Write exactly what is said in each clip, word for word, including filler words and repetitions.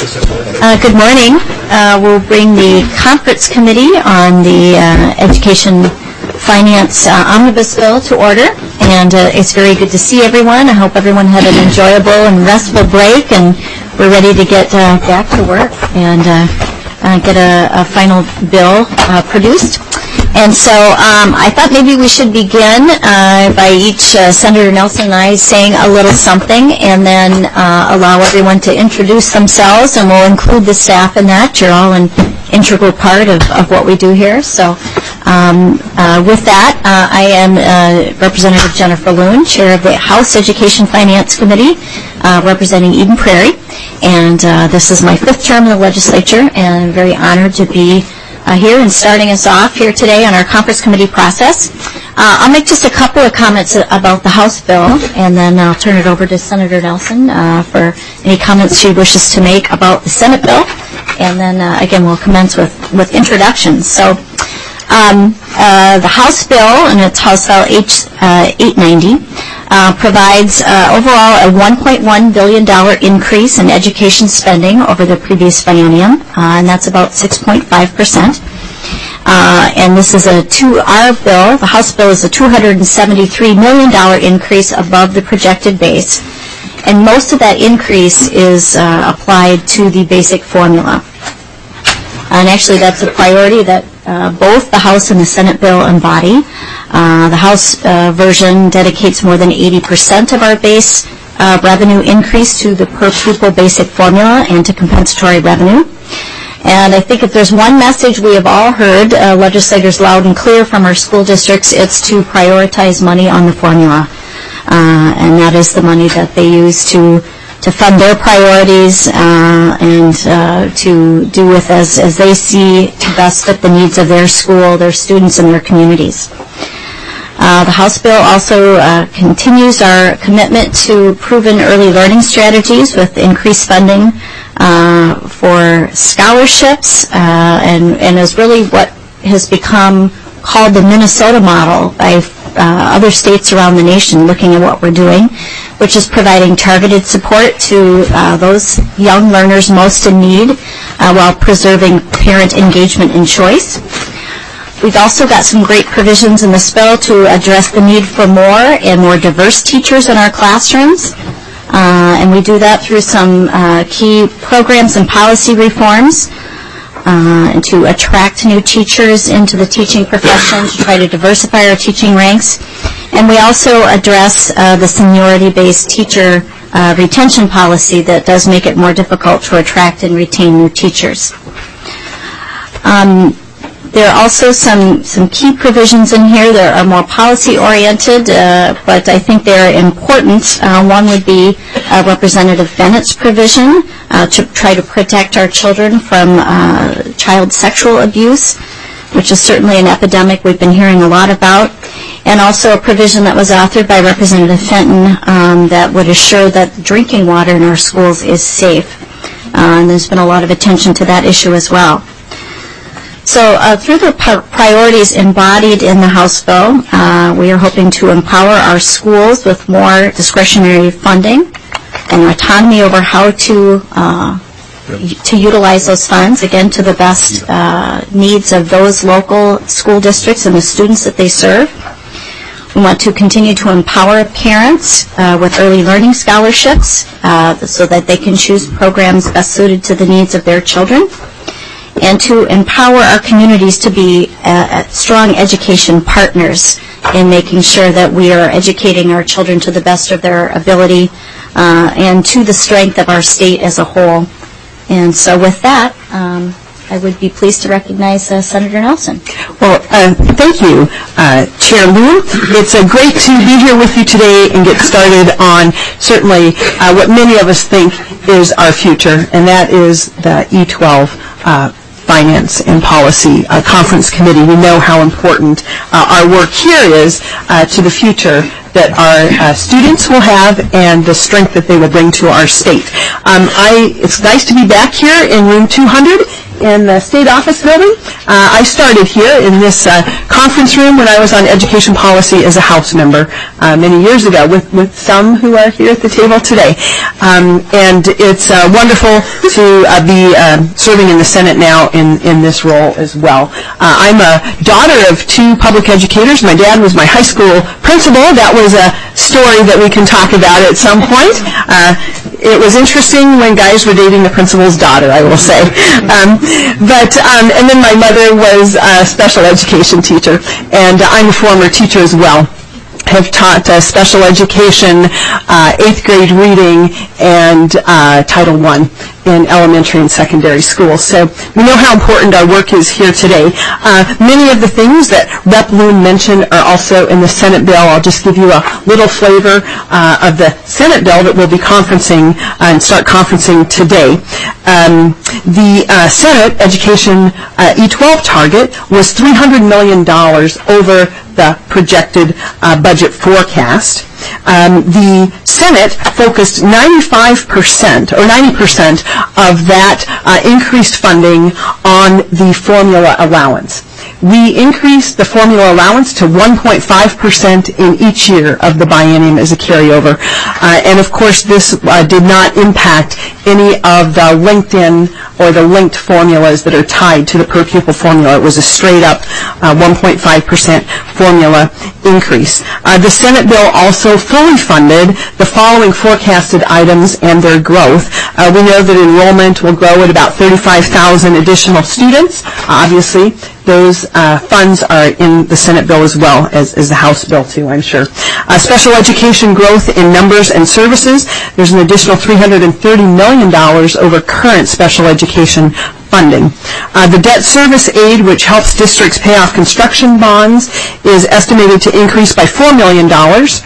Uh, good morning. Uh, we'll bring the conference committee on the uh, Education Finance uh, Omnibus Bill to order. And uh, it's very good to see everyone. I hope everyone had an enjoyable and restful break, and we're ready to get uh, back to work and uh, uh, get a, a final bill uh, produced. And so um, I thought maybe we should begin uh, by each uh, Senator Nelson and I saying a little something, and then uh, allow everyone to introduce themselves, and we'll include the staff in that. You're all an integral part of, of what we do here. So um, uh, with that, uh, I am uh, Representative Jennifer Loon, Chair of the House Education Finance Committee, uh, representing Eden Prairie. And uh, this is my fifth term in the legislature, and I'm very honored to be Uh, here and starting us off here today on our conference committee process. Uh, I'll make just a couple of comments about the House bill, and then I'll turn it over to Senator Nelson uh, for any comments she wishes to make about the Senate bill. And then, uh, again, we'll commence with, with introductions. So um, uh, the House bill, and it's House File H eight ninety, uh, provides uh, overall a one point one billion dollars increase in education spending over the previous biennium, uh, and that's about six point five percent. Uh, and this is a two, our bill, the House bill is a two hundred seventy-three million dollars increase above the projected base, and most of that increase is uh, applied to the basic formula. And actually, that's a priority that uh, both the House and the Senate bill embody. Uh, the House uh, version dedicates more than eighty percent of our base uh, revenue increase to the per pupil basic formula and to compensatory revenue. And I think if there's one message we have all heard, uh, legislators loud and clear from our school districts, it's to prioritize money on the formula. Uh, and that is the money that they use to to fund their priorities uh, and uh, to do with as, as they see to best fit the needs of their school, their students, and their communities. Uh, the House bill also uh, continues our commitment to proven early learning strategies with increased funding uh, for scholarships uh, and, and is really what has become called the Minnesota model by uh, other states around the nation, looking at what we're doing, which is providing targeted support to uh, those young learners most in need uh, while preserving parent engagement and choice. We've also got some great provisions in this bill to address the need for more and more diverse teachers in our classrooms. Uh, and we do that through some uh, key programs and policy reforms uh, and to attract new teachers into the teaching profession, to try to diversify our teaching ranks. And we also address uh, the seniority-based teacher uh, retention policy that does make it more difficult to attract and retain new teachers. Um, there are also some, some key provisions in here that are more policy-oriented, uh, but I think they're important. Uh, one would be uh, Representative Bennett's provision uh, to try to protect our children from uh, child sexual abuse, which is certainly an epidemic we've been hearing a lot about, and also a provision that was authored by Representative Fenton um, that would assure that drinking water in our schools is safe. Uh, and there's been a lot of attention to that issue as well. So uh, through the priorities embodied in the House bill, uh, we are hoping to empower our schools with more discretionary funding and autonomy over how to uh, to utilize those funds, again, to the best uh, needs of those local school districts and the students that they serve. We want to continue to empower parents uh, with early learning scholarships uh, so that they can choose programs best suited to the needs of their children, and to empower our communities to be uh, strong education partners in making sure that we are educating our children to the best of their ability uh, and to the strength of our state as a whole. And so with that, um, I would be pleased to recognize uh, Senator Nelson. Well, uh, thank you, uh, Chair Loon. It's uh, great to be here with you today and get started on certainly uh, what many of us think is our future, and that is the E twelve uh, Finance and Policy uh, Conference Committee. We know how important uh, our work here is uh, to the future that our uh, students will have and the strength that they will bring to our state. Um, I, it's nice to be back here in room two hundred in the State Office Building. Uh, I started here in this uh, conference room when I was on education policy as a House member uh, many years ago, with, with some who are here at the table today. Um, and it's uh, wonderful to uh, be uh, serving in the Senate now in, in this role as well. Uh, I'm a daughter of two public educators. My dad was my high school principal. That was a story that we can talk about at some point. Uh, it was interesting when guys were dating the principal's daughter, I will say. Um, but um, and then my mother was a special education teacher, and I'm a former teacher as well. Have taught uh, special education, uh, eighth grade reading, and uh, Title one in elementary and secondary schools. So we know how important our work is here today. Uh, many of the things that Representative Loon mentioned are also in the Senate bill. I'll just give you a little flavor uh, of the Senate bill that we'll be conferencing uh, and start conferencing today. Um, the uh, Senate Education uh, E twelve target was three hundred million dollars over the projected uh, budget forecast. Um, the Senate focused ninety-five percent or ninety percent of that uh, increased funding on the formula allowance. We increased the formula allowance to one point five percent in each year of the biennium as a carryover. Uh, and of course, this uh, did not impact any of the LinkedIn or the linked formulas that are tied to the per pupil formula. It was a straight up uh, one point five percent formula increase. Uh, the Senate bill also fully funded the following forecasted items and their growth. Uh, we know that enrollment will grow at about thirty-five thousand additional students. Obviously, those uh, funds are in the Senate bill as well as, as the House bill too, I'm sure. Uh, special education growth in numbers and services. There's an additional three hundred thirty million dollars over current special education funding. Uh, the debt service aid, which helps districts pay off construction bonds, is estimated to increase by four million dollars.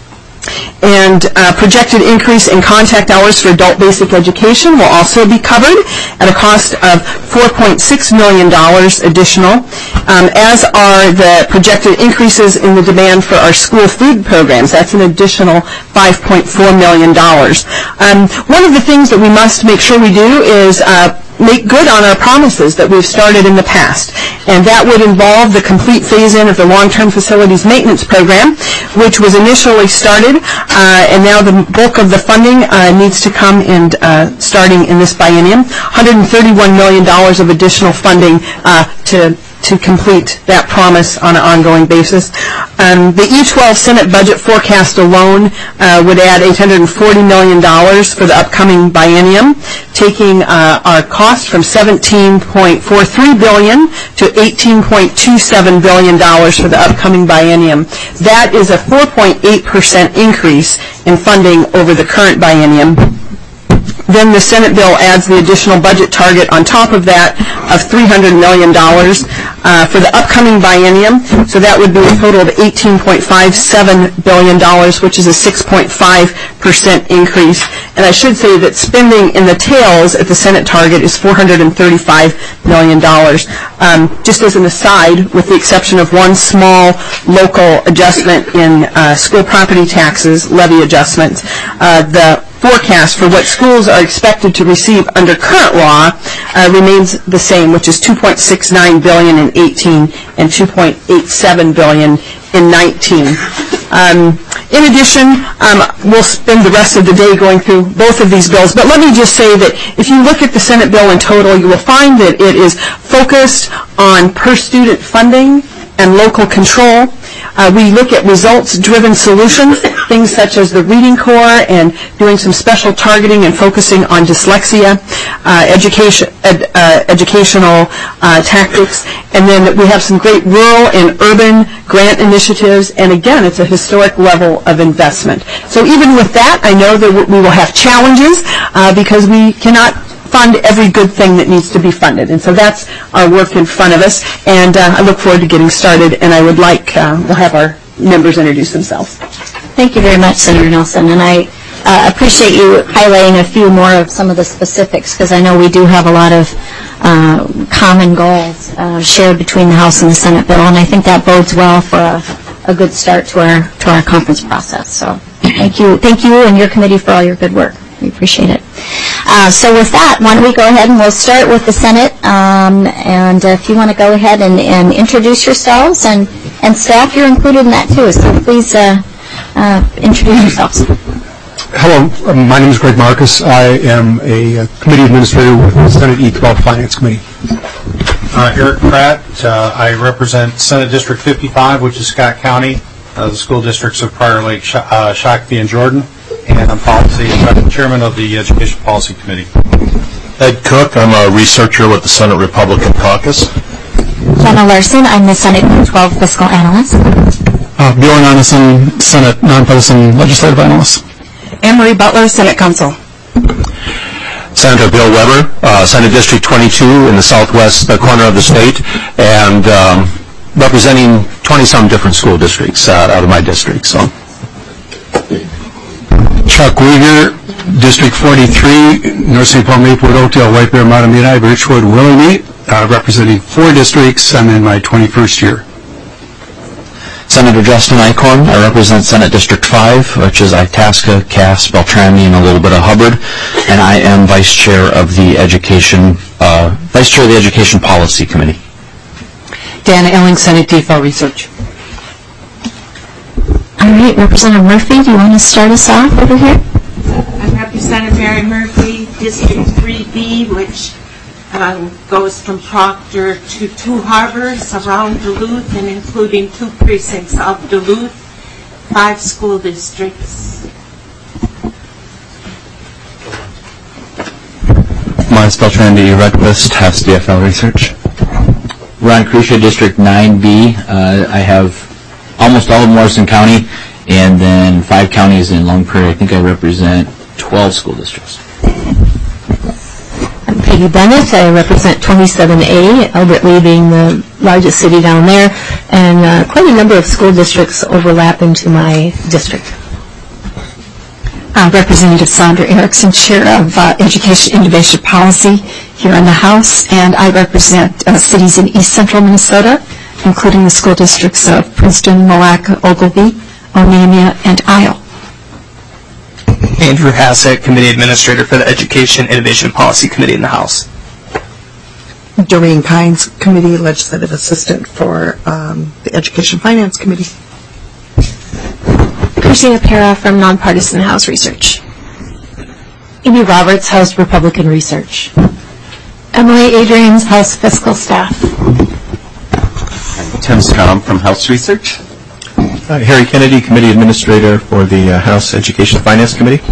And uh, projected increase in contact hours for adult basic education will also be covered at a cost of four point six million dollars additional, um, as are the projected increases in the demand for our school food programs. That's an additional five point four million dollars. Um, one of the things that we must make sure we do is uh, make good on our promises that we've started in the past. And that would involve the complete phase-in of the long-term facilities maintenance program, which was initially started, uh, and now the bulk of the funding uh, needs to come in uh, starting in this biennium. one hundred thirty-one million dollars of additional funding uh, to to complete that promise on an ongoing basis. Um, the E twelve Senate budget forecast alone uh, would add eight hundred forty million dollars for the upcoming biennium, taking uh, our cost from seventeen point four three billion dollars to eighteen point two seven billion dollars for the upcoming biennium. That is a four point eight percent increase in funding over the current biennium. Then the Senate bill adds the additional budget target on top of that of three hundred million dollars uh, for the upcoming biennium. So that would be a total of eighteen point five seven billion dollars, which is a six point five percent increase. And I should say that spending in the tails at the Senate target is four hundred thirty-five million dollars. Um, just as an aside, with the exception of one small local adjustment in uh, school property taxes, levy adjustments, uh, the forecast for what schools are expected to receive under current law uh, remains the same, which is two point six nine billion dollars in eighteen and two point eight seven billion dollars in nineteen. Um, in addition, um, we'll spend the rest of the day going through both of these bills, but let me just say that if you look at the Senate bill in total, you will find that it is focused on per-student funding and local control. Uh, we look at results-driven solutions, things such as the Reading Corps and doing some special targeting and focusing on dyslexia, uh, education, ed, uh, educational uh, tactics, and then we have some great rural and urban grant initiatives, and again, it's a historic level of investment. So even with that, I know that we will have challenges uh, because we cannot fund every good thing that needs to be funded. And so that's our work in front of us. And uh, I look forward to getting started. And I would like, uh, we'll have our members introduce themselves. Thank you very much, Senator Nelson. And I uh, appreciate you highlighting a few more of some of the specifics, because I know we do have a lot of uh, common goals uh, shared between the House and the Senate bill. And I think that bodes well for a, a good start to our, to our conference process. So thank you, thank you and your committee for all your good work. We appreciate it. Uh, so with that, why don't we go ahead and we'll start with the Senate. Um, and uh, if you want to go ahead and, and introduce yourselves, and, and staff, you're included in that too. So please uh, uh, introduce yourselves. Hello, my name is Greg Marcus. I am a committee administrator with the Senate E twelve Finance Committee. Uh, Eric Pratt. Uh, I represent Senate District fifty-five, which is Scott County, uh, the school districts of Prior Lake, Sh uh, Shakopee, and Jordan. And I'm policy I'm chairman of the Education Policy Committee. Ed Cook. I'm a researcher with the Senate Republican Caucus. Jenna Larson. I'm the Senate E twelve fiscal analyst. Uh, Bjorn Arneson, Senate nonpartisan legislative analyst. Anne-Marie Butler, Senate Counsel. Senator Bill Weber, uh, Senate District twenty-two in the southwest uh, corner of the state, and um, representing twenty-some different school districts uh, out of my district. So, Chuck Uyghur, District forty-three, North Saint Paul, Maplewood, Oakdale, White Bear, Matamidi, Birchwood, Willamette, uh, representing four districts. I'm in my twenty-first year. Senator Justin Eichhorn. I represent Senate District five, which is Itasca, Cass, Beltrami, and a little bit of Hubbard. And I am Vice Chair of the Education, uh, Vice Chair of the Education Policy Committee. Dana Elling, Senate D F L Research. All right, Representative Murphy, do you want to start us off over here? I'm Representative Mary Murphy, District three B, which Um, goes from Proctor to two harbors around Duluth and including two precincts of Duluth, five school districts. Miles Beltrandi, Redquist, House D F L Research. Ron Crucia, District nine B. Uh, I have almost all of Morrison County, and then five counties in Long Prairie. I think I represent twelve school districts. I'm Peggy Bennett. I represent twenty-seven A, Albert Lee being the largest city down there, and uh, quite a number of school districts overlap into my district. Uh, Representative Sandra Erickson, Chair of uh, Education Innovation Policy here in the House, and I represent uh, cities in East Central Minnesota, including the school districts of Princeton, Malacca, Ogilvie, Onamia, and Isle. Andrew Hassett, Committee Administrator for the Education Innovation Policy Committee in the House. Doreen Kynes, Committee Legislative Assistant for um, the Education Finance Committee. Christina Pera from Nonpartisan House Research. Amy Roberts, House Republican Research. Emily Adrians, House Fiscal Staff. Tim Strom from House Research. Uh, Harry Kennedy, Committee Administrator for the uh, House Education Finance Committee.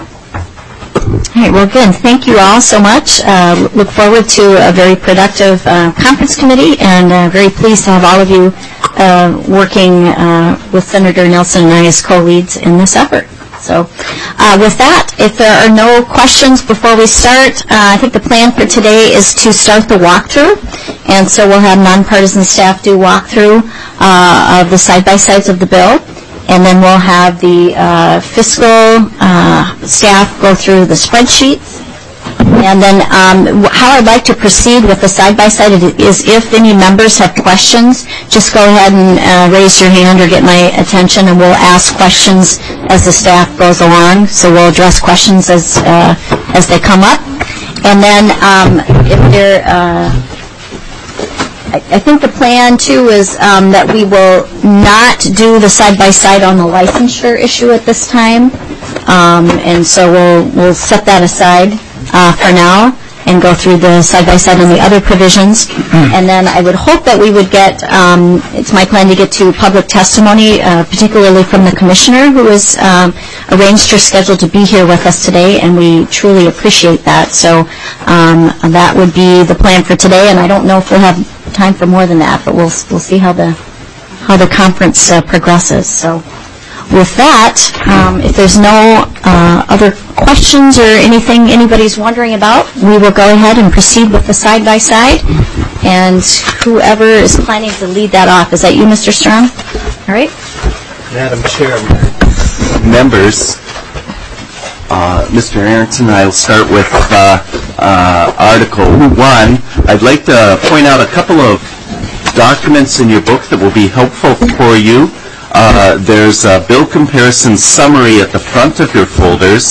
All right, well, again, thank you all so much. Uh, look forward to a very productive uh, conference committee, and uh, very pleased to have all of you uh, working uh, with Senator Nelson and I as co-leads in this effort. So uh, with that, if there are no questions before we start, uh, I think the plan for today is to start the walkthrough. And so we'll have nonpartisan staff do walkthrough uh, of the side-by-sides of the bill. And then we'll have the uh, fiscal uh, staff go through the spreadsheets. And then um, how I'd like to proceed with the side-by-side is if any members have questions, just go ahead and uh, raise your hand or get my attention, and we'll ask questions as the staff goes along. So we'll address questions as uh, as they come up. And then um, if there, uh, I, I think the plan too is um, that we will not do the side-by-side on the licensure issue at this time. Um, and so we'll we'll set that aside Uh, for now, and go through the side-by-side on the other provisions. And then I would hope that we would get, um, it's my plan to get to public testimony, uh, particularly from the commissioner who has um, arranged her schedule to be here with us today, and we truly appreciate that. So um, that would be the plan for today, and I don't know if we'll have time for more than that, but we'll we'll see how the how the conference uh, progresses. So with that, um, if there's no uh, other questions or anything anybody's wondering about, we will go ahead and proceed with the side-by-side. And whoever is planning to lead that off, is that you, Mister Strom? All right. Madam Chair, members, uh, Mister Aronson, I'll start with uh, uh, Article one. I'd like to point out a couple of documents in your book that will be helpful for you. Uh, there's a bill comparison summary at the front of your folders.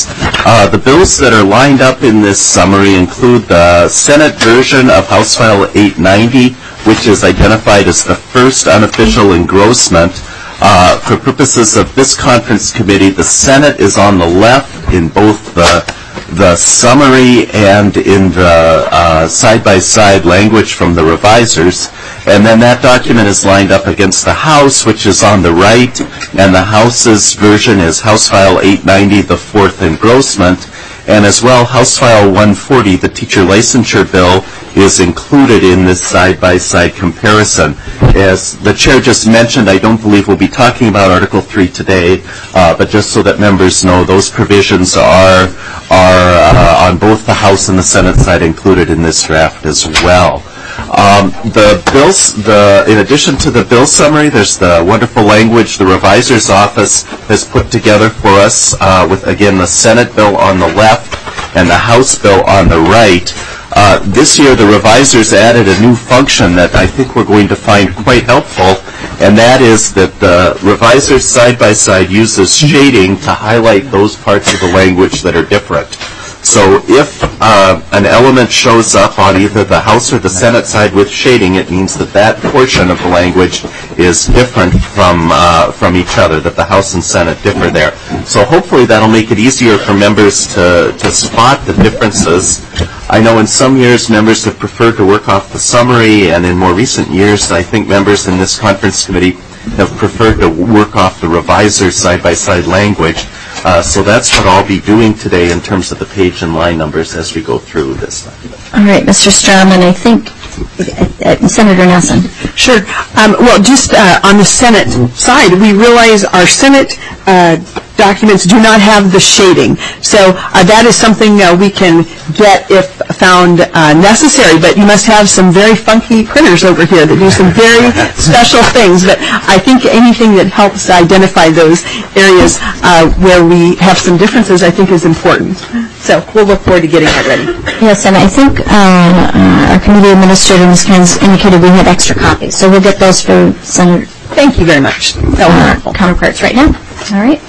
Uh, the bills that are lined up in this summary include the Senate version of House File eight ninety, which is identified as the first unofficial engrossment. Uh, for purposes of this conference committee, the Senate is on the left in both the, the summary and in the uh, side-by-side language from the revisers. And then that document is lined up against the House, which is on the right, and the House's version is House File eight ninety, the fourth engrossment. And as well, House File one forty, the teacher licensure bill, is included in this side-by-side comparison. As the chair just mentioned, I don't believe we'll be talking about Article three today, uh, but just so that members know, those provisions are, are uh, on both the House and the Senate side included in this draft as well. Um, the bills, the, in addition to the bill summary, there's the wonderful language the reviser's office has put together for us uh, with, again, the Senate bill on the left and the House bill on the right. Uh, this year, the revisers added a new function that I think we're going to find quite helpful, and that is that the reviser's side-by-side uses shading to highlight those parts of the language that are different. So if uh, an element shows up on either the House or the Senate side with shading, it means that that portion of the language is different from uh, from each other, that the House and Senate differ there. So hopefully that'll make it easier for members to, to spot the differences. I know in some years members have preferred to work off the summary, and in more recent years I think members in this conference committee have preferred to work off the reviser's side-by-side language. Uh, so that's what I'll be doing today in terms of the page and line numbers as we go through this document. All right, Mister Strom, and I think uh, uh, Senator Nelson. Sure. Um, well, just uh, on the Senate side, we realize our Senate uh, documents do not have the shading. So uh, that is something uh, we can get if found uh, necessary, but you must have some very funky printers over here that do some very special things. But I think anything that helps identify those areas uh, where we have some differences, I think, is important. So we'll look forward to getting that ready. Yes, and I think uh, uh, our committee administrator, Miz Kines, indicated we had extra copies, so we'll get those for Senator. Thank you very much. That was wonderful. Counterparts right now. All right.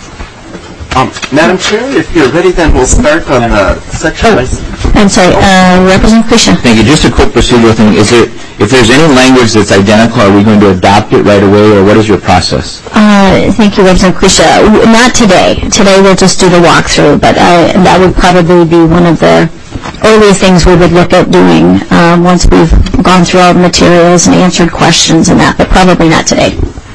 Um, Madam Chair, if you're ready, then we'll start on the section. Oh, I'm sorry, uh, Representative Krisha. Thank you. Just a quick procedural thing. Is there, if there's any language that's identical, are we going to adopt it right away, or what is your process? Uh, thank you, Representative Krisha. Not today. Today we'll just do the walkthrough, but uh, that would probably be one of the early things we would look at doing um, once we've gone through all the materials and answered questions and that, but probably not today.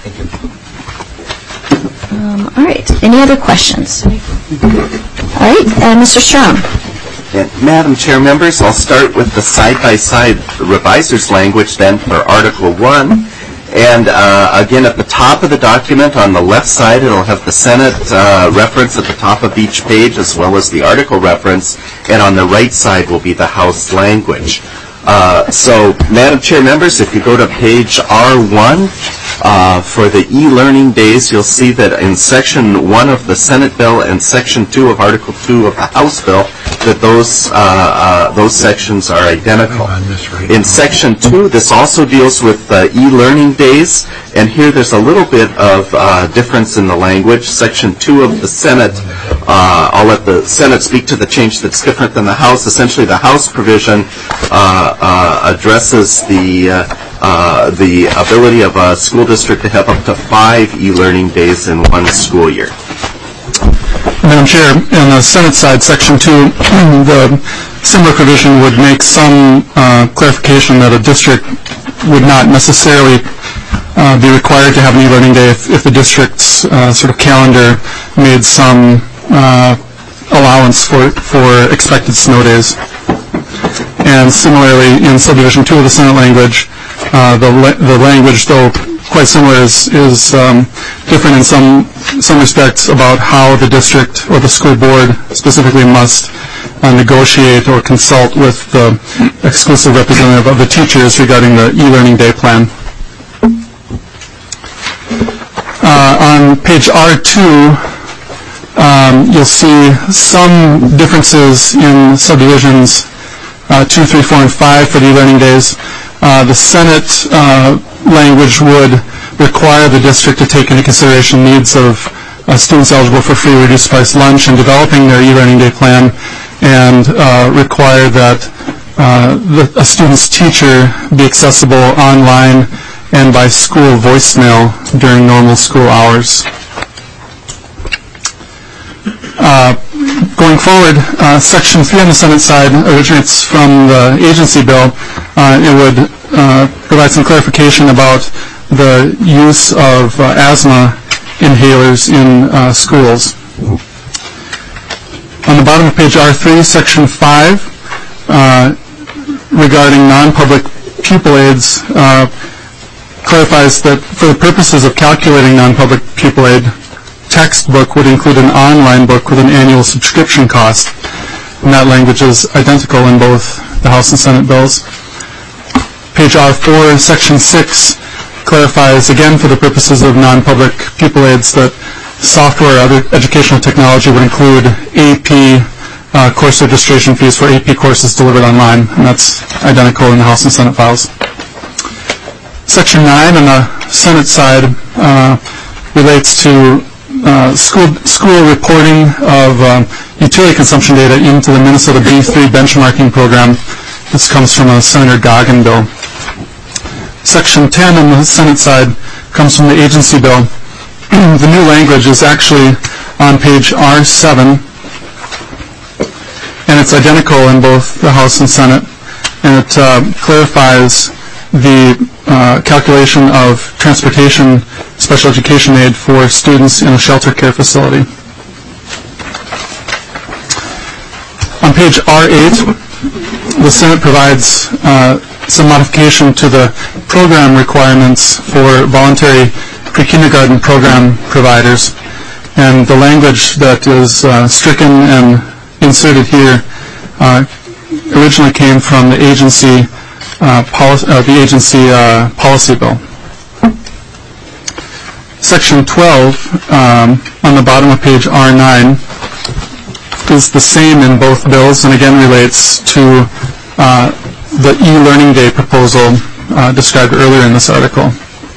Um, all right. Any other questions? All right. Uh, Mister Strom. And Madam Chair, members, I'll start with the side-by-side reviser's language then for Article one. And uh, again, at the top of the document on the left side, it'll have the Senate uh, reference at the top of each page as well as the article reference. And on the right side will be the House language. Uh, so, Madam Chair, members, if you go to page R one, uh, for the e-learning days, you'll see that in Section one of the Senate bill and Section two of Article two of the House bill, that those uh, uh, those sections are identical. In Section two, this also deals with uh, e-learning days, and here there's a little bit of uh, difference in the language. Section two of the Senate, uh, I'll let the Senate speak to the change that's different than the House. Essentially, the House provision uh, uh, addresses the uh, uh, the ability of a school district to have up to five e-learning days in one school year. Madam Chair, on the Senate side, Section two, the similar provision would make some uh, clarification that a district would not necessarily uh, be required to have an e-learning day if, if the district's uh, sort of calendar made some uh, allowance for, for expected snow days. And similarly, in subdivision two of the Senate language, uh, the, la- the language, though quite similar, is, is um, different in some some respects about how the district or the school board specifically must uh, negotiate or consult with the exclusive representative of the teachers regarding the e-learning day plan. Uh, on page R two, um, you'll see some differences in subdivisions uh, two, three, four, and five for the e-learning days. Uh, the Senate uh, language would require the district to take into consideration needs of uh, students eligible for free reduced price lunch and developing their e-learning day plan, and uh, require that uh, the, a student's teacher be accessible online and by school voicemail during normal school hours. Uh, going forward, uh, Section three on the Senate side originates from the agency bill. Uh, it would uh, provide some clarification about the use of uh, asthma inhalers in uh, schools. On the bottom of page R three, Section five, uh, regarding non-public pupil aids, uh, clarifies that for the purposes of calculating non-public pupil aid, textbook would include an online book with an annual subscription cost. And that language is identical in both the House and Senate bills. Page R four, Section six, clarifies, again for the purposes of non-public pupil aids, that software or other educational technology would include A P uh, course registration fees for A P courses delivered online, and that's identical in the House and Senate files. Section nine on the Senate side uh, relates to uh, school school reporting of um, utility consumption data into the Minnesota B three benchmarking program. This comes from a Senator Goggin bill. Section ten on the Senate side comes from the agency bill. The new language is actually on page R seven, and it's identical in both the House and Senate, and it uh, clarifies the uh, calculation of transportation special education aid for students in a shelter care facility. On page R eight, the Senate provides uh, some modification to the program requirements for voluntary pre-kindergarten program providers, and the language that is uh, stricken and inserted here uh, originally came from the agency uh, policy, uh, the agency uh, policy bill. Section twelve um, on the bottom of page R nine is the same in both bills, and again relates to uh, the e-learning day proposal uh, described earlier in this article.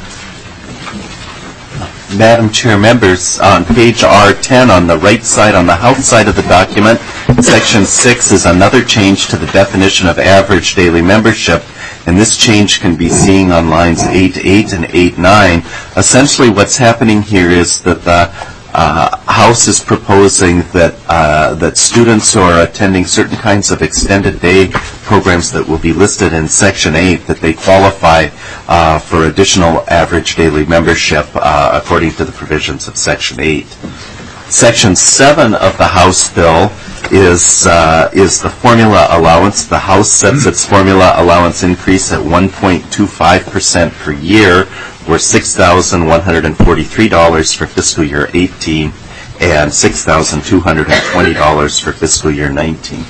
Madam Chair, members, on page R ten on the right side, on the House side of the document, Section six is another change to the definition of average daily membership, and this change can be seen on lines eight eight and eight nine. Essentially what's happening here is that the uh, House is proposing that uh, that students who are attending certain kinds of extended day programs that will be listed in Section eight, that they qualify uh, for additional average daily membership uh, according to the provisions of Section eight. Section seven of the House bill is uh, is the formula allowance. The House sets its formula allowance increase at one point two five percent per year, or six thousand one hundred forty-three dollars for fiscal year eighteen and six thousand two hundred twenty dollars for fiscal year nineteen.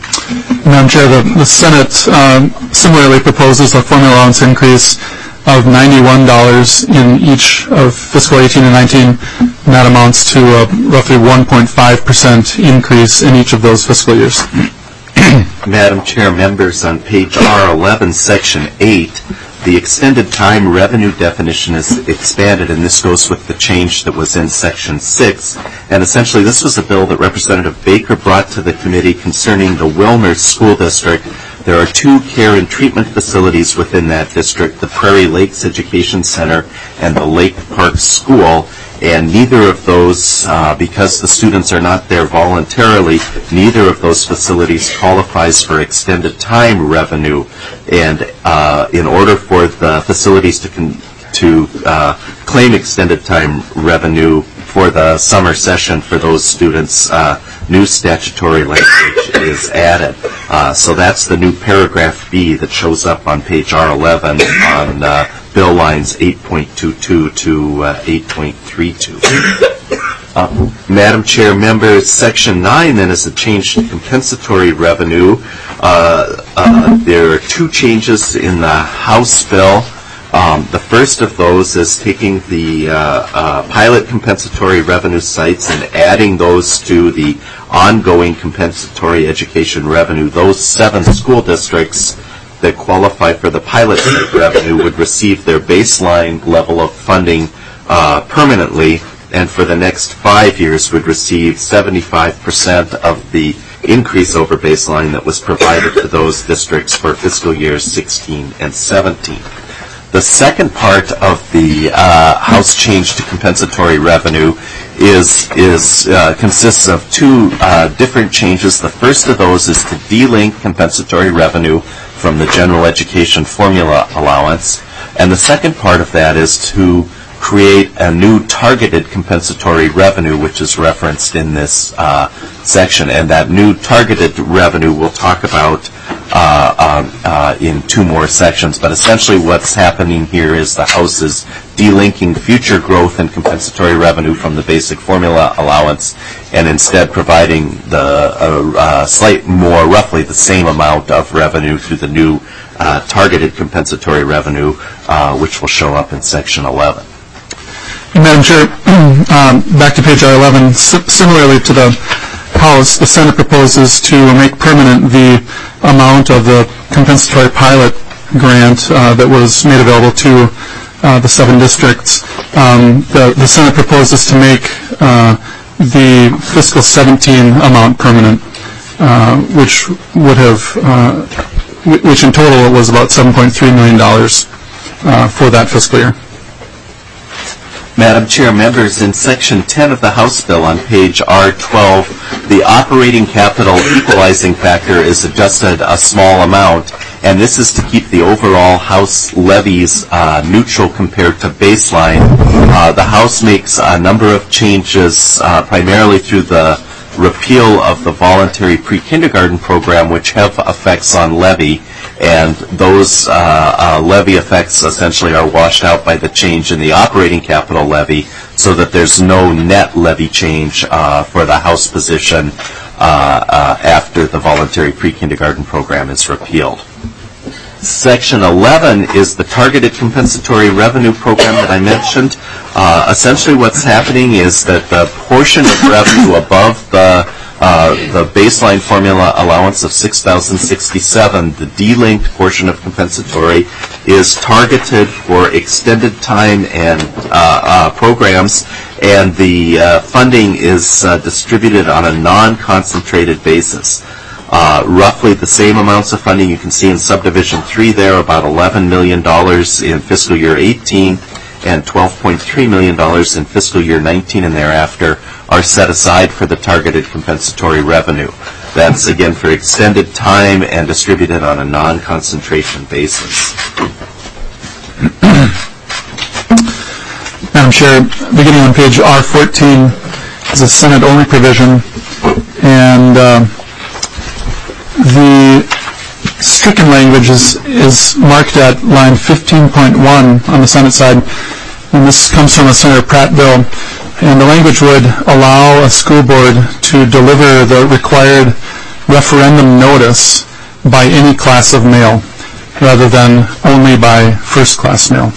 Madam Chair, the, the Senate um, similarly proposes a formula allowance increase of ninety-one dollars in each of fiscal eighteen and nineteen, and that amounts to a roughly one point five percent increase in each of those fiscal years. Madam Chair, members, on page R eleven, Section eight, the extended time revenue definition is expanded, and this goes with the change that was in Section six. And essentially, this was a bill that Representative Baker brought to the committee concerning the Wilmer School District. There are two care and treatment facilities within that district, the Prairie Lakes Education Center and the Lake Park School. And neither of those, uh, because the students are not there voluntarily, neither of those facilities qualifies for extended time revenue. And uh, in order for the facilities to con- to uh, claim extended time revenue for the summer session for those students, uh, new statutory language is added. Uh, so that's the new paragraph B that shows up on page R eleven on uh, bill lines eight point two two to uh, eight point three two. Uh, Madam Chair, members, Section nine then is a change to compensatory revenue. Uh, uh, there are two changes in the House bill. Um, the first of those is taking the uh, uh, pilot compensatory revenue sites and adding those to the ongoing compensatory education revenue. Those seven school districts that qualify for the pilot site revenue would receive their baseline level of funding uh, permanently, and for the next five years would receive seventy-five percent of the increase over baseline that was provided to those districts for fiscal years sixteen and seventeen. The second part of the uh, House change to compensatory revenue is is uh, consists of two uh, different changes. The first of those is to delink compensatory revenue from the general education formula allowance, and the second part of that is to create a new targeted compensatory revenue, which is referenced in this uh, section. And that new targeted revenue we'll talk about uh, um, uh, in two more sections. But essentially what's happening here is the House is delinking future growth in compensatory revenue from the basic formula allowance and instead providing the uh, uh, slight more, roughly the same amount of revenue through the new uh, targeted compensatory revenue, uh, which will show up in section eleven. Madam Chair, um, back to page R eleven, S- similarly to the House, the Senate proposes to make permanent the amount of the compensatory pilot grant uh, that was made available to uh, the seven districts. Um, the, the Senate proposes to make uh, the fiscal seventeen amount permanent, uh, which would have, uh, w- which in total was about seven point three million dollars uh, for that fiscal year. Madam Chair, members, in Section ten of the House bill on page R twelve, the operating capital equalizing factor is adjusted a small amount, and this is to keep the overall House levies uh, neutral compared to baseline. Uh, the House makes a number of changes, uh, primarily through the repeal of the voluntary pre-kindergarten program, which have effects on levy, and those uh, uh, levy effects essentially are washed out by the change in the operating capital levy, so that there's no net levy change uh, for the House position uh, uh, after the voluntary pre-kindergarten program is repealed. Section eleven is the targeted compensatory revenue program that I mentioned. Uh, essentially what's happening is that the portion of revenue above the uh, the baseline formula allowance of six thousand sixty-seven, the delinked portion of compensatory, is targeted for extended time and uh, uh, programs, and the uh, funding is uh, distributed on a non-concentrated basis. Uh, roughly the same amounts of funding you can see in subdivision three there, about eleven million dollars in fiscal year eighteen and twelve point three million dollars in fiscal year nineteen and thereafter, are set aside for the targeted compensatory revenue. That's again for extended time and distributed on a non-concentration basis. Madam Chair, beginning on page R fourteen is a Senate-only provision, and uh, the stricken language is, is marked at line fifteen point one on the Senate side, and this comes from a Senator Pratt bill, and the language would allow a school board to deliver the required referendum notice by any class of mail, rather than only by first-class mail.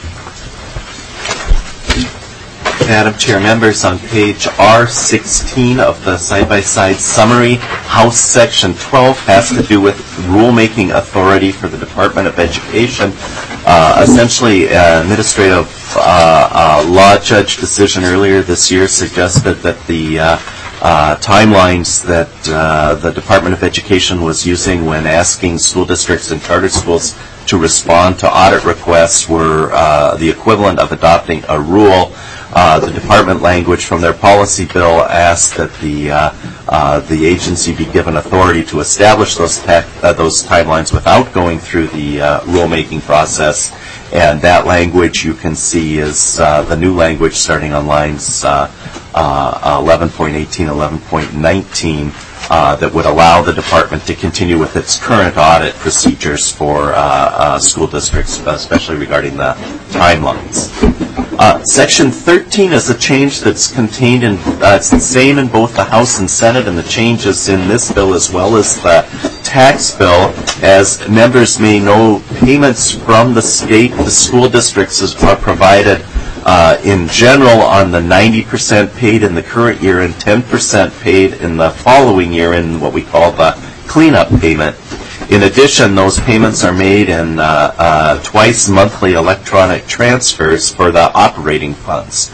Madam Chair, members, on page R sixteen of the side-by-side summary, House Section twelve has to do with rulemaking authority for the Department of Education. Uh, essentially, uh, administrative uh, uh, law judge decision earlier this year suggested that the uh, uh, timelines that uh, the Department of Education was using when asking school districts and charter schools to respond to audit requests were uh, the equivalent of adopting a rule. Uh, the department language from their policy bill asked that the uh, uh, the agency be given authority to establish those tech, uh, those timelines without going through the uh, rulemaking process, and that language you can see is uh, the new language starting on lines uh, uh, eleven point eighteen, eleven point nineteen. Uh, that would allow the department to continue with its current audit procedures for uh, uh, school districts, especially regarding the timelines. Uh, Section thirteen is a change that's contained in, uh, it's the same in both the House and Senate, and the changes in this bill as well as the tax bill. As members may know, payments from the state to school districts are provided Uh, in general on the ninety percent paid in the current year and ten percent paid in the following year in what we call the cleanup payment. In addition, those payments are made in uh, uh, twice monthly electronic transfers for the operating funds.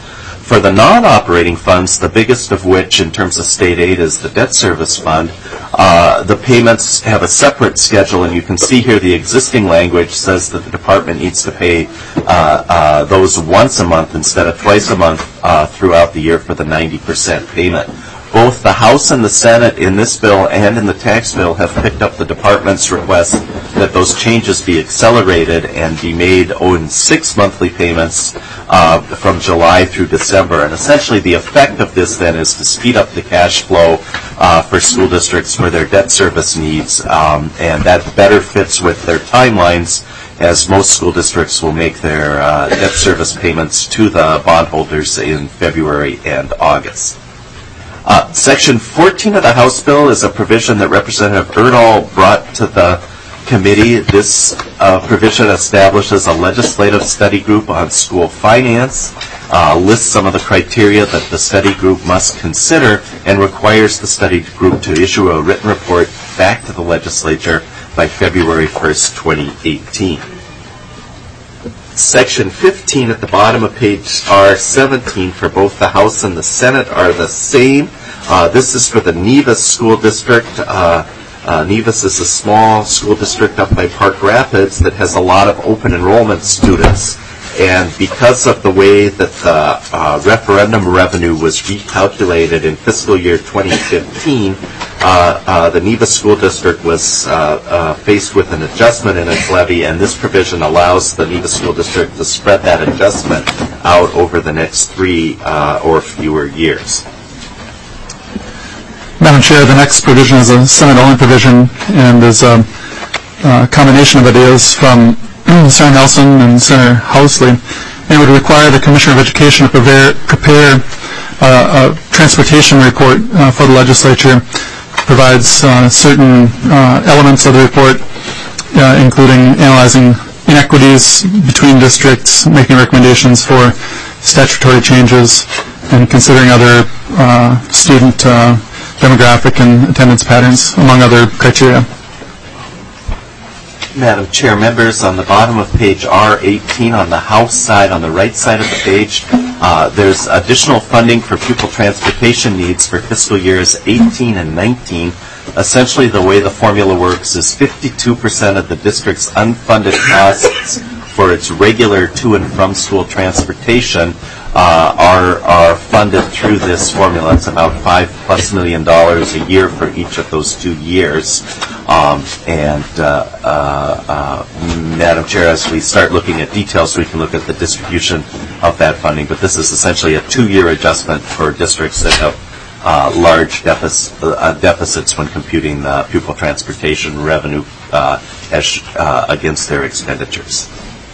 For the non-operating funds, the biggest of which in terms of state aid is the debt service fund, uh, the payments have a separate schedule, and you can see here the existing language says that the department needs to pay uh, uh, those once a month instead of twice a month uh, throughout the year for the ninety percent payment. Both the House and the Senate in this bill and in the tax bill have picked up the department's request that those changes be accelerated and be made in six monthly payments uh, from July through December. And essentially the effect of this then is to speed up the cash flow uh, for school districts for their debt service needs, um, and that better fits with their timelines, as most school districts will make their uh, debt service payments to the bondholders in February and August. Uh, Section fourteen of the House bill is a provision that Representative Erdahl brought to the committee. This uh, provision establishes a legislative study group on school finance, uh, lists some of the criteria that the study group must consider, and requires the study group to issue a written report back to the legislature by February first, twenty eighteen. Section fifteen at the bottom of page R seventeen for both the House and the Senate are the same. Uh, this is for the Nevis School District. Uh, uh, Nevis is a small school district up by Park Rapids that has a lot of open enrollment students. And because of the way that the uh, referendum revenue was recalculated in fiscal year twenty fifteen, uh, uh, the Nevis School District was uh, uh, faced with an adjustment in its levy, and this provision allows the Nevis School District to spread that adjustment out over the next three uh, or fewer years. Madam Chair, the next provision is a Senate-only provision, and is a, a combination of ideas from Senator Nelson and Senator Housley, and it would require the Commissioner of Education to prepare, prepare uh, a transportation report uh, for the legislature. Provides uh, certain uh, elements of the report, uh, including analyzing inequities between districts, making recommendations for statutory changes, and considering other uh, student uh, demographic and attendance patterns, among other criteria. Madam Chair, members, on the bottom of page R eighteen on the House side, on the right side of the page, uh, there's additional funding for pupil transportation needs for fiscal years eighteen and nineteen. Essentially, the way the formula works is fifty-two percent of the district's unfunded costs for its regular to and from school transportation uh, are are funded through this formula. It's about five plus million dollars a year for each of those two years. Um, and uh, uh, uh, Madam Chair, as we start looking at details, we can look at the distribution of that funding. But this is essentially a two-year adjustment for districts that have uh, large defic- uh, deficits when computing the pupil transportation revenue uh, as, uh, against their expenditures.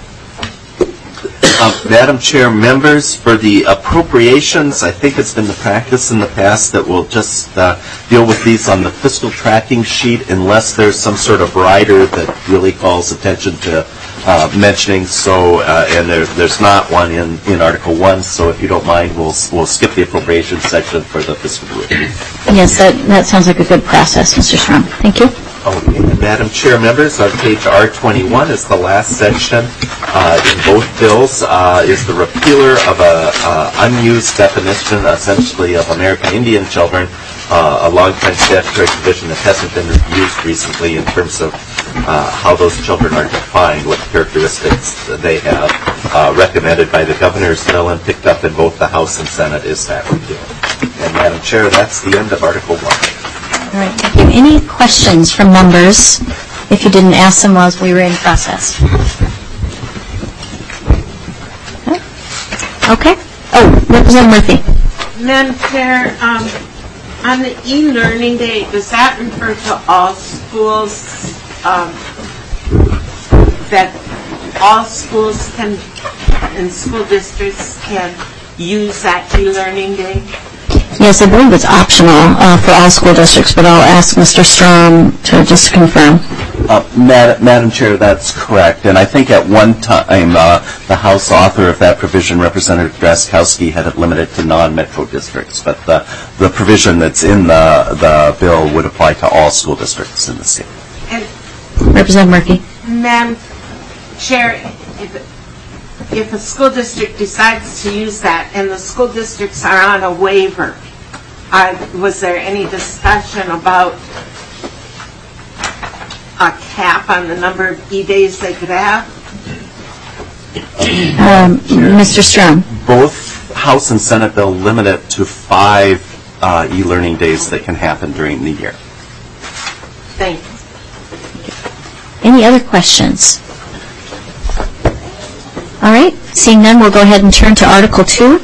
Uh, Madam Chair, members, for the appropriations, I think it's been the practice in the past that we'll just uh, deal with these on the fiscal tracking sheet unless there's some sort of rider that really calls attention to uh, mentioning. So, uh, and there, there's not one in, in Article one, so if you don't mind, we'll we'll skip the appropriations section for the fiscal review. Yes, that, that sounds like a good process, Mister Strom. Thank you. Okay. And Madam Chair, members, on page R twenty-one is the last section uh, in both bills, uh, is the repealer of a uh, unused definition, essentially, of American Indian children, uh, a long-time statutory provision that hasn't been used recently in terms of uh, how those children are defined, what characteristics they have, uh, recommended by the governor's bill and picked up in both the House and Senate is that repeal. And Madam Chair, that's the end of Article one. All right, thank you. Any questions from members, if you didn't ask them while we were in process? Okay. Oh, Representative Murphy. Madam Chair, um, on the e-learning day, does that refer to all schools, um, that all schools can, and school districts can use that e-learning day? Yes, I believe it's optional uh, for all school districts, but I'll ask Mister Strom to just confirm. Uh, Mad- Madam Chair, that's correct. And I think at one time uh, the House author of that provision, Representative Drazkowski, had it limited to non-metro districts. But the, the provision that's in the, the bill would apply to all school districts in the state. And Representative Murphy. Madam Chair, if, if a school district decides to use that and the school districts are on a waiver, uh, was there any discussion about a cap on the number of E-days they could have? Um, Mister Strom. Both House and Senate bill limit it to five uh, e-learning days that can happen during the year. Thank you. Any other questions? All right, seeing none, we'll go ahead and turn to Article two.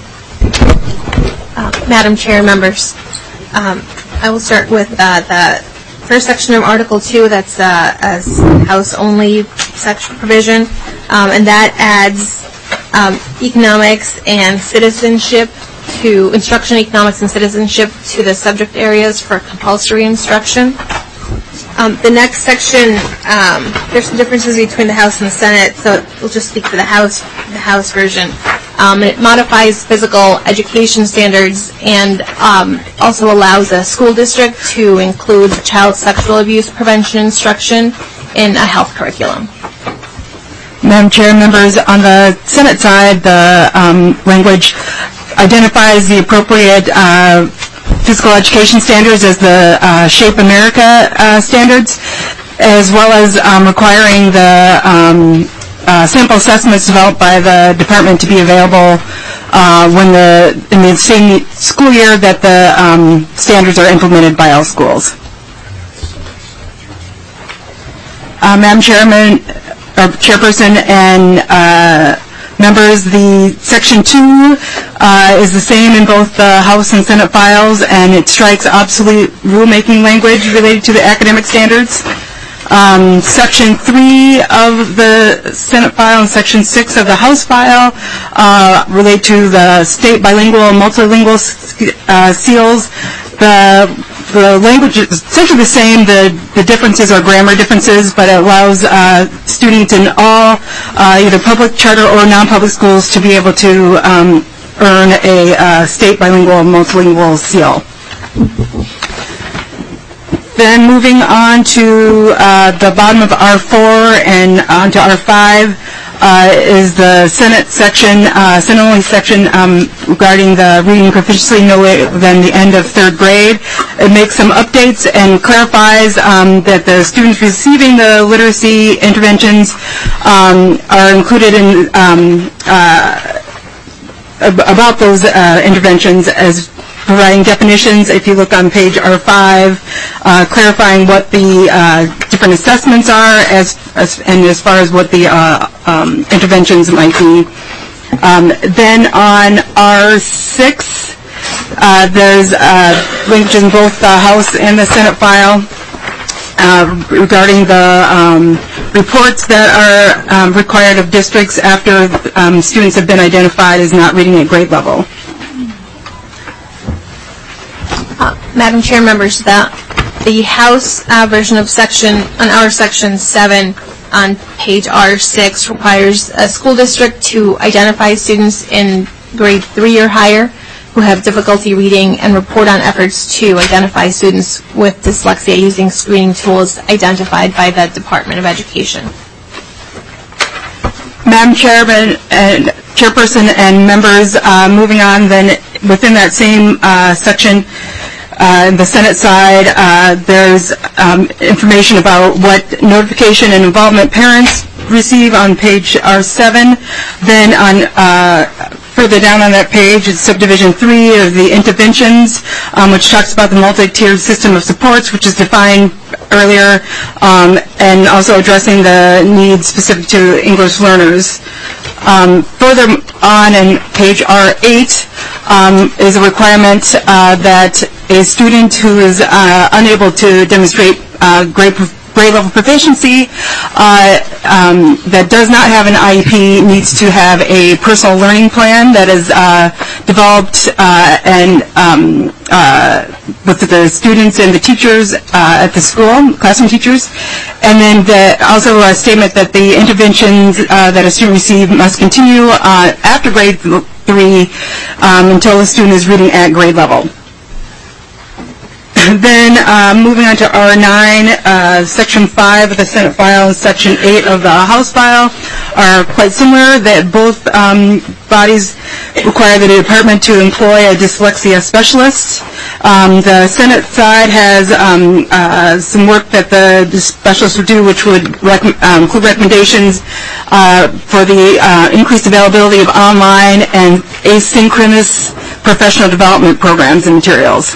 Uh, Madam Chair, members, um, I will start with uh, the first section of Article two, that's uh, a House-only section provision, um, and that adds um, economics and citizenship to, instruction, economics, and citizenship to the subject areas for compulsory instruction. Um, the next section, um, there's some differences between the House and the Senate, so we'll just speak for the House, the House version. Um, and it modifies physical education standards and um, also allows a school district to include child sexual abuse prevention instruction in a health curriculum. Madam Chair, members, on the Senate side, the um, language identifies the appropriate uh, physical education standards as the uh, Shape America uh, standards, as well as um, requiring the um, uh, sample assessments developed by the department to be available uh, when the in the same school year that the um, standards are implemented by all schools. Uh, Madam Chairman, or Chairperson, and uh, members, the Section two uh, is the same in both the House and Senate files, and it strikes obsolete rulemaking language related to the academic standards. Um, Section three of the Senate file and Section six of the House file uh, relate to the state bilingual and multilingual uh, seals. The The language is essentially the same. The, the differences are grammar differences, but it allows uh, students in all, uh, either public, charter, or non-public schools to be able to um, earn a uh, state bilingual and multilingual seal. Then moving on to uh, the bottom of R four and on to R five uh, is the Senate section, uh, Senate-only section um, regarding the reading proficiency no later than the end of third grade. It makes some updates and clarifies um, that the students receiving the literacy interventions um, are included in um, uh, ab- about those uh, interventions as providing definitions. If you look on page R five, uh, clarifying what the uh, different assessments are as, as and as far as what the uh, um, interventions might be. Um, then on R six, uh, there's uh, language in both the House and the Senate file uh, regarding the um, reports that are um, required of districts after um, students have been identified as not reading at grade level. Uh, Madam Chair, members, the, the House uh, version of section, on our section seven on page R six requires a school district to identify students in grade three or higher who have difficulty reading and report on efforts to identify students with dyslexia using screening tools identified by the Department of Education. Madam Chairman and Chairperson and members, uh, moving on then within that same uh, section, uh, the Senate side, uh, there's um, information about what notification and involvement parents receive on page R seven. Then on uh, further down on that page is subdivision three of the interventions, um, which talks about the multi-tiered system of supports, which is defined earlier, um, and also addressing the needs specific to English learners. Um, further on in page R eight um, is a requirement uh, that a student who is uh, unable to demonstrate uh, grade grade level proficiency uh, um, that does not have an I E P needs to have a personal learning plan that is uh, developed uh, and um, uh, with the students and the teachers uh, at the school, classroom teachers, and then the, also a statement that the interventions uh, that a student receives must continue uh, after grade three um, until the student is reading at grade level. Then uh, moving on to R nine, uh, Section five of the Senate file and Section eight of the House file are quite similar, that both um, bodies require the department to employ a dyslexia specialist. Um, the Senate side has um, uh, some work that the specialist would do, which would rec- um, include recommendations uh, for the uh, increased availability of online and asynchronous professional development programs and materials.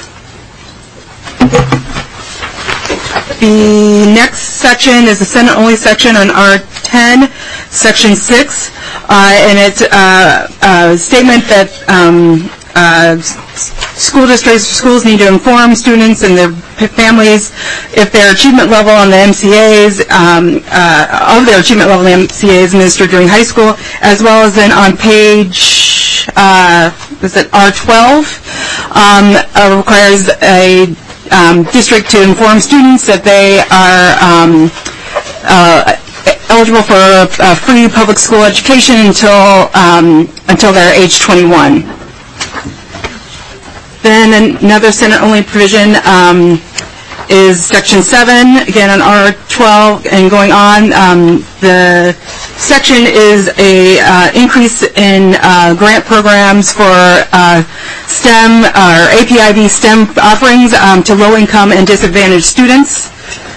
The next section is the Senate-only section on R ten, Section six, uh, and it's uh, a statement that um, uh, school districts, schools need to inform students and their families if their achievement level on the M C As, um, uh, of their achievement level in the M C As administered during high school, as well as then on page, uh, was it R twelve, um, uh, requires a Um, district to inform students that they are um, uh, eligible for a, a free public school education until um, until they're age twenty-one. Then another Senate-only provision um, is Section seven, again on R twelve and going on. Um, the section is a uh, increase in uh, grant programs for uh, STEM or A P I B STEM offerings um, to low-income and disadvantaged students.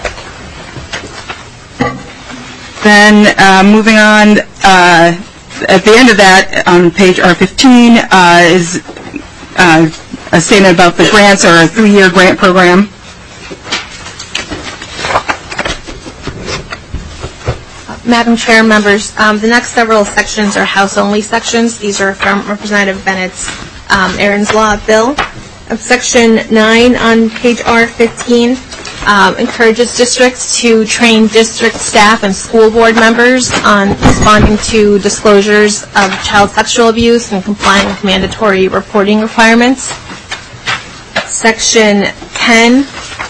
Then uh, moving on, uh, at the end of that, on page R fifteen, uh, is uh, a statement about the grants or a three-year grant program. Madam Chair, members, um, the next several sections are House-only sections. These are from Representative Bennett's um, Aaron's Law bill. Uh, Section nine on page R fifteen um, encourages districts to train district staff and school board members on responding to disclosures of child sexual abuse and complying with mandatory reporting requirements. Section ten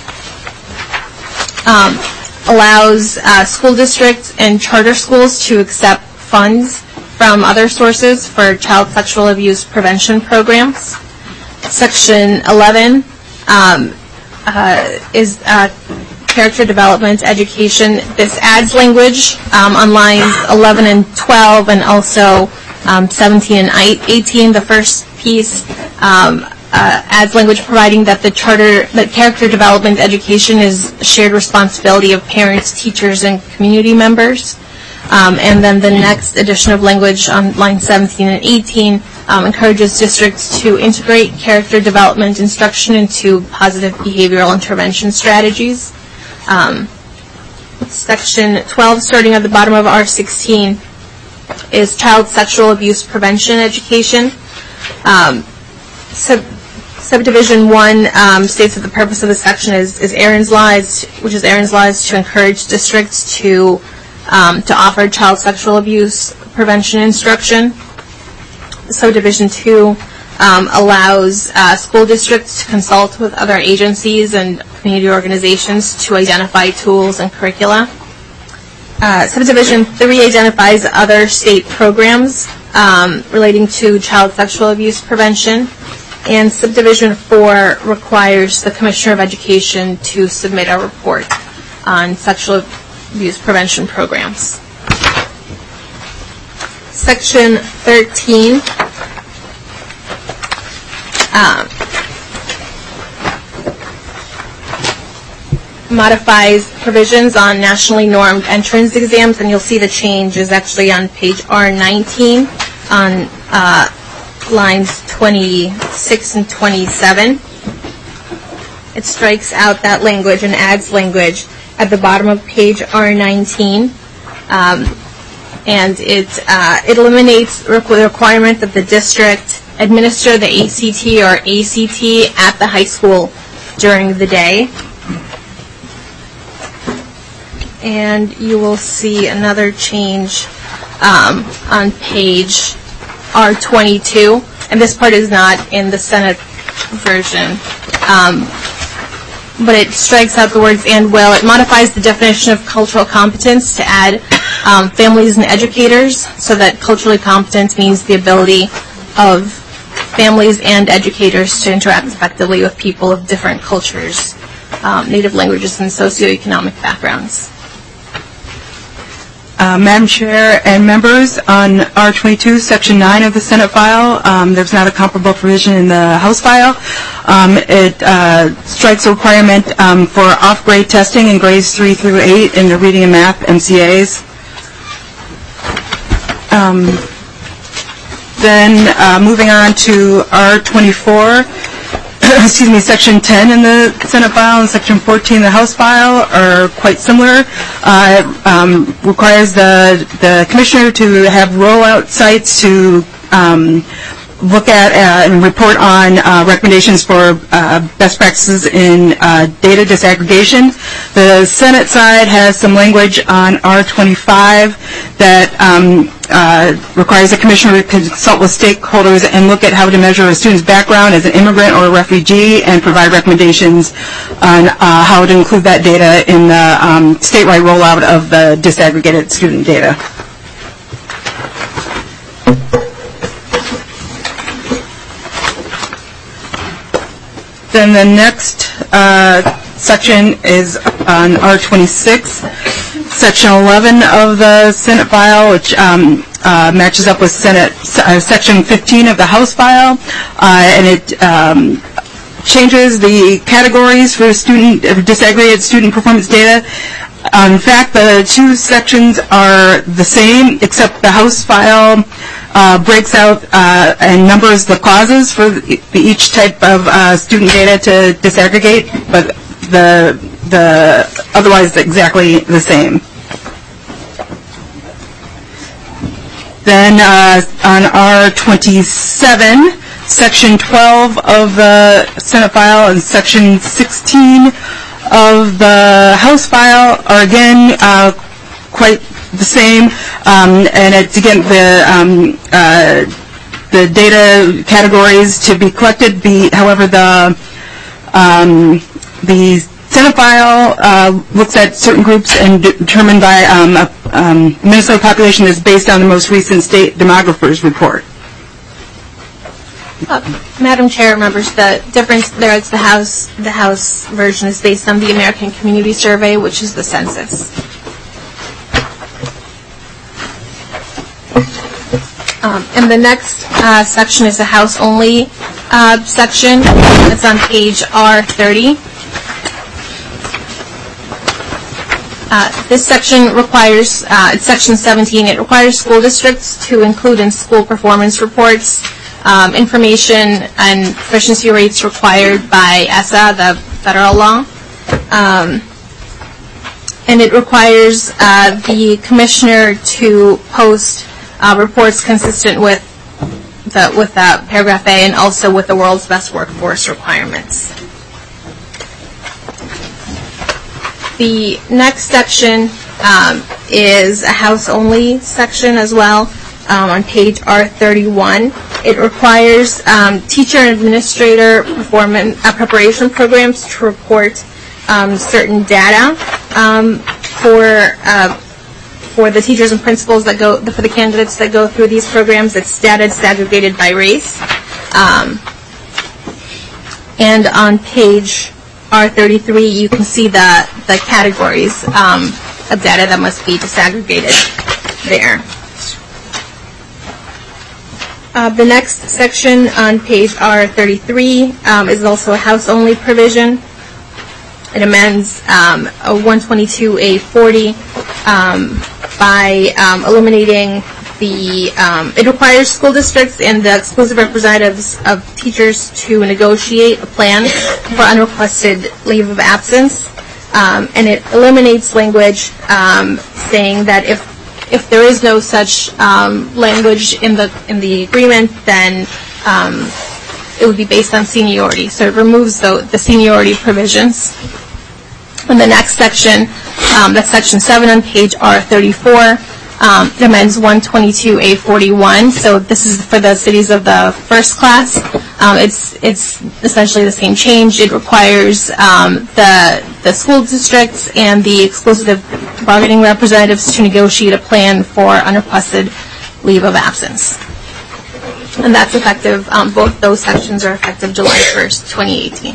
um, allows uh, school districts and charter schools to accept funds from other sources for child sexual abuse prevention programs. Section eleven um, uh, is uh, character development education. This adds language um, on lines eleven and twelve, and also um, seventeen and eighteen. The first piece um, Uh, adds language providing that the charter, that character development education is a shared responsibility of parents, teachers, and community members. Um, and then the next addition of language on line seventeen and eighteen um, encourages districts to integrate character development instruction into positive behavioral intervention strategies. Um, section twelve, starting at the bottom of R sixteen, is child sexual abuse prevention education. Um, so Subdivision one um, states that the purpose of the section is, is Aaron's Law, is, which is Aaron's Law, is to encourage districts to um, to offer child sexual abuse prevention instruction. Subdivision two um, allows uh, school districts to consult with other agencies and community organizations to identify tools and curricula. Uh, Subdivision three identifies other state programs um, relating to child sexual abuse prevention. And Subdivision four requires the Commissioner of Education to submit a report on sexual abuse prevention programs. Section thirteen um, modifies provisions on nationally normed entrance exams, and you'll see the change is actually on page R nineteen on uh, lines twenty-six and twenty-seven. It strikes out that language and adds language at the bottom of page R nineteen, um, and it uh, it eliminates the requirement that the district administer the A C T or A C T at the high school during the day. And you will see another change um, on page R twenty-two, and this part is not in the Senate version, um, but it strikes out the words "and will." It modifies the definition of cultural competence to add um, families and educators, so that culturally competent means the ability of families and educators to interact effectively with people of different cultures, um, native languages, and socioeconomic backgrounds. Uh, Madam Chair and members, on R twenty-two, Section nine of the Senate file, um, there's not a comparable provision in the House file. Um, it uh, strikes a requirement um, for off-grade testing in grades three through eight in the reading and math M C As. Um, then uh, moving on to R twenty-four, excuse me, Section ten in the Senate file and Section fourteen in the House file are quite similar. Uh, it um, requires the, the commissioner to have rollout sites to um, look at uh, and report on uh, recommendations for uh, best practices in uh, data disaggregation. The Senate side has some language on R twenty-five that um, uh, requires the commissioner to consult with stakeholders and look at how to measure a student's background as an immigrant or a refugee and provide recommendations on uh, how to include that data in the um, statewide rollout of the disaggregated student data. Then the next uh, section is on R twenty-six, Section eleven of the Senate file, which um, uh, matches up with Senate uh, Section fifteen of the House file, uh, and it um, changes the categories for student uh, disaggregated student performance data. Uh, in fact, the two sections are the same, except the House file uh, breaks out uh, and numbers the causes for the, each type of uh, student data to disaggregate, but the the otherwise exactly the same. Then uh, on R twenty-seven, Section twelve of the Senate file and Section sixteen of the House file are again uh, quite the same, um, and it's again the um, uh, the data categories to be collected. Be however the um, the Senate file uh, looks at certain groups and de- determined by um, a um, Minnesota population that's based on the most recent state demographers report. Uh, Madam Chair, members, the difference there is the House the House version is based on the American Community Survey, which is the census. Um, and the next uh, section is a House-only uh, section. It's on page R thirty. Uh, this section requires, uh, it's section seventeen, it requires school districts to include in school performance reports um, information and proficiency rates required by E S A, the federal law. Um, and it requires uh, the commissioner to post uh, reports consistent with the, with that paragraph A and also with the world's best workforce requirements. The next section um, is a House-only section as well um, on page R thirty-one. It requires um, teacher and administrator performance, uh, preparation programs to report um, certain data um, for uh, for the teachers and principals that go, for the candidates that go through these programs. It's data disaggregated by race. Um, and on page R thirty-three, you can see the, the categories um, of data that must be disaggregated there. Uh, the next section on page R thirty-three um, is also a House-only provision. It amends um, a one twenty-two A forty um, by um, eliminating the, um, it requires school districts and the exclusive representatives of teachers to negotiate a plan for unrequested leave of absence, um, and it eliminates language um, saying that if if there is no such um, language in the in the agreement, then um, it would be based on seniority. So it removes the, the seniority provisions. In the next section, um, that's section seven on page R thirty-four. Um, it amends one twenty-two A forty-one, so this is for the cities of the first class. Um, it's it's essentially the same change. It requires um, the the school districts and the exclusive bargaining representatives to negotiate a plan for unrequested leave of absence. and that's effective, um, both those sections are effective July first, twenty eighteen.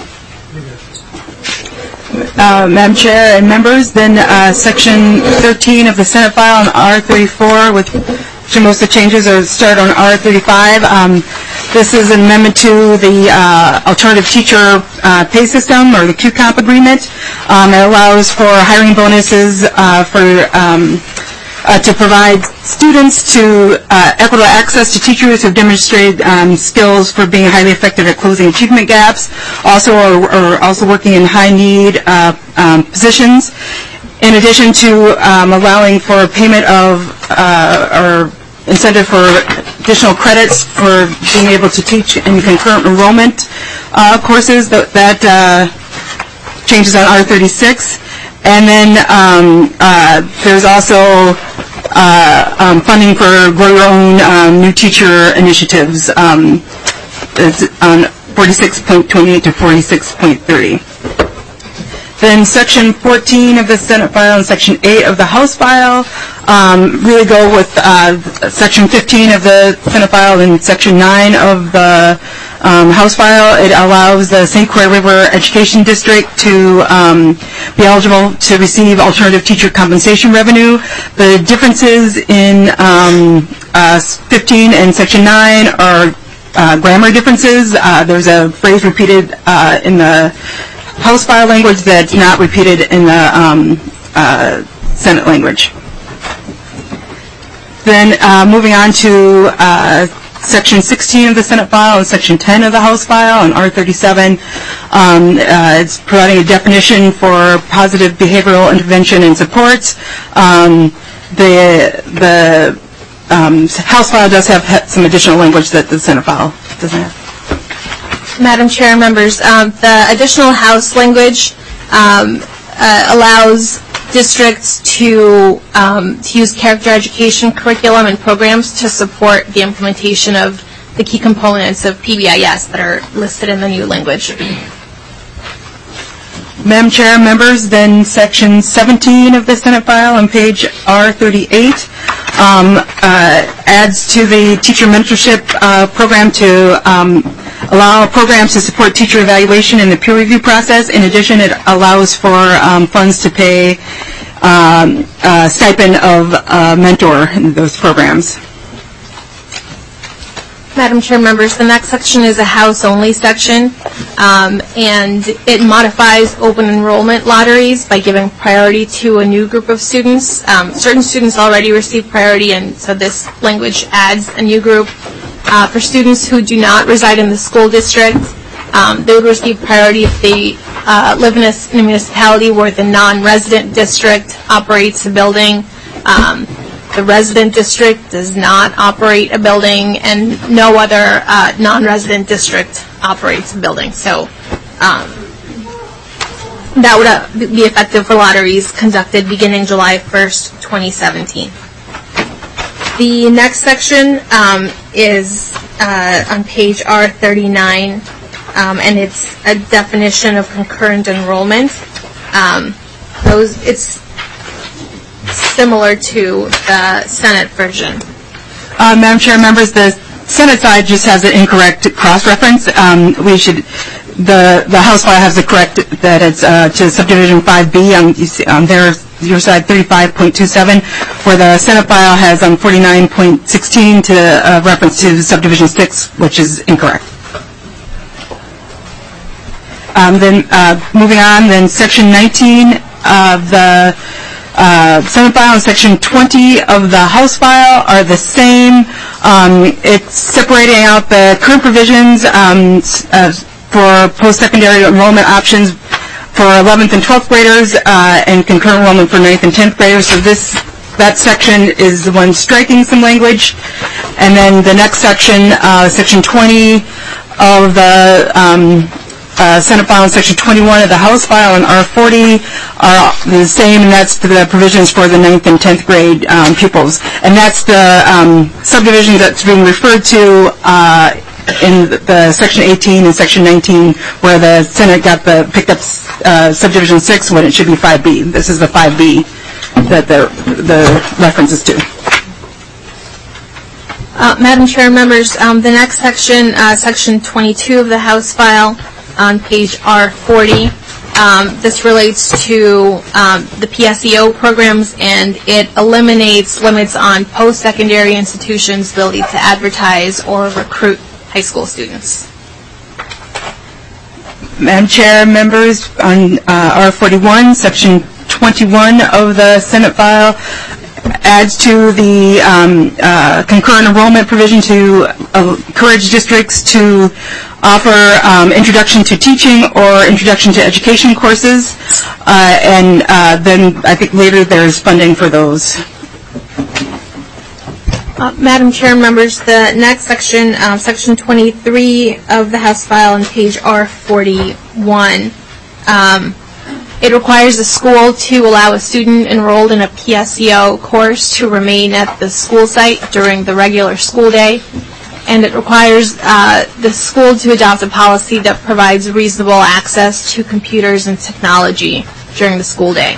Uh, Madam Chair and members, then uh, Section thirteen of the Senate file on R thirty-four, with most of the changes are start on R thirty-five. Um, this is an amendment to the uh, alternative teacher uh, pay system, or the Q COMP agreement. Um, it allows for hiring bonuses uh, for um, uh, to provide students to uh, equitable access to teachers who have demonstrated um, skills for being highly effective at closing achievement gaps, also are, are also working in high need uh, um, positions. In addition to um, allowing for payment of uh, or incentive for additional credits for being able to teach in concurrent enrollment uh, courses, that, that uh, changes on R thirty-six. And then um, uh, there's also uh, um, funding for Grow Your Own um, new teacher initiatives um, on forty-six point twenty-eight to forty-six point thirty. Then Section fourteen of the Senate file and Section eight of the House file um, really go with uh, Section fifteen of the Senate file and Section nine of the um, House file. It allows the Saint Croix River Education District to um, be eligible to receive alternative teacher compensation revenue. The differences in um, uh, fifteen and Section nine are uh, grammar differences. Uh, there's a phrase repeated uh, in the House file language that's not repeated in the um, uh, Senate language. Then uh, moving on to uh, Section sixteen of the Senate file and Section ten of the House file and R thirty-seven. Um, uh, it's providing a definition for positive behavioral intervention and support. Um, the the um, House file does have some additional language that the Senate file doesn't have. Madam Chair, members, um, the additional House language um, uh, allows districts to, um, to use character education curriculum and programs to support the implementation of the key components of P B I S that are listed in the new language. Madam Chair, members, then Section seventeen of the Senate file on page R thirty-eight um, uh, adds to the teacher mentorship uh, program to um, allow programs to support teacher evaluation in the peer review process. In addition, it allows for um, funds to pay um, a stipend of a mentor in those programs. Madam Chair, members, the next section is a House-only section, um, and it modifies open enrollment lotteries by giving priority to a new group of students. Um, certain students already receive priority, and so this language adds a new group. Uh, for students who do not reside in the school district, um, they would receive priority if they uh, live in a, in a municipality where the non-resident district operates a building. Um, the resident district does not operate a building, and no other uh, non-resident district operates a building. So um, that would uh, be effective for lotteries conducted beginning July first, twenty seventeen. The next section um, is uh, on page R thirty-nine, um, and it's a definition of concurrent enrollment. Um, those it's similar to the Senate version. Uh, Madam Chair, members, the Senate side just has an incorrect cross-reference. Um, we should, the the House file has the correct that it's uh, to subdivision five B on, on their your side thirty-five point two seven, where the Senate file has on forty-nine point sixteen to uh, reference to subdivision six, which is incorrect. Um, then uh, moving on, then section nineteen of the uh, Senate file and section twenty of the House file are the same. Um, it's separating out the current provisions um, uh, for post-secondary enrollment options for eleventh and twelfth graders uh, and concurrent enrollment for ninth and tenth graders. So this that section is the one striking some language. And then the next section, uh, section twenty of the um, uh, Senate file and section twenty-one of the House file and R forty are the same, and that's the provisions for the ninth and tenth grade um, pupils. And that's the um, subdivision that's being referred to uh, in the section eighteen and section nineteen, where the Senate got the picked up uh, subdivision six when it should be five B. This is the five B that the the reference is to. Uh, Madam Chair, members, um, the next section, uh, section twenty-two of the House file on page R forty, um, this relates to um, the P S E O programs, and it eliminates limits on post-secondary institutions' ability to advertise or recruit high school students. Madam Chair, members, on uh, R forty-one, section twenty-one of the Senate file adds to the um, uh, concurrent enrollment provision to uh, encourage districts to offer um, introduction to teaching or introduction to education courses, uh, and uh, then I think later there's funding for those. Uh, Madam Chair, members, the next section, um, section twenty-three of the House file on page R forty-one, um, it requires the school to allow a student enrolled in a P S E O course to remain at the school site during the regular school day, and it requires uh, the school to adopt a policy that provides reasonable access to computers and technology during the school day.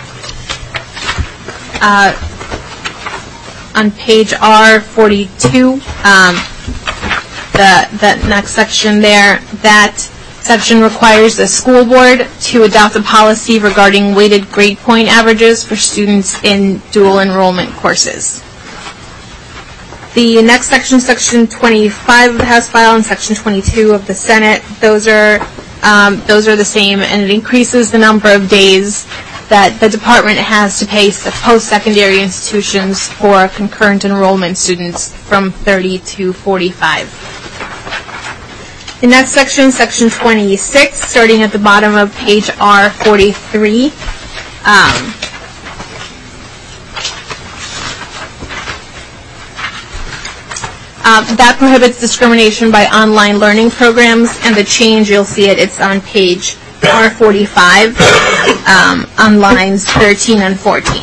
Uh, on page R forty-two, um, the, the next section there, that section requires the school board to adopt a policy regarding weighted grade point averages for students in dual enrollment courses. The next section, section twenty-five of the House file and section twenty-two of the Senate, those are um, those are the same, and it increases the number of days that the department has to pay post-secondary institutions for concurrent enrollment students from thirty to forty-five. The next section, section twenty-six, starting at the bottom of page R forty-three. Um, uh, that prohibits discrimination by online learning programs, and the change, you'll see it, it's on page R forty-five, um, on lines thirteen and fourteen.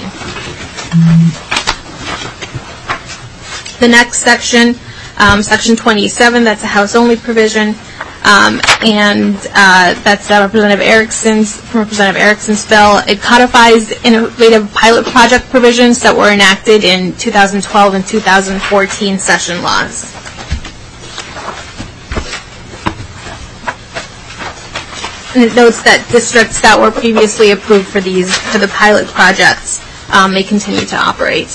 The next section, um, section twenty-seven, that's a House-only provision, um, and uh, that's uh, Representative Erickson's, from Representative Erickson's bill. It codifies innovative pilot project provisions that were enacted in two thousand twelve and two thousand fourteen session laws. And it notes that districts that were previously approved for these, for the pilot projects, um, may continue to operate.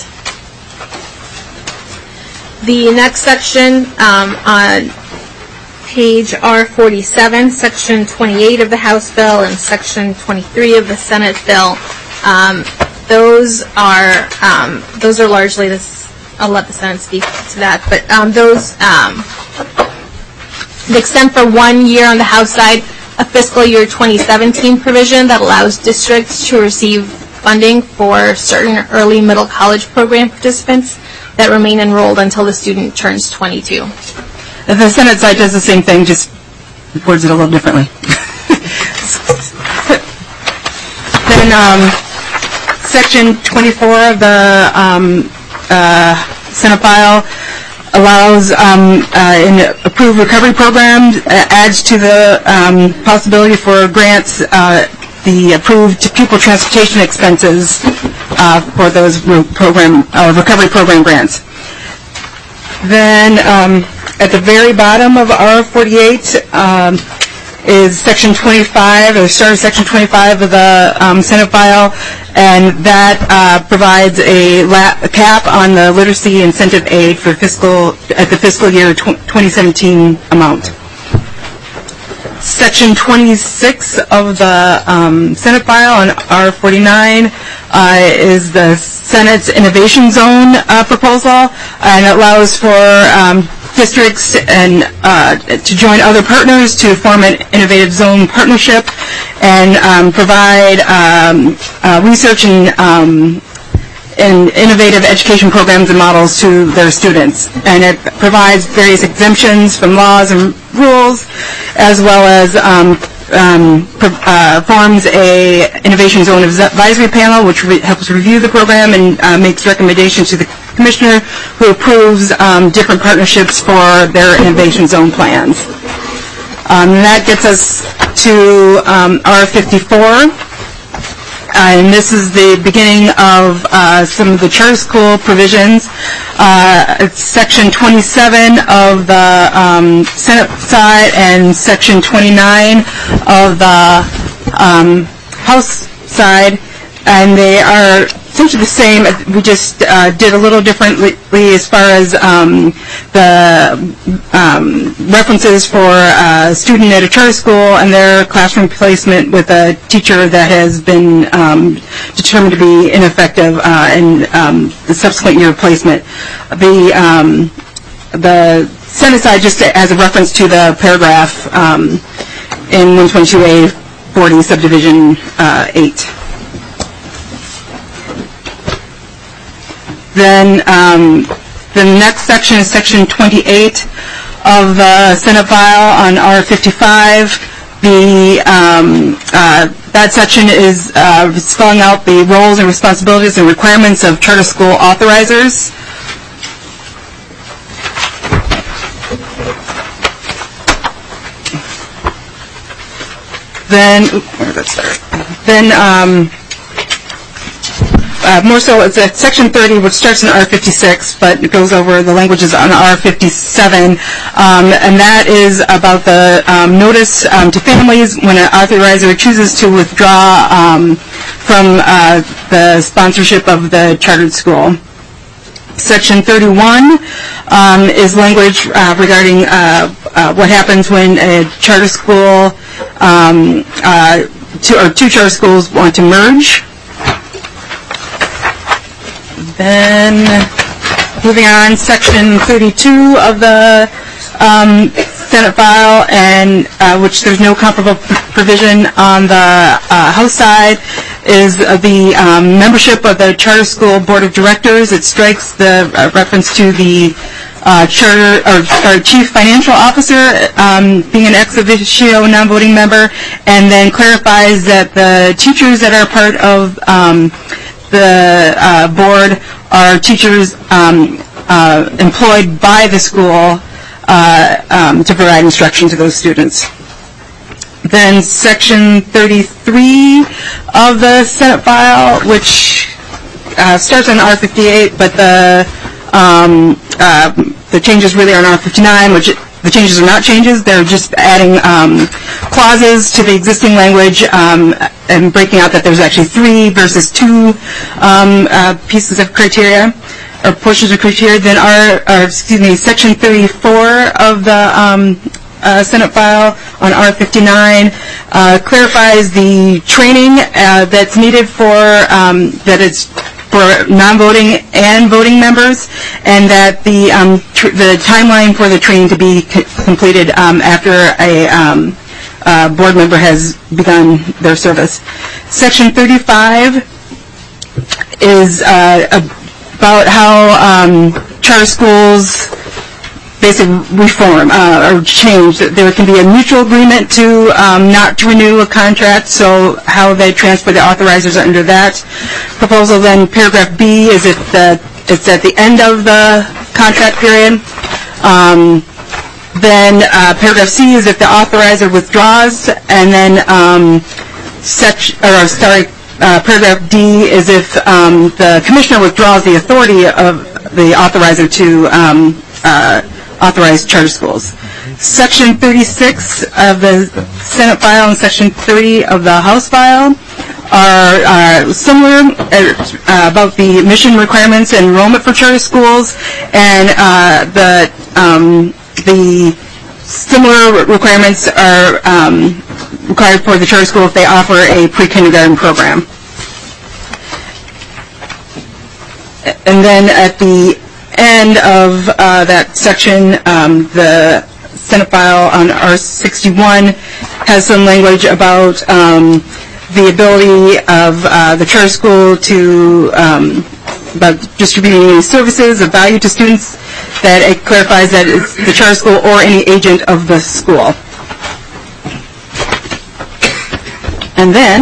The next section, um, on page R forty-seven, section twenty-eight of the House bill and section twenty-three of the Senate bill, um, those are um, those are largely this. I'll let the Senate speak to that, but um, those um, extend for one year on the House side a fiscal year twenty seventeen provision that allows districts to receive funding for certain early middle college program participants that remain enrolled until the student turns twenty-two. The Senate side does the same thing, just words it a little differently. Then um, section twenty-four of the um, uh, Senate file allows um, uh, an approved recovery program, uh, adds to the um, possibility for grants uh, the approved pupil transportation expenses uh, for those program uh, recovery program grants. Then um, at the very bottom of R forty-eight um, is section twenty-five, or start of section twenty-five of the um, Senate file, and that uh, provides a, la a cap on the literacy incentive aid for fiscal at the fiscal year twenty seventeen amount. Section twenty-six of the um, Senate file on R forty-nine uh, is the Senate's Innovation Zone uh, proposal, and it allows for um, districts and uh, to join other partners to form an innovative zone partnership and um, provide um, uh, research and um, and innovative education programs and models to their students. And it provides various exemptions from laws and rules, as well as um, um, uh, forms a Innovation Zone Advisory Panel, which re helps review the program and uh, makes recommendations to the Commissioner, who approves um, different partnerships for their Innovation Zone plans. Um, and that gets us to um, R fifty-four. and this is the beginning of uh, some of the charter school provisions. Uh, it's section twenty-seven of the um, Senate side and section twenty-nine of the um, House side, and they are essentially the same. We just uh, did a little differently as far as um, the um, references for a student at a charter school and their classroom placement with a teacher that has been um, determined to be ineffective uh, and um, the subsequent year placement. The um, the Senate side just as a reference to the paragraph um, in one twenty-two A forty subdivision uh, eight. Then um, the next section is section twenty-eight of the Senate file on R fifty-five. The um, uh, that section is uh, spelling out the roles and responsibilities and requirements of charter school authorizers. Then, where did that start? Then. Um, Uh, more so, it's at section thirty, which starts in R fifty-six, but it goes over the languages on R fifty-seven, um, and that is about the um, notice um, to families when an authorizer chooses to withdraw um, from uh, the sponsorship of the chartered school. Section thirty-one um, is language uh, regarding uh, uh, what happens when a charter school um, uh, two, or two charter schools want to merge. Then, moving on, section thirty-two of the um, Senate file, and uh, which there's no comparable provision on the uh, House side, is uh, the um, membership of the charter school board of directors. It strikes the uh, reference to the uh, charter or sorry, chief financial officer um, being an ex officio non-voting member, and then clarifies that the teachers that are part of um, the uh, board are teachers um, uh, employed by the school uh, um, to provide instruction to those students. Then section thirty-three of the Senate file, which uh, starts on R fifty-eight, but the um, uh, the changes really are on R fifty-nine, which the changes are not changes. They're just adding um, clauses to the existing language um, and breaking out that there's actually three versus two um, uh, pieces of criteria or portions of criteria. Then our, our excuse me, section thirty-four of the um, uh, Senate file on R fifty-nine uh, clarifies the training uh, that's needed for um, that it's for non-voting and voting members, and that the um, tr the timeline for the training to be c completed um, after a um, uh, board member has begun their service. Section thirty-five is uh, about how um, charter schools basically reform uh, or change. There can be a mutual agreement to um, not to renew a contract, so how they transfer the authorizers under that proposal. Then paragraph B is if the, it's at the end of the contract period. Um, then uh, paragraph C is if the authorizer withdraws, and then um, section, or sorry, uh, paragraph D is if um, the commissioner withdraws the authority of the authorizer to um, uh, authorized charter schools. Section thirty-six of the Senate file and section thirty of the House file are uh, similar uh, about the mission requirements and enrollment for charter schools, and uh, the um, the similar requirements are um, required for the charter school if they offer a pre-kindergarten program. And then at the end of uh, that section, um, the Senate file on R sixty-one has some language about um, the ability of uh, the charter school to um, about distributing services of value to students, that it clarifies that it's the charter school or any agent of the school. And then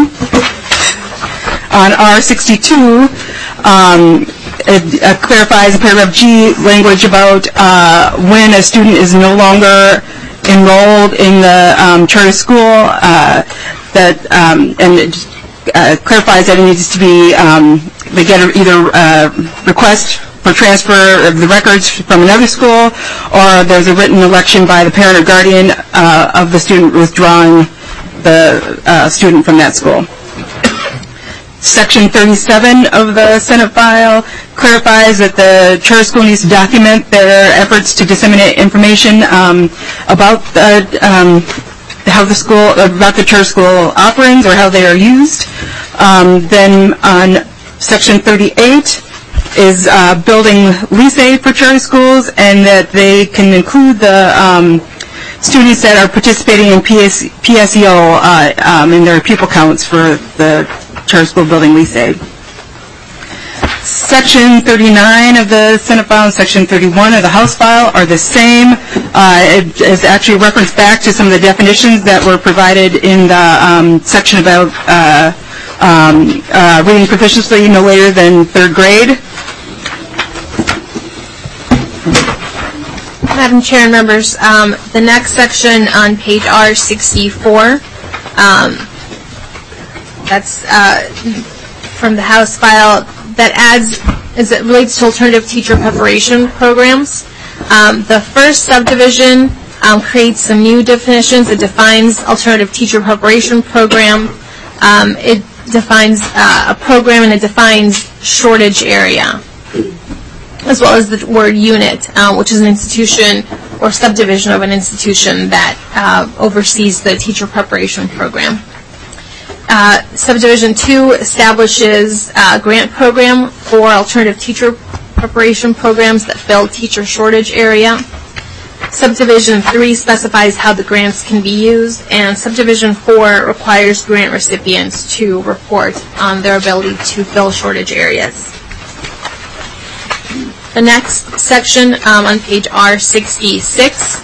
on R sixty-two, um, It uh, clarifies in paragraph G language about uh, when a student is no longer enrolled in the um, charter school, uh, that um, and it uh, clarifies that it needs to be, um, they get a, either a request for transfer of the records from another school, or there's a written election by the parent or guardian uh, of the student withdrawing the uh, student from that school. Section thirty-seven of the Senate file clarifies that the charter school needs to document their efforts to disseminate information um, about the, um, how the school, about the charter school offerings or how they are used. Um, then on Section thirty-eight is uh, building lease aid for charter schools, and that they can include the um, students that are participating in P S, P S E O uh, um, in their pupil counts for the charter school building lease aid. Section thirty-nine of the Senate file and Section thirty-one of the House file are the same. Uh, it is actually a reference back to some of the definitions that were provided in the um, section about uh, um, uh, reading proficiency no later than third grade. Madam Chair and members, um, the next section on page R sixty-four, um, that's uh, from the House file, that adds, as it relates to alternative teacher preparation programs. Um, the first subdivision um, creates some new definitions. It defines alternative teacher preparation program. Um, it defines uh, a program, and it defines shortage area, as well as the word unit, uh, which is an institution or subdivision of an institution that uh, oversees the teacher preparation program. Uh, subdivision two establishes a grant program for alternative teacher preparation programs that fill teacher shortage area. Subdivision three specifies how the grants can be used, and subdivision four requires grant recipients to report on their ability to fill shortage areas. The next section um, on page R sixty-six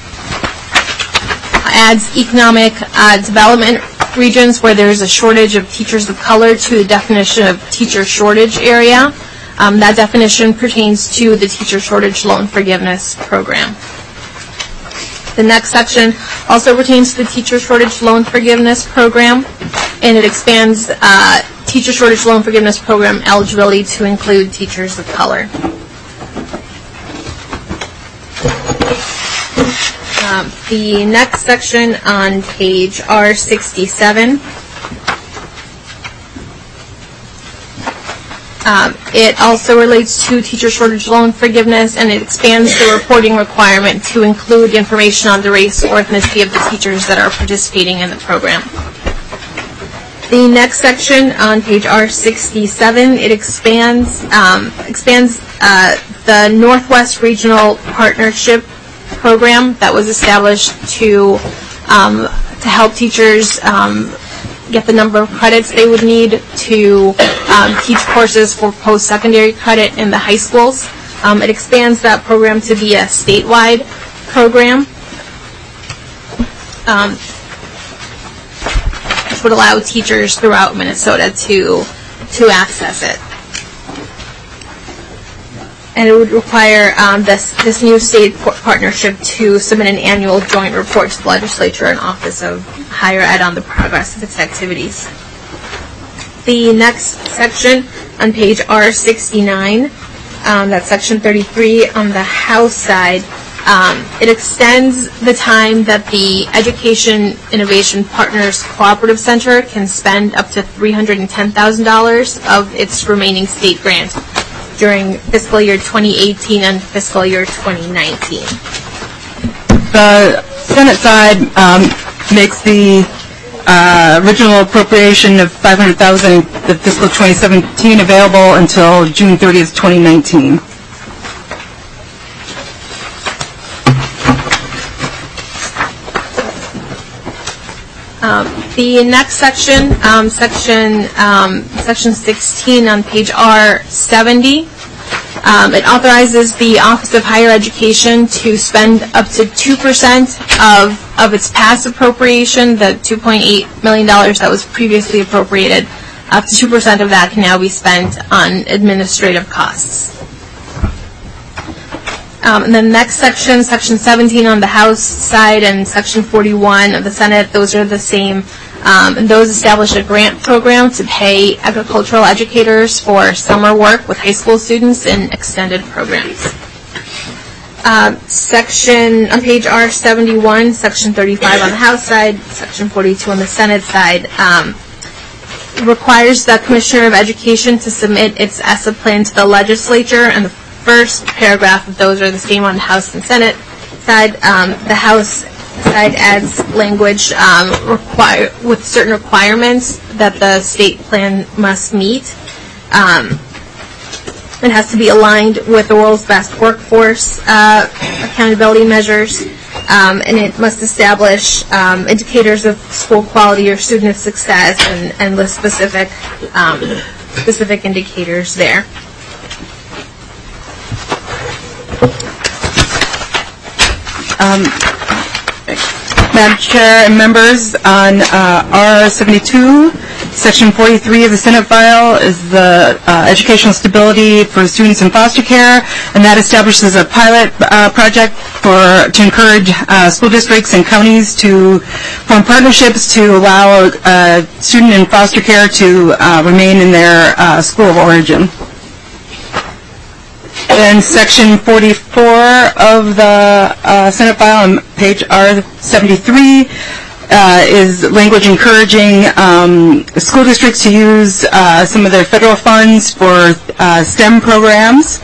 adds economic uh, development regions where there is a shortage of teachers of color to the definition of teacher shortage area. Um, that definition pertains to the teacher shortage loan forgiveness program. The next section also pertains to the teacher shortage loan forgiveness program, and it expands uh, teacher shortage loan forgiveness program eligibility to include teachers of color. Um, the next section on page R sixty-seven, um, it also relates to teacher shortage loan forgiveness, and it expands the reporting requirement to include information on the race or ethnicity of the teachers that are participating in the program. The next section on page R sixty-seven, it expands um, expands uh, the Northwest Regional Partnership program that was established to um, to help teachers um, get the number of credits they would need to um, teach courses for post-secondary credit in the high schools. Um, it expands that program to be a statewide program, um, which would allow teachers throughout Minnesota to to access it. And it would require um, this, this new state partnership to submit an annual joint report to the legislature and Office of Higher Ed on the progress of its activities. The next section on page R sixty-nine, um, that's section thirty-three on the House side, um, it extends the time that the Education Innovation Partners Cooperative Center can spend up to three hundred ten thousand dollars of its remaining state grant during fiscal year twenty eighteen and fiscal year twenty nineteen. The Senate side um, makes the uh, original appropriation of five hundred thousand dollars the fiscal twenty seventeen available until June thirtieth, twenty nineteen. Um, the next section, um, section um, section sixteen on page R seventy, um, it authorizes the Office of Higher Education to spend up to two percent of, of its past appropriation, the two point eight million dollars that was previously appropriated. Up to two percent of that can now be spent on administrative costs. Um, and then the next section, section seventeen on the House side and section forty-one of the Senate, those are the same Um, and those establish a grant program to pay agricultural educators for summer work with high school students in extended programs. Uh, section, on page R seventy-one, section thirty-five on the House side, section forty-two on the Senate side, um, requires the Commissioner of Education to submit its E S S A plan to the legislature, and the first paragraph of those are the same on the House and Senate side. Um, the House side adds language um, require, with certain requirements that the state plan must meet. Um, It has to be aligned with the world's best workforce uh, accountability measures, um, and it must establish um, indicators of school quality or student success, and, and list specific um, specific indicators there. Um, Madam Chair and members, on uh, R seventy-two, Section forty-three of the Senate file is the uh, educational stability for students in foster care, and that establishes a pilot uh, project for to encourage uh, school districts and counties to form partnerships to allow a student in foster care to uh, remain in their uh, school of origin. And Section forty-four of the uh, Senate file on page R seventy-three uh, is language encouraging um, school districts to use uh, some of their federal funds for uh, STEM programs.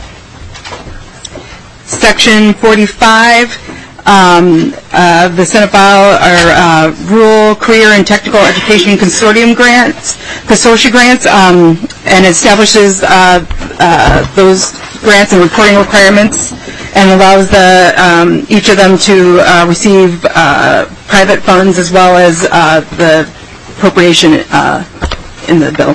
Section forty-five um, uh, the Senate file are uh, Rural Career and Technical Education Consortium grants, consortia grants, um, and establishes uh, uh, those grants and reporting requirements, and allows the um, each of them to uh, receive uh, private funds as well as uh, the appropriation uh, in the bill.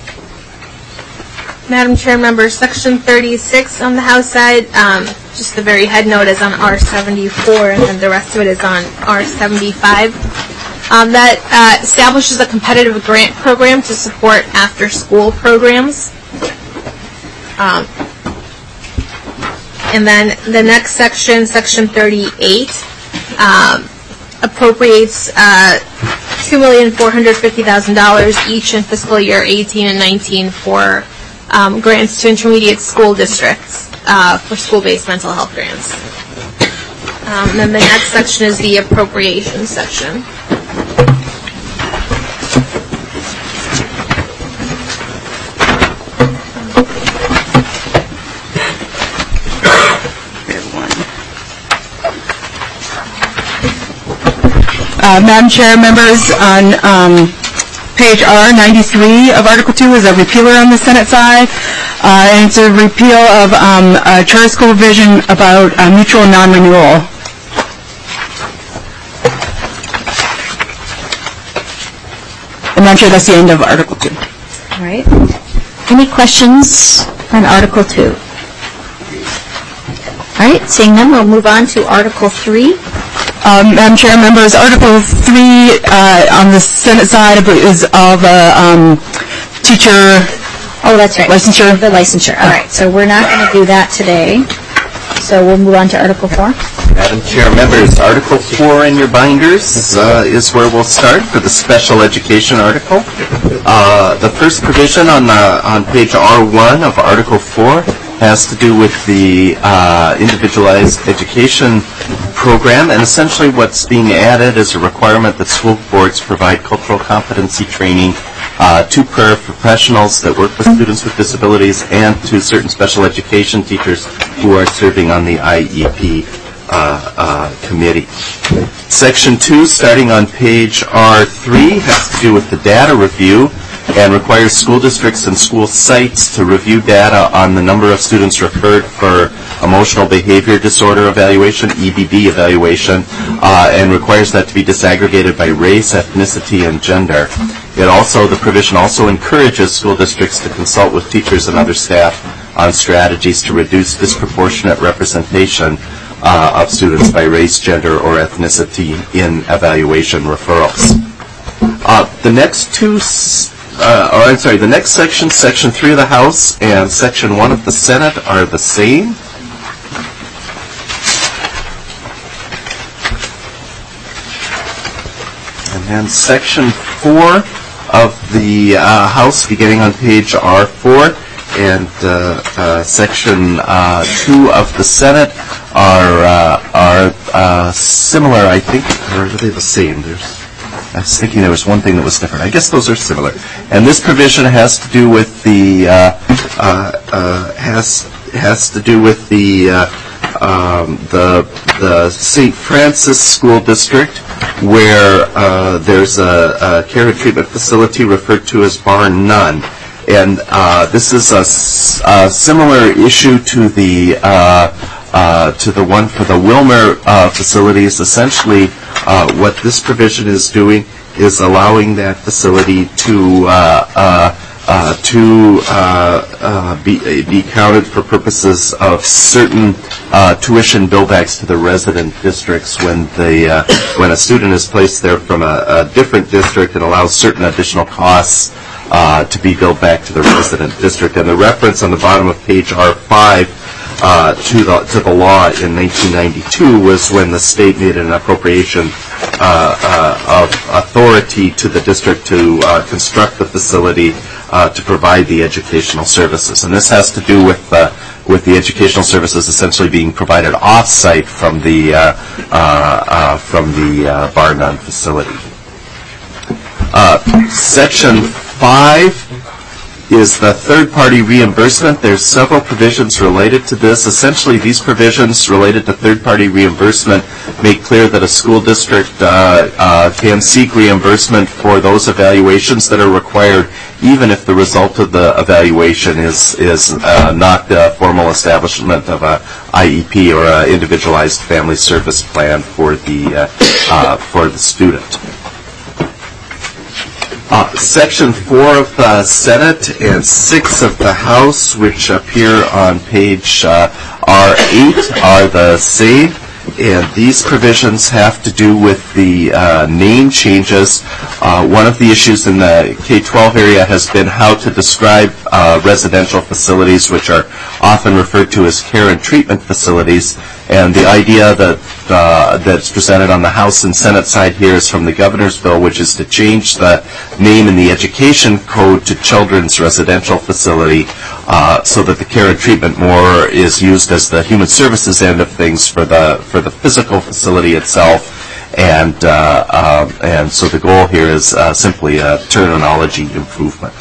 Madam Chair, members, Section thirty-six on the House side, um, just the very head note is on R seventy-four, and then the rest of it is on R seventy-five. Um, that uh, establishes a competitive grant program to support after-school programs. Um, And then the next section, Section thirty-eight, um, appropriates uh, two million four hundred fifty thousand dollars each in fiscal year eighteen and nineteen for um, grants to intermediate school districts uh, for school-based mental health grants. Um, and then the next section is the appropriations section. Uh, Madam Chair, members, on um, page R ninety-three of Article two is a repealer on the Senate side, uh, and it's a repeal of um, a charter school vision about uh, mutual non-renewal. And Madam Chair, that's the end of Article two. All right. Any questions on Article two? All right, seeing none, we'll move on to Article three. Um, Madam Chair, members, Article three uh, on the Senate side is all the um, teacher Oh, that's right. licensure. The licensure. All right, so we're not going to do that today. So we'll move on to Article four. Madam Chair, members, Article four in your binders uh, is where we'll start for the special education article. Uh, the first provision on the, on page R one of Article four has to do with the uh, individualized education program, and essentially what's being added is a requirement that school boards provide cultural competency training uh, to paraprofessionals that work with students with disabilities and to certain special education teachers who are serving on the I E P uh, uh, committee. Section two, starting on page R three, has to do with the data review and requires school districts and school sites to review data on the number of students referred for emotional behavior disorder evaluation, E B D evaluation, uh, and requires that to be disaggregated by race, ethnicity, and gender. It also, the provision also encourages school districts to consult with teachers and other staff on strategies to reduce disproportionate representation uh, of students by race, gender, or ethnicity in evaluation referrals. Uh, the next two Uh, or I'm sorry, the next section, Section three of the House and Section one of the Senate are the same. And then Section four of the uh, House, beginning on page R four, and uh, uh, Section uh, two of the Senate are uh, are uh, similar, I think, or are they the same? There's, I was thinking there was one thing that was different. I guess those are similar. And this provision has to do with the uh, uh, uh, has has to do with the uh, um, the the Saint Francis School District, where uh, there's a, a care and treatment facility referred to as Bar None. And uh, this is a, a similar issue to the uh, uh, to the one for the Wilmer uh, facilities. Essentially, uh, what this provision is doing is allowing that facility to uh, uh, uh, to uh, uh, be be counted for purposes of certain uh, tuition billbacks to the resident districts when the uh, when a student is placed there from a, a different district, and allows certain additional costs Uh, to be billed back to the resident district. And the reference on the bottom of page R five uh, to the to the law in nineteen ninety-two was when the state made an appropriation uh, uh, of authority to the district to uh, construct the facility uh, to provide the educational services. And this has to do with uh, with the educational services essentially being provided off-site from the uh, uh, uh, from the uh, Bar None facility. Uh, section five is the third-party reimbursement. There's several provisions related to this. Essentially, these provisions related to third-party reimbursement make clear that a school district uh, uh, can seek reimbursement for those evaluations that are required, even if the result of the evaluation is is uh, not the formal establishment of a I E P or an individualized family service plan for the uh, uh, for the student. Uh, section four of the Senate and six of the House, which appear on page uh, R eight, are the same. And these provisions have to do with the uh, name changes. Uh, one of the issues in the K twelve area has been how to describe uh, residential facilities, which are often referred to as care and treatment facilities. And the idea that uh, that's presented on the House and Senate side here is from the governor's bill, which is to change the name in the education code to children's residential facility, uh, so that the care and treatment more is used as the human services end of things for the for the physical facility itself. And uh, uh, and so the goal here is uh, simply a terminology improvement.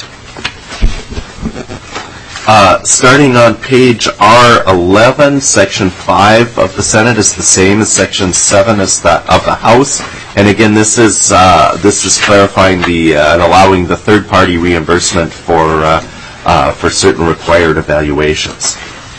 Uh, starting on page R eleven, section five of the Senate is the same as section seven as the, of the House. And again, this is uh, this is clarifying the uh, and allowing the third-party reimbursement for uh, uh, for certain required evaluations.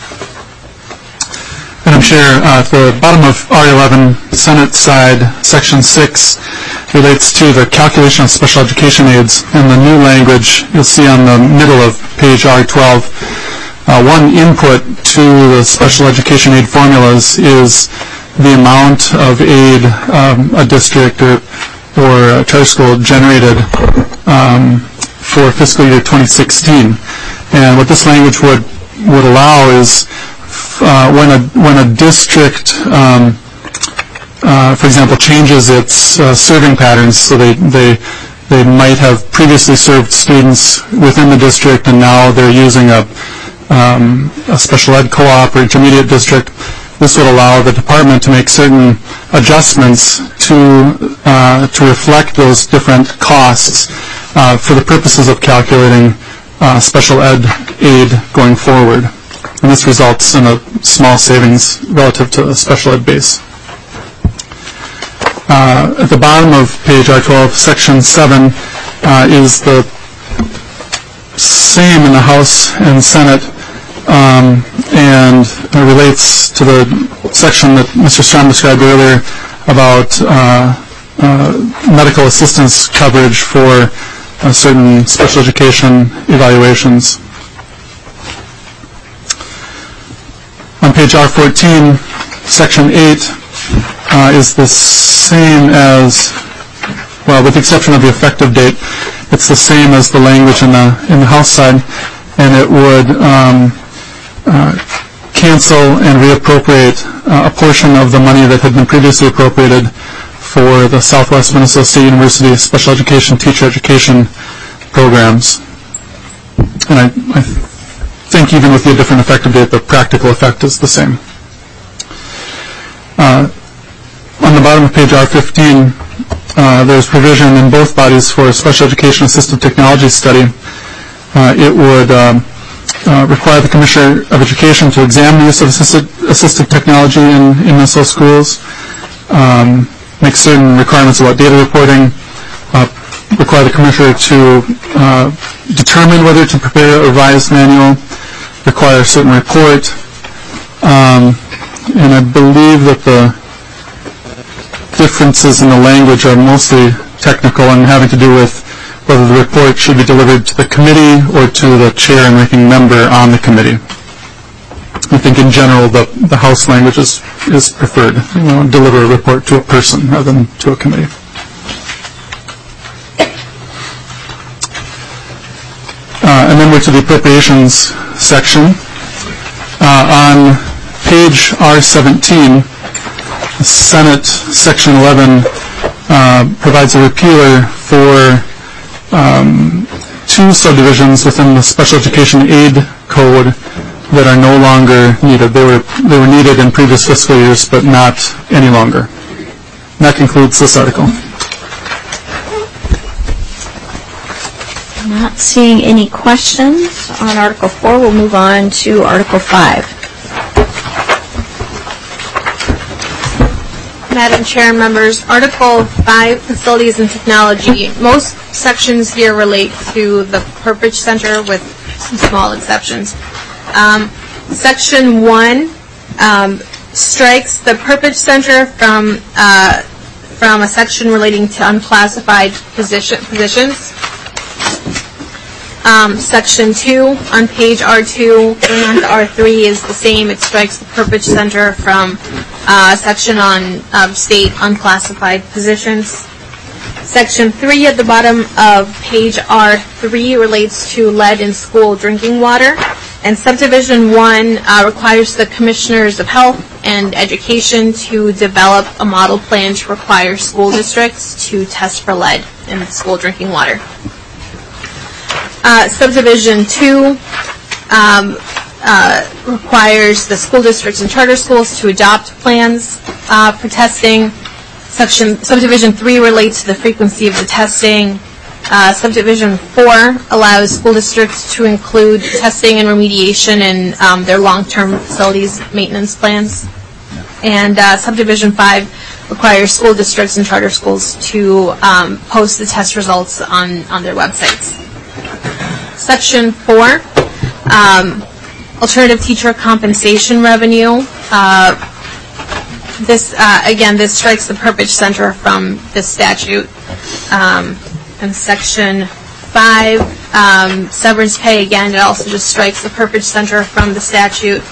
Madam Chair, uh, at the bottom of R eleven, Senate side, section six relates to the calculation of special education aids. In the new language, you'll see on the middle of page R twelve, uh, one input to the special education aid formulas is the amount of aid um, a district or, or a charter school generated um, for fiscal year twenty sixteen. And what this language would, would allow is Uh, when a when a district, um, uh, for example, changes its uh, serving patterns, so they they they might have previously served students within the district, and now they're using a um, a special ed co-op or intermediate district. This would allow the department to make certain adjustments to uh, to reflect those different costs uh, for the purposes of calculating uh, special ed aid going forward. And this results in a small savings relative to the special ed base. Uh, at the bottom of page R twelve, section seven uh, is the same in the House and Senate, um, and it relates to the section that Mister Strom described earlier about uh, uh, medical assistance coverage for uh, certain special education evaluations. On page R fourteen, section eight uh, is the same as, well, with the exception of the effective date, it's the same as the language in the in the House side, and it would um, uh, cancel and reappropriate uh, a portion of the money that had been previously appropriated for the Southwest Minnesota State University Special Education Teacher Education programs. And I, I think even with the different effective date, the practical effect is the same. Uh, on the bottom of page R fifteen, uh, there's provision in both bodies for a special education assistive technology study. Uh, it would um, uh, require the Commissioner of Education to examine the use of assistive, assistive technology in, in Minnesota schools, um, make certain requirements about data reporting, uh, require the Commissioner to uh, determine whether to prepare a revised manual, require a certain report, um, and I believe that the differences in the language are mostly technical and having to do with whether the report should be delivered to the committee or to the chair and ranking member on the committee. I think in general the, the House language is, is preferred. You know, deliver a report to a person rather than to a committee. Uh, and then we're to the appropriations section. Uh, on page R seventeen, Senate Section eleven uh, provides a repealer for um, two subdivisions within the Special Education Aid Code that are no longer needed. They were they were needed in previous fiscal years, but not any longer. And that concludes this article. Not seeing any questions on Article four. We'll move on to Article five. Madam Chair and members, Article five, Facilities and Technology. Most sections here relate to the Purpose Center with some small exceptions. Um, section one um, strikes the Purpose Center from uh, from a section relating to unclassified position, positions. Um, section two on page R two going on to R three is the same. It strikes the Purpose Center from uh, a section on um, state unclassified positions. Section three at the bottom of page R three relates to lead in school drinking water. And subdivision one uh, requires the Commissioners of Health and Education to develop a model plan to require school districts to test for lead in school drinking water. Uh, subdivision two um, uh, requires the school districts and charter schools to adopt plans uh, for testing. Section subdivision three relates to the frequency of the testing. Uh, subdivision four allows school districts to include testing and remediation in um, their long-term facilities maintenance plans. And uh, subdivision five requires school districts and charter schools to um, post the test results on, on their websites. Section four, um, alternative teacher compensation revenue. Uh, this, uh, again, this strikes the Purpose Center from this statute. Um, and section five, um, severance pay, again, it also just strikes the Purpose Center from the statute.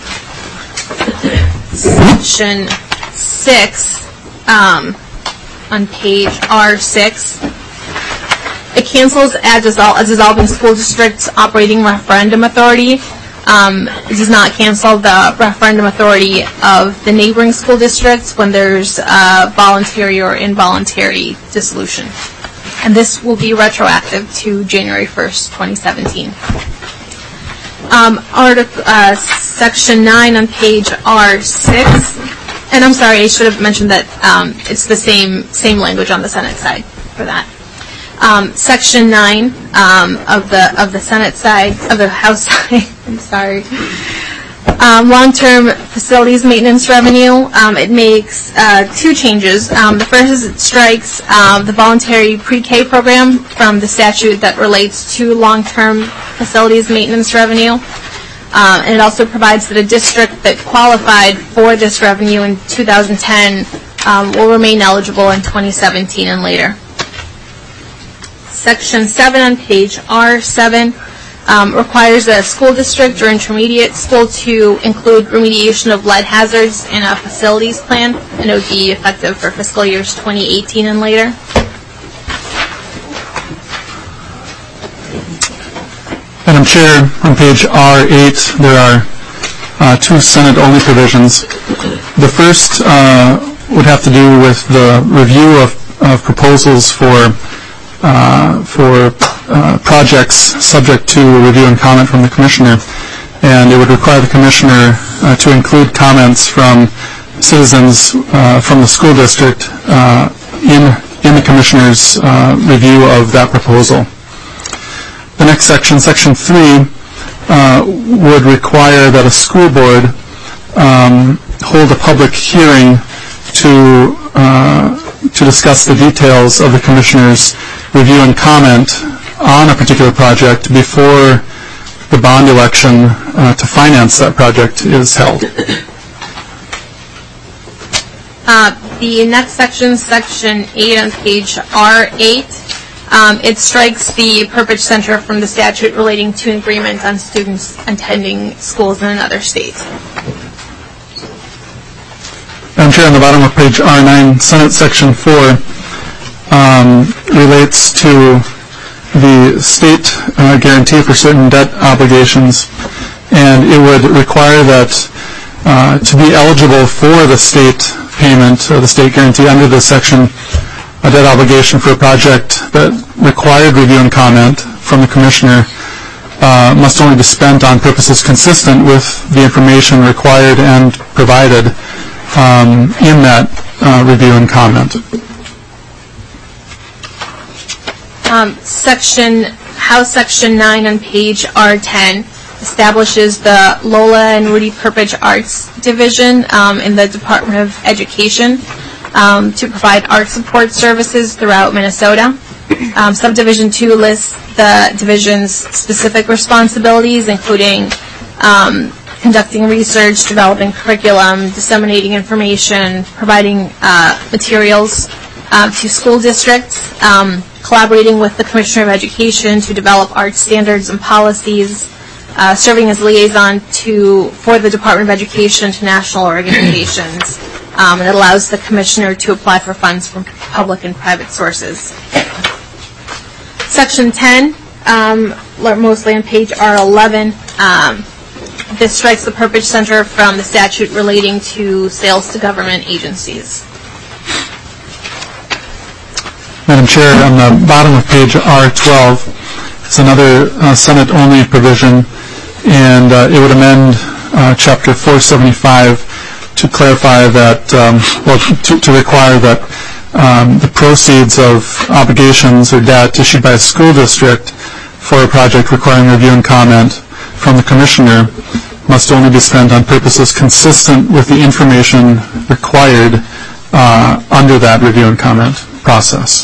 Section six, um, on page R six, it cancels a, dissol- a dissolving school district's operating referendum authority. Um, it does not cancel the referendum authority of the neighboring school districts when there's uh, voluntary or involuntary dissolution. And this will be retroactive to January first, twenty seventeen. Um, article, uh, section nine on page R six, and I'm sorry, I should have mentioned that um, it's the same same language on the Senate side for that. Um, section nine um, of the of the Senate side of the House side. I'm sorry. Um, long-term facilities maintenance revenue. Um, it makes uh, two changes. Um, the first is it strikes uh, the voluntary pre-K program from the statute that relates to long-term facilities maintenance revenue. Um, and it also provides that a district that qualified for this revenue in two thousand ten um, will remain eligible in twenty seventeen and later. Section seven on page R seven um, requires a school district or intermediate school to include remediation of lead hazards in a facilities plan, and it would be effective for fiscal years twenty eighteen and later. Madam Chair, on page R eight, there are uh, two Senate-only provisions. The first uh, would have to do with the review of, of proposals for uh, for uh, projects subject to review and comment from the Commissioner. And it would require the Commissioner uh, to include comments from citizens uh, from the school district uh, in, in the Commissioner's uh, review of that proposal. The next section, Section three, uh, would require that a school board um, hold a public hearing to, uh, to discuss the details of the Commissioner's review and comment on a particular project before the bond election uh, to finance that project is held. Uh, the next section, Section eight on page R eight, um, it strikes the Purpose Center from the statute relating to an agreement on students attending schools in another state. Madam Chair, on the bottom of page R nine, Senate Section four um, relates to the state uh, guarantee for certain debt obligations, and it would require that uh, to be eligible for the state payment or the state guarantee under this section, a debt obligation for a project that required review and comment from the Commissioner uh, must only be spent on purposes consistent with the information required and provided um, in that uh, review and comment. Um, section, House Section nine on page R ten establishes the Lola and Rudy Perpich Arts Division um, in the Department of Education um, to provide art support services throughout Minnesota. Um, Subdivision two lists the division's specific responsibilities, including um, conducting research, developing curriculum, disseminating information, providing uh, materials uh, to school districts, um, collaborating with the Commissioner of Education to develop art standards and policies, uh, serving as liaison to for the Department of Education to national organizations. Um, and it allows the Commissioner to apply for funds from public and private sources. Section ten, um, mostly on page R eleven, um, this strikes the Purpose Center from the statute relating to sales to government agencies. Madam Chair, on the bottom of page R twelve, it's another uh, Senate-only provision, and uh, it would amend uh, Chapter four seventy-five to clarify that, um, well, to, to require that um, the proceeds of obligations or debt issued by a school district for a project requiring review and comment from the Commissioner must only be spent on purposes consistent with the information required uh, under that review and comment process.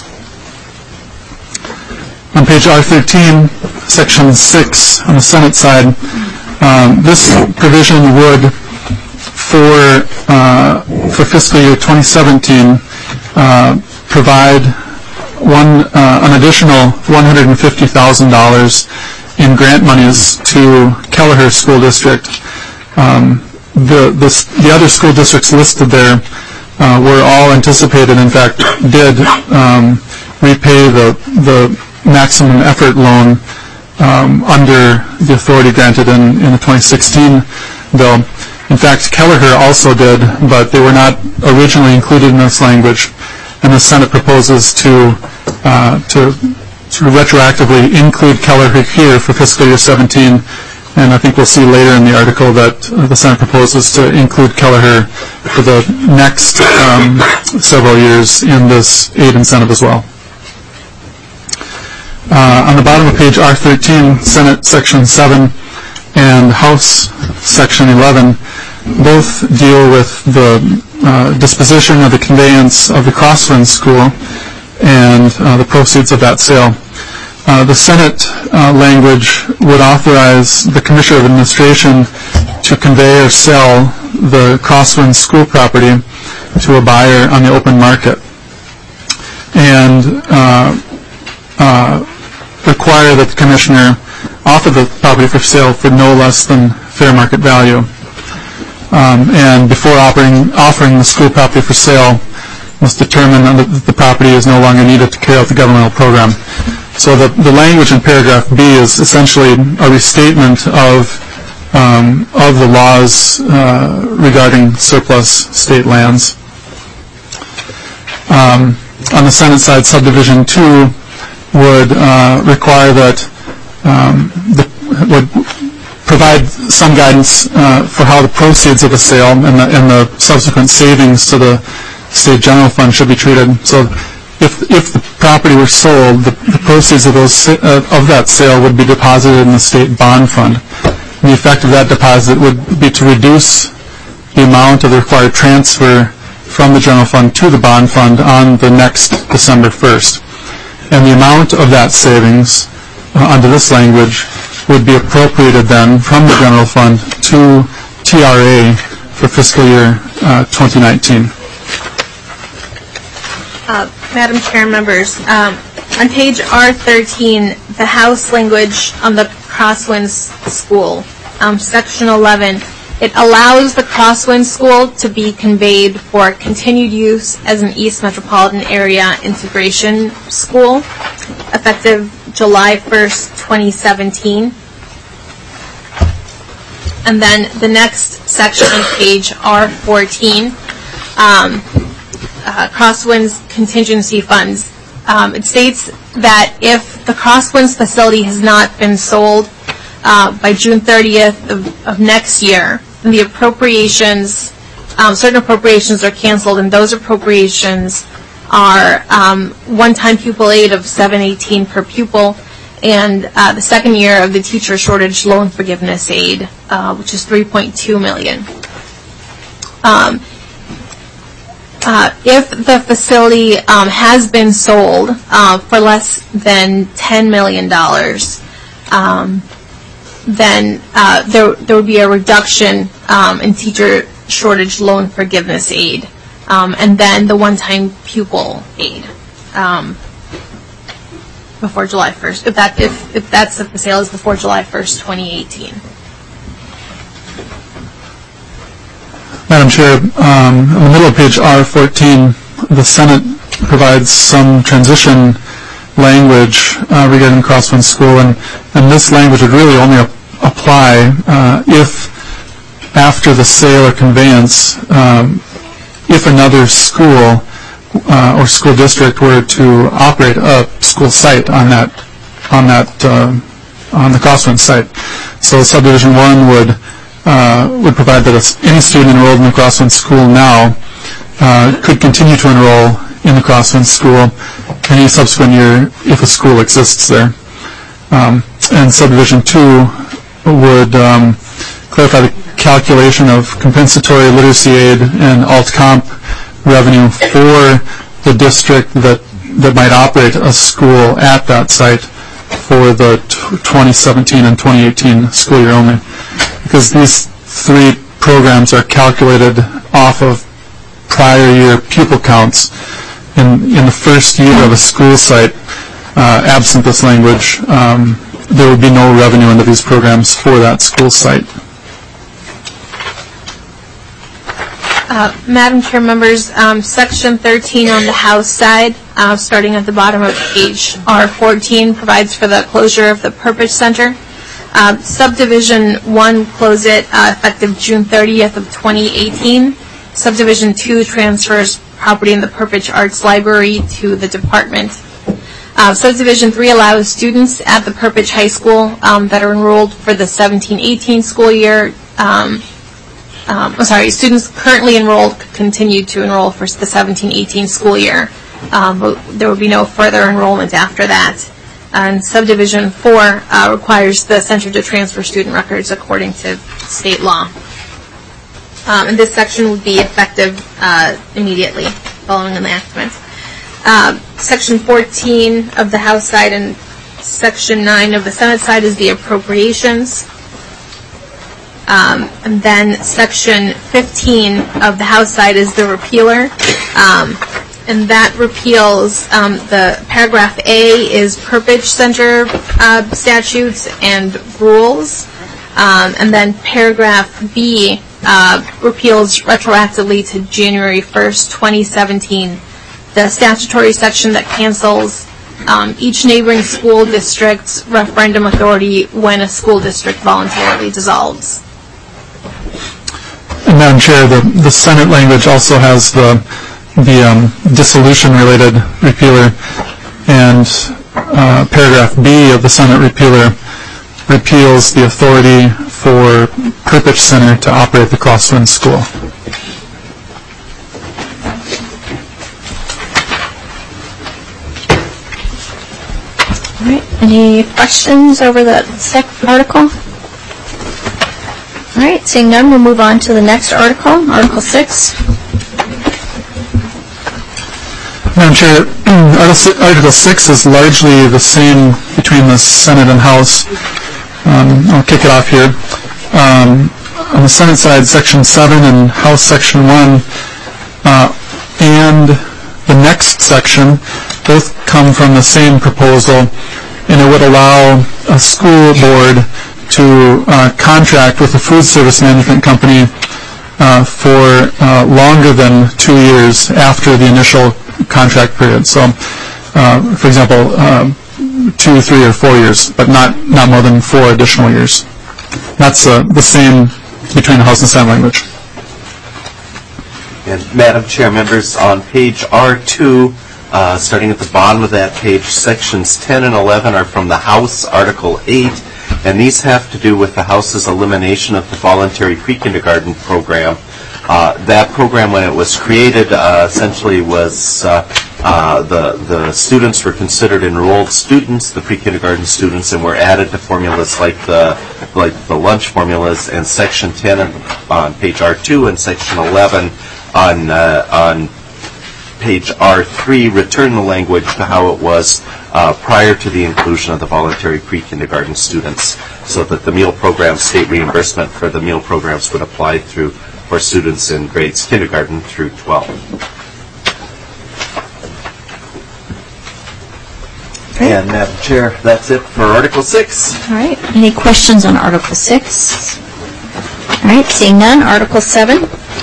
On page R thirteen, Section six, on the Senate side, um, this provision would, for uh, for fiscal year twenty seventeen, uh, provide one uh, an additional one hundred fifty thousand dollars in grant monies to Kelleher School District. Um, the, the the other school districts listed there uh, were all anticipated, in fact, did um, repay the the maximum effort loan um, under the authority granted in, in the twenty sixteen bill. In fact, Kelleher also did, but they were not originally included in this language, and the Senate proposes to uh, to sort of retroactively include Kelleher here for fiscal year seventeen, and I think we'll see later in the article that uh, the Senate proposes to include Kelleher for the next um, several years in this aid incentive as well. Uh, on the bottom of page R thirteen, Senate Section seven and House Section eleven both deal with the uh, disposition of the conveyance of the Crosswind School and uh, the proceeds of that sale. Uh, the Senate uh, language would authorize the Commissioner of Administration to convey or sell the Crosswind School property to a buyer on the open market, and uh, uh, require that the Commissioner offer the property for sale for no less than fair market value. Um, and before offering, offering the school property for sale, must determine that the property is no longer needed to carry out the governmental program. So the, the language in paragraph B is essentially a restatement of, um, of the laws uh, regarding surplus state lands. Um, on the Senate side, subdivision two would uh, require that um, the, would provide some guidance uh, for how the proceeds of the sale and the, and the subsequent savings to the state general fund should be treated. So if if the property were sold, the, the proceeds of those uh, of that sale would be deposited in the state bond fund. And the effect of that deposit would be to reduce the amount of the required transfer from the general fund to the bond fund on the next December first. And the amount of that savings uh, under this language would be appropriated then from the general fund to T R A for fiscal year uh, twenty nineteen. Uh, Madam Chair and members, um, on page R thirteen, the House language on the Crosswinds School, um, section eleven, it allows the Crosswinds School to be conveyed for continued use as an East Metropolitan Area Integration School, effective July first, twenty seventeen. And then the next section on page R fourteen, um, uh, Crosswinds Contingency Funds. Um, it states that if the Crosswinds facility has not been sold uh, by June thirtieth of, of next year, then the appropriations, um, certain appropriations are canceled, and those appropriations are um, one-time pupil aid of seven eighteen per pupil, and uh, the second year of the teacher shortage loan forgiveness aid, uh, which is three point two million dollars. Um, uh, if the facility um, has been sold uh, for less than ten million dollars, um, then uh, there, there would be a reduction um, in teacher shortage loan forgiveness aid, um, and then the one-time pupil aid. Um, before July first, if that if, if that's if the sale is before July first, twenty eighteen. Madam Chair, um, in the middle of page R fourteen, the Senate provides some transition language uh, regarding Crosswinds School, and, and this language would really only ap- apply uh, if, after the sale or conveyance, um, if another school Uh, or school district were to operate a school site on that on that uh, on the Crosswinds site. So subdivision one would uh, would provide that any student enrolled in the Crosswinds school now uh, could continue to enroll in the Crosswinds school any subsequent year if a school exists there. Um, and subdivision two would um, clarify the calculation of compensatory literacy aid and alt-comp revenue for the district that that might operate a school at that site for the twenty seventeen and twenty eighteen school year only, because these three programs are calculated off of prior year pupil counts. In in the first year of a school site, uh, absent this language, um, there would be no revenue into these programs for that school site. Uh, Madam Chair, members, um, section thirteen on the House side, uh, starting at the bottom of page R fourteen, provides for the closure of the Purpose Center. Uh, subdivision one close it uh, effective June thirtieth of twenty eighteen. Subdivision two transfers property in the Purpose Arts Library to the department. Uh, subdivision three allows students at the Purpose High School um, that are enrolled for the seventeen eighteen school year. Um, Um, I'm sorry, students currently enrolled could continue to enroll for the seventeen eighteen school year, um, but there would be no further enrollment after that. And subdivision four uh, requires the center to transfer student records according to state law. Um, and this section would be effective uh, immediately following enactment. Uh, section fourteen of the House side and section nine of the Senate side is the appropriations. Um, and then section fifteen of the House side is the repealer, um, and that repeals um, the paragraph A is Purpose Center uh, statutes and rules, um, and then paragraph B uh, repeals retroactively to January first, twenty seventeen, the statutory section that cancels um, each neighboring school district's referendum authority when a school district voluntarily dissolves. And Madam Chair, the, the Senate language also has the the um, dissolution-related repealer, and uh, paragraph B of the Senate repealer repeals the authority for Perpich Center to operate the Crosswind School. All right. Any questions over the second article? All right. Seeing none, we'll move on to the next article, Article six. Madam Chair, Article six is largely the same between the Senate and House. Um, I'll kick it off here. Um, on the Senate side, Section seven and House Section one, uh, and the next section both come from the same proposal, and it would allow a school board to uh, contract with a food service management company uh, for uh, longer than two years after the initial contract period. So, uh, for example, uh, two, three, or four years, but not, not more than four additional years. That's uh, the same between the House and Senate language. And Madam Chair, members, on page R two, uh, starting at the bottom of that page, sections ten and eleven are from the House, Article eight, and these have to do with the House's elimination of the voluntary pre-kindergarten program. Uh, that program, when it was created, uh, essentially was uh, uh, the the students were considered enrolled students, the pre-kindergarten students, and were added to formulas like the like the lunch formulas. And Section ten on page R two and Section eleven on uh, on page R three return the language to how it was uh, prior to the inclusion of the voluntary pre-kindergarten students, so that the meal program state reimbursement for the meal programs would apply through for students in grades kindergarten through twelve. Okay. And Madam Chair, that's it for Article six. All right. Any questions on Article six? All right. Seeing none, Article seven.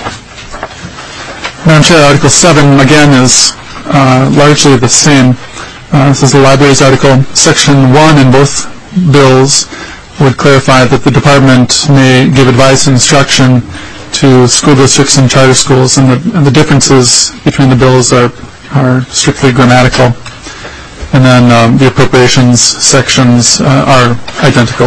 Madam Chair, Article seven, again, is uh, largely the same. Uh, this is the library's article. Section one in both bills would clarify that the department may give advice and instruction to school districts and charter schools, and the, and the differences between the bills are, are strictly grammatical. And then um, the appropriations sections uh, are identical.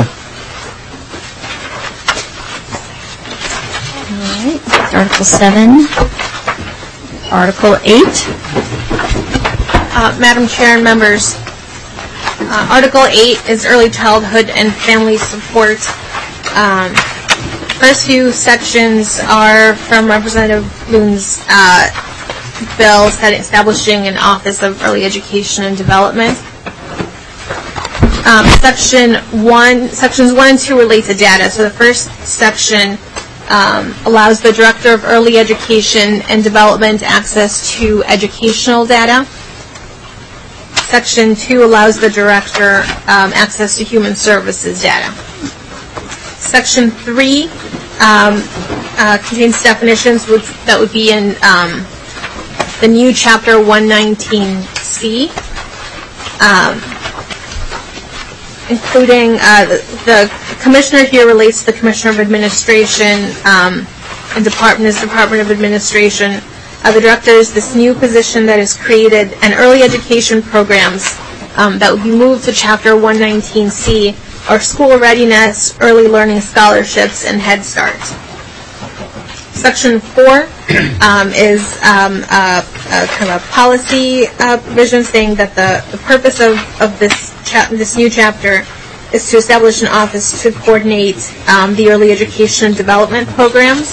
All right. Article seven. Article eight. Uh, Madam Chair and members, uh, Article eight is early childhood and family support. Um, first few sections are from Representative Loon's uh, bill establishing an Office of Early Education and Development. Um, section one, sections one and two relate to data. So the first section um, allows the Director of Early Education and Development access to educational data. Section two allows the Director um, access to human services data. Section three um, uh, contains definitions which, that would be in um, the new Chapter one nineteen C, um, including uh, the, the Commissioner here relates to the Commissioner of Administration, um, and Department is Department of Administration. Uh, the Director is this new position that is created, and early education programs um, that would be moved to Chapter one nineteen C are school readiness, early learning scholarships, and Head Start. Section four um, is um, a, a kind of a policy uh, provision saying that the, the purpose of, of this chap this new chapter is to establish an office to coordinate um, the early education and development programs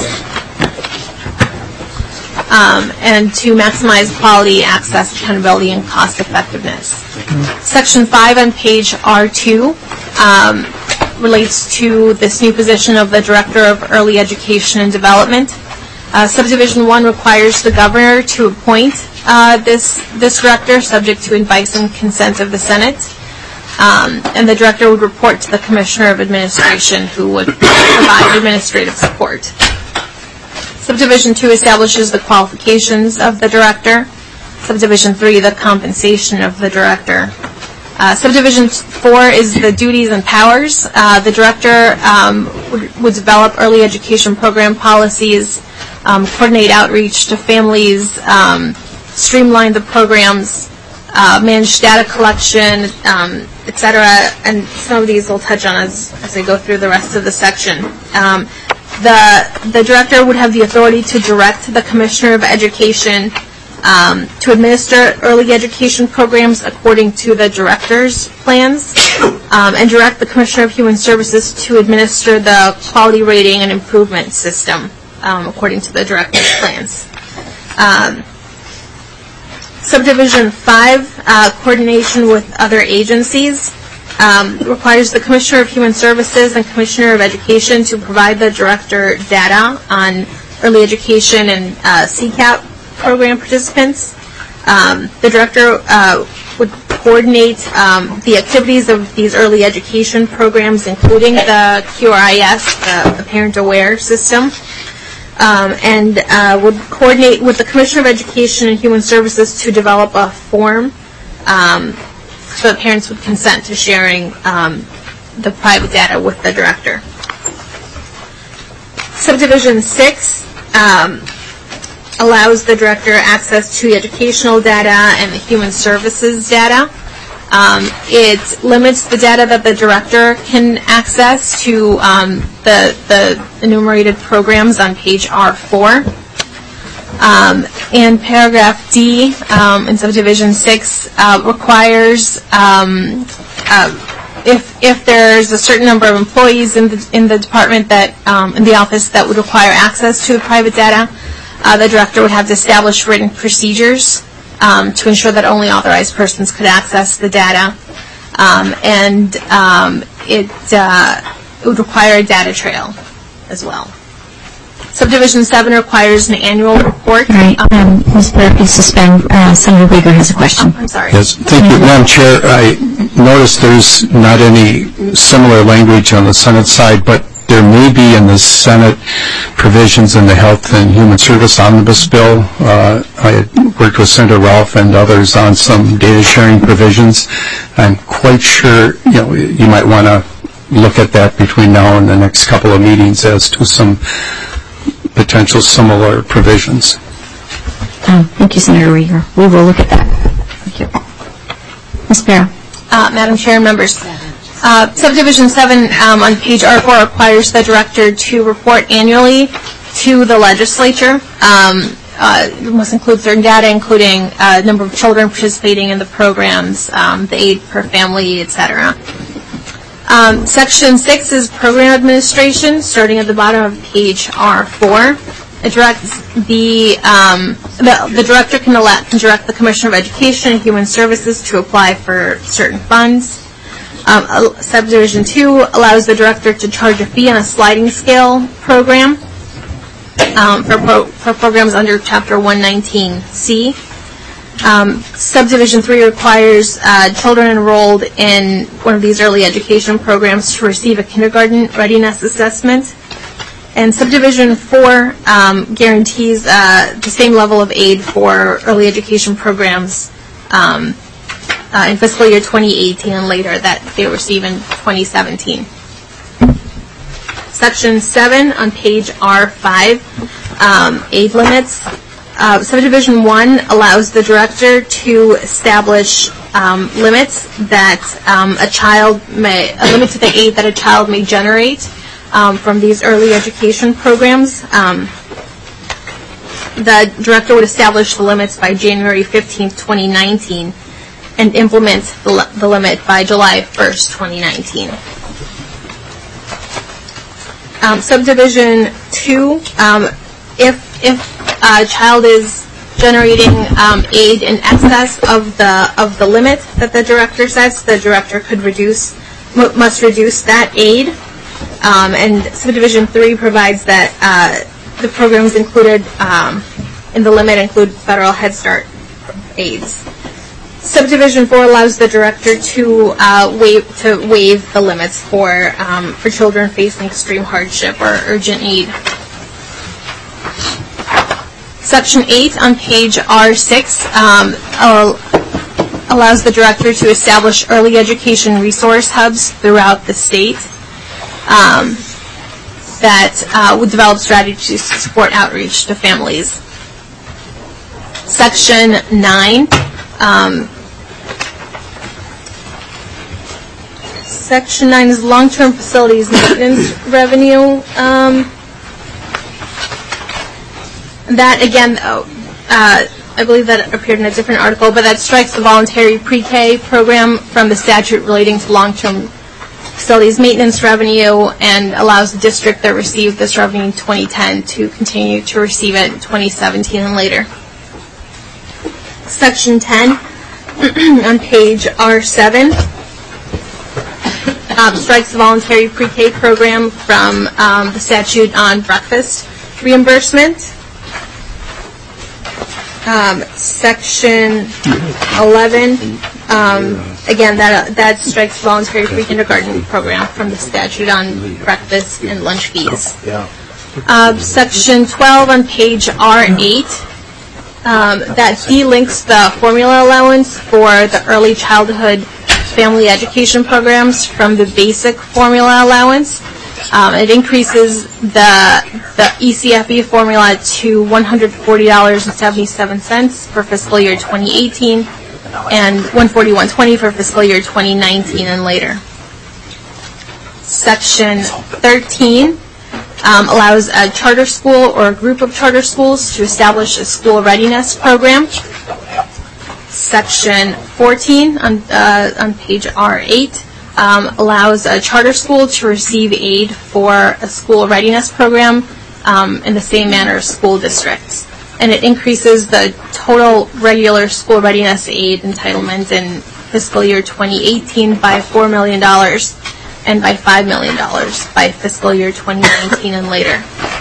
um, and to maximize quality, access, accountability, and cost effectiveness. Mm-hmm. Section five on page R two um, relates to this new position of the Director of Early Education and Development. Uh, Subdivision one requires the Governor to appoint uh, this, this Director, subject to advice and consent of the Senate. Um, and the Director would report to the Commissioner of Administration, who would provide administrative support. Subdivision two establishes the qualifications of the Director. Subdivision three, the compensation of the Director. Uh, subdivision four is the duties and powers. Uh, the Director um, would, would develop early education program policies, um, coordinate outreach to families, um, streamline the programs, uh, manage data collection, um, et cetera. And some of these we'll touch on as, as I go through the rest of the section. Um, the, the director would have the authority to direct the Commissioner of Education um, to administer early education programs according to the director's plans, um, and direct the Commissioner of Human Services to administer the quality rating and improvement system um, according to the director's plans. Um, Subdivision five, uh, coordination with other agencies, um, requires the Commissioner of Human Services and Commissioner of Education to provide the director data on early education and uh, C CAP program participants. Um, the director uh, would coordinate um, the activities of these early education programs, including the Q R I S, the, the Parent Aware system. Um, and uh, would coordinate with the Commissioner of Education and Human Services to develop a form um, so that parents would consent to sharing um, the private data with the director. Subdivision six um, allows the director access to educational data and the human services data. Um, it limits the data that the director can access to um, the, the enumerated programs on page R four. Um, and paragraph D um, in subdivision six uh, requires um, uh, if if there's a certain number of employees in the in the department that um, in the office that would require access to the private data, uh, the director would have to establish written procedures Um, to ensure that only authorized persons could access the data, um, and um, it, uh, it would require a data trail as well. Subdivision seven requires an annual report. All right, um, Miz Blair, please suspend. Uh, Senator Rieger has a question. Oh, I'm sorry. Yes, thank you, Madam Chair. I noticed there's not any similar language on the Senate side, but there may be in the Senate provisions in the Health and Human Service Omnibus Bill. Uh, I had worked with Senator Ralph and others on some data sharing provisions. I'm quite sure you know you might want to look at that between now and the next couple of meetings as to some potential similar provisions. Um, thank you, Senator Rieger. We will look at that. Thank you. Miz Barrow. Uh, Madam Chair and members. Uh, Subdivision seven um, on page R four requires the director to report annually to the legislature. Um, uh, it must include certain data, including uh, number of children participating in the programs, um, the aid per family, et cetera. Um, section six is program administration, starting at the bottom of page R four. It directs the, um, the, the director can, elect, can direct the Commissioner of Education and Human Services to apply for certain funds. Um, uh, subdivision two allows the director to charge a fee on a sliding scale program um, for, pro for programs under Chapter one nineteen C. Um, subdivision three requires uh, children enrolled in one of these early education programs to receive a kindergarten readiness assessment. And subdivision four um, guarantees uh, the same level of aid for early education programs um, Uh, in fiscal year twenty eighteen and later that they receive in twenty seventeen. Section seven on page R five, um, aid limits. Uh, subdivision one allows the director to establish um, limits that um, a child may, a limit to the aid that a child may generate um, from these early education programs. Um, the director would establish the limits by January fifteenth, twenty nineteen. And implement the, the limit by July first, twenty nineteen. Um, subdivision two, um, if if a child is generating um, aid in excess of the of the limit that the director sets, the director could reduce must reduce that aid. Um, and subdivision three provides that uh, the programs included um, in the limit include federal Head Start aids. Subdivision four allows the director to uh, waive to waive the limits for um, for children facing extreme hardship or urgent need. Section eight on page R six um, allows the director to establish early education resource hubs throughout the state um, that uh, would develop strategies to support outreach to families. Section nine. Um, Section nine is long-term facilities maintenance revenue. Um, that, again, uh, I believe that appeared in a different article, but that strikes the voluntary pre-K program from the statute relating to long-term facilities maintenance revenue and allows the district that received this revenue in twenty ten to continue to receive it in twenty seventeen and later. Section ten on page R seven um, strikes the voluntary pre-K program from um, the statute on breakfast reimbursement. Um, section eleven, um, again, that uh, that strikes the voluntary pre-kindergarten program from the statute on breakfast and lunch fees. Uh, section twelve on page R eight, um, that delinks the formula allowance for the early childhood family education programs from the basic formula allowance. Um, it increases the the E C F E formula to one hundred forty dollars and seventy-seven cents for fiscal year twenty eighteen and one hundred forty-one dollars and twenty cents for fiscal year twenty nineteen and later. Section thirteen um, allows a charter school or a group of charter schools to establish a school readiness program. Section fourteen on, uh, on page R eight Um, allows a charter school to receive aid for a school readiness program um, in the same manner as school districts. And it increases the total regular school readiness aid entitlement in fiscal year twenty eighteen by four million dollars and by five million dollars by fiscal year twenty nineteen and later.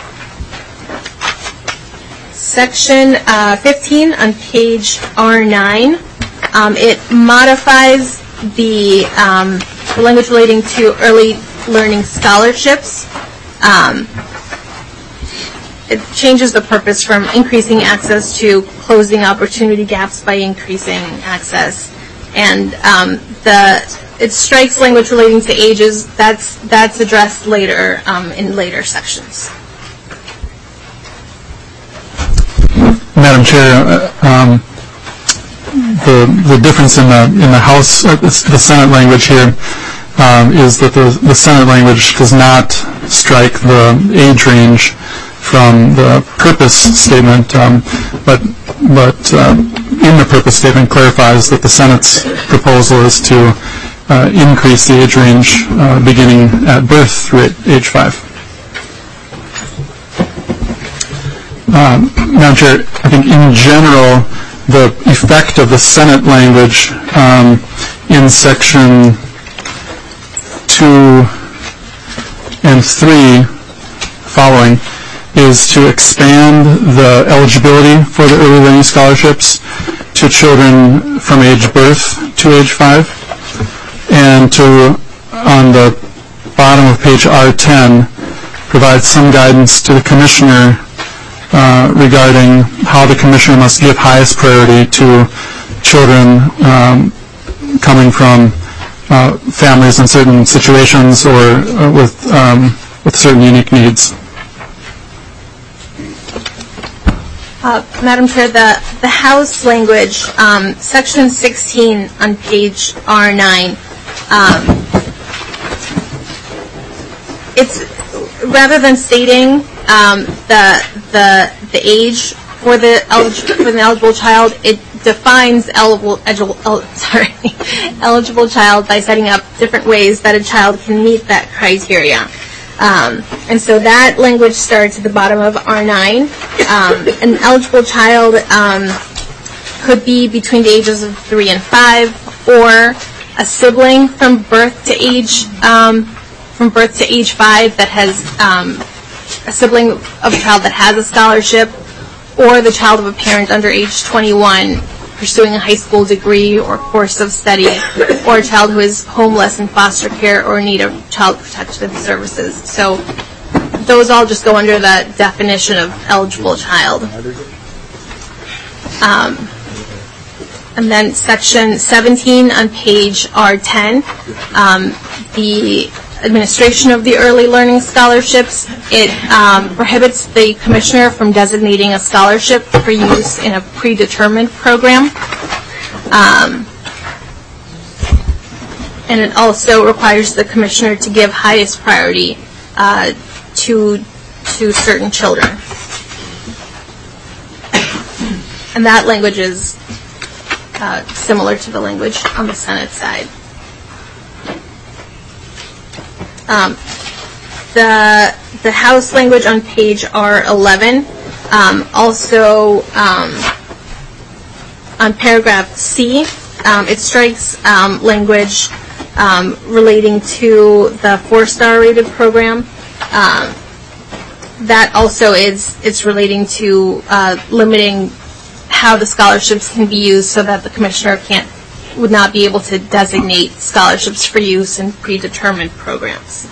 Section uh, fifteen on page R nine, um, it modifies the um, the language relating to early learning scholarships. Um, it changes the purpose from increasing access to closing opportunity gaps by increasing access. And um, the it strikes language relating to ages. That's that's addressed later um, in later sections. Madam Chair, uh, um, the the difference in the in the House, uh, the Senate language here um, is that the the Senate language does not strike the age range from the purpose statement, um, but but uh, in the purpose statement clarifies that the Senate's proposal is to uh, increase the age range uh, beginning at birth through age five. Um, Madam Chair, I think in general, the effect of the Senate language um, in section two and three following is to expand the eligibility for the early learning scholarships to children from age birth to age five, and to, on the bottom of page R ten, provide some guidance to the Commissioner Uh, regarding how the Commissioner must give highest priority to children um, coming from uh, families in certain situations or uh, with um, with certain unique needs. Uh, Madam Chair, the, the House language, um, section sixteen on page R nine, um, it's rather than stating um, the the the age for the eligible for the eligible child, it defines eligible eligible el, sorry eligible child by setting up different ways that a child can meet that criteria. Um, and so that language starts at the bottom of R nine. Um, an eligible child um, could be between the ages of three and five, or a sibling from birth to age um, from birth to age five that has um, a sibling of a child that has a scholarship, or the child of a parent under age twenty-one pursuing a high school degree or course of study, or a child who is homeless in foster care or in need of child protective services. So those all just go under the definition of eligible child. Um, and then section seventeen on page R ten, um, the administration of the early learning scholarships. It um, prohibits the commissioner from designating a scholarship for use in a predetermined program. Um, and it also requires the commissioner to give highest priority uh, to, to certain children. And that language is uh, similar to the language on the Senate side. Um, the the House language on page R eleven um, also um, on paragraph C, um, it strikes um, language um, relating to the four-star rated program. Um, that also is it's relating to uh, limiting how the scholarships can be used, so that the commissioner can't would not be able to designate scholarships for use in predetermined programs.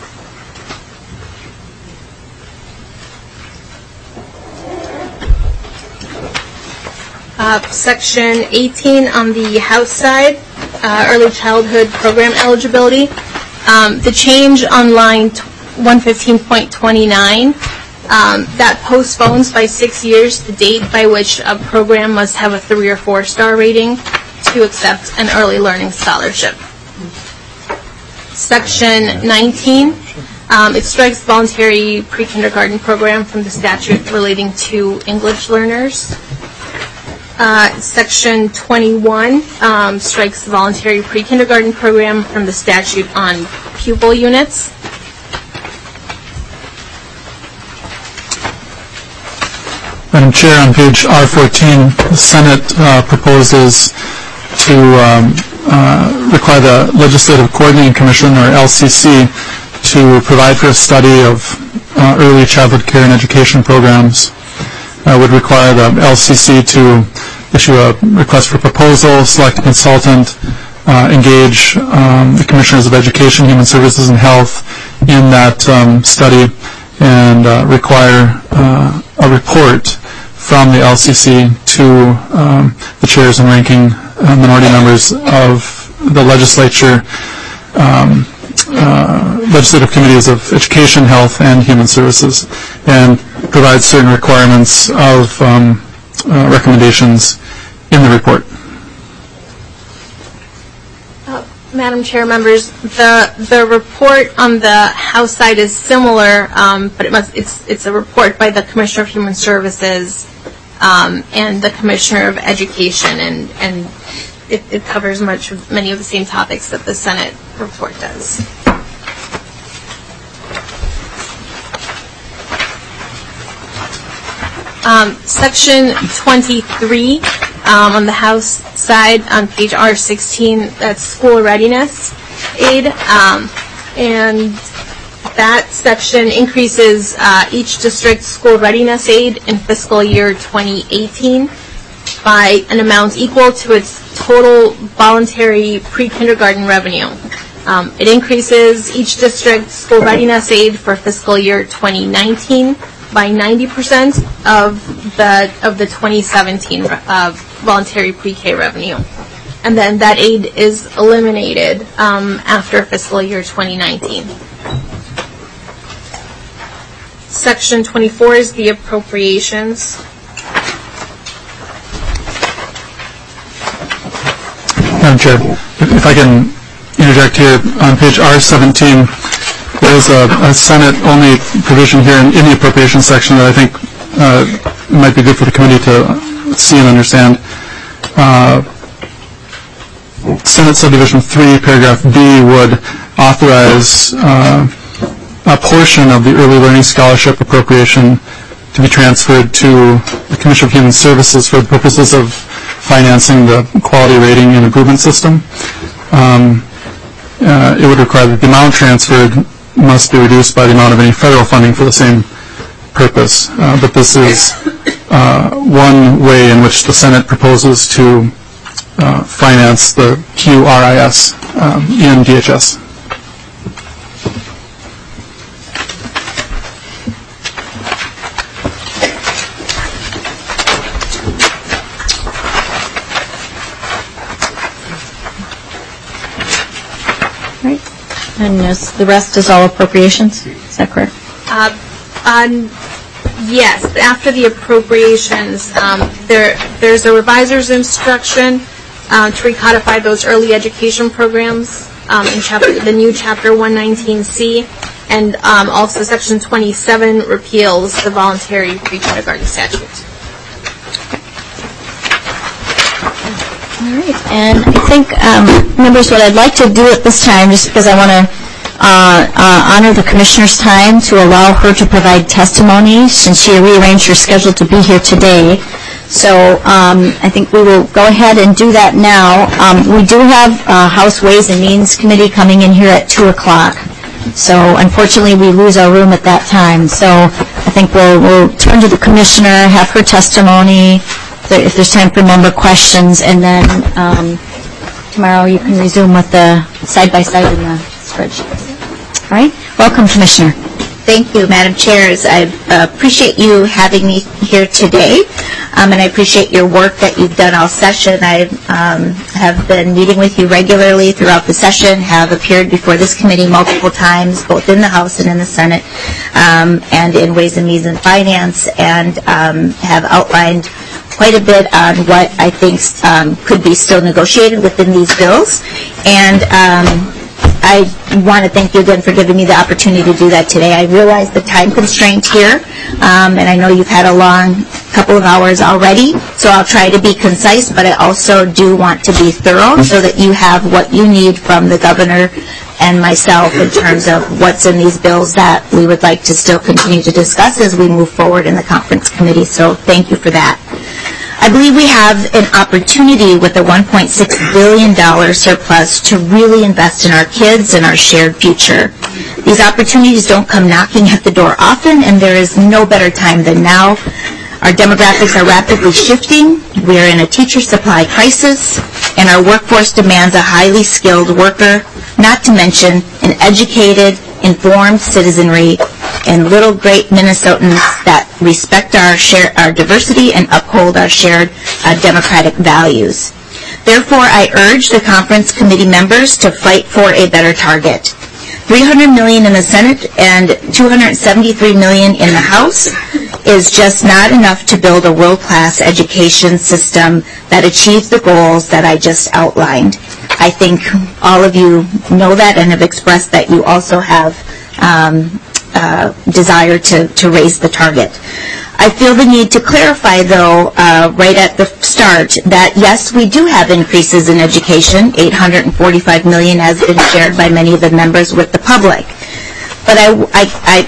Uh, section eighteen on the House side, uh, early childhood program eligibility. Um, the change on line one fifteen point twenty-nine, um, that postpones by six years the date by which a program must have a three or four star rating to accept an early learning scholarship. Section nineteen, um, it strikes voluntary pre-kindergarten program from the statute relating to English learners. Uh, section twenty-one um, strikes the voluntary pre-kindergarten program from the statute on pupil units. Madam Chair, on page R fourteen, the Senate uh, proposes to um, uh, require the Legislative Coordinating Commission, or L C C, to provide for a study of uh, early childhood care and education programs. Uh, would require the L C C to issue a request for proposal, select a consultant, uh, engage um, the Commissioners of Education, Human Services, and Health in that um, study, and uh, require uh, a report from the L C C to um, the chairs and ranking uh, minority members of the legislature, um, uh, legislative committees of Education, Health, and Human Services, and provide certain requirements of um, uh, recommendations in the report. Uh, Madam Chair, members, the the report on the House side is similar, um, but it must it's it's a report by the Commissioner of Human Services um, and the Commissioner of Education, and and it, it covers much of many of the same topics that the Senate report does. Um, section twenty-three um, on the House side on page R sixteen, that's school readiness aid, um, and that section increases uh, each district's school readiness aid in fiscal year twenty eighteen by an amount equal to its total voluntary pre-kindergarten revenue. Um, it increases each district's school readiness aid for fiscal year twenty nineteen by ninety percent of the of the twenty seventeen uh, voluntary pre-K revenue, and then that aid is eliminated um, after fiscal year twenty nineteen. Section twenty-four is the appropriations. Madam Chair, if I can interject here, on page R seventeen, there is a, a Senate-only provision here in, in the appropriations section that I think uh, might be good for the committee to see and understand. Uh, Senate Subdivision three, paragraph B, would authorize uh, a portion of the early learning scholarship appropriation to be transferred to the Commission of Human Services for the purposes of financing the quality rating and improvement system. Um, uh, it would require that the amount transferred must be reduced by the amount of any federal funding for the same purpose. Uh, but this is uh, one way in which the Senate proposes to uh, finance the Q R I S um, in D H S. And is, the rest is all appropriations? Is that correct? Uh, on, yes, after the appropriations, um, there there's a reviser's instruction uh, to recodify those early education programs um, in chapter, the new chapter one nineteen C, and um, also section twenty-seven repeals the voluntary pre-kindergarten statute. All right, and I think, um, members, what I'd like to do at this time, just because I want to uh, uh, honor the commissioner's time to allow her to provide testimony, since she rearranged her schedule to be here today. So um, I think we will go ahead and do that now. Um, we do have uh, House Ways and Means Committee coming in here at two o'clock. So unfortunately, we lose our room at that time. So I think we'll, we'll turn to the commissioner, have her testimony, if there's time for member questions, and then um, tomorrow you can resume with the side-by-side in the spreadsheet. All right? Welcome, Commissioner. Thank you, Madam Chairs. I uh, appreciate you having me here today, um, and I appreciate your work that you've done all session. I um, have been meeting with you regularly throughout the session, have appeared before this committee multiple times, both in the House and in the Senate, um, and in Ways and Means and Finance, and um, have outlined quite a bit on what I think um, could be still negotiated within these bills. And um, I want to thank you again for giving me the opportunity to do that today. I realize the time constraint here, um, and I know you've had a long couple of hours already, so I'll try to be concise, but I also do want to be thorough so that you have what you need from the governor and myself in terms of what's in these bills that we would like to still continue to discuss as we move forward in the conference committee. So thank you for that. I believe we have an opportunity with a one point six billion dollars surplus to really invest in our kids and our shared future. These opportunities don't come knocking at the door often, and there is no better time than now. Our demographics are rapidly shifting. We are in a teacher supply crisis, and our workforce demands a highly skilled worker, not to mention an educated, informed citizenry and little great Minnesotans that respect our share, our diversity and uphold our shared uh, democratic values. Therefore, I urge the conference committee members to fight for a better target. three hundred million dollars in the Senate and two hundred seventy-three million dollars in the House is just not enough to build a world-class education system that achieves the goals that I just outlined. I think all of you know that and have expressed that you also have um, uh, desire to, to raise the target. I feel the need to clarify, though, uh, right at the start, that yes, we do have increases in education. eight hundred forty-five million dollars has been shared by many of the members with the public. But I, I,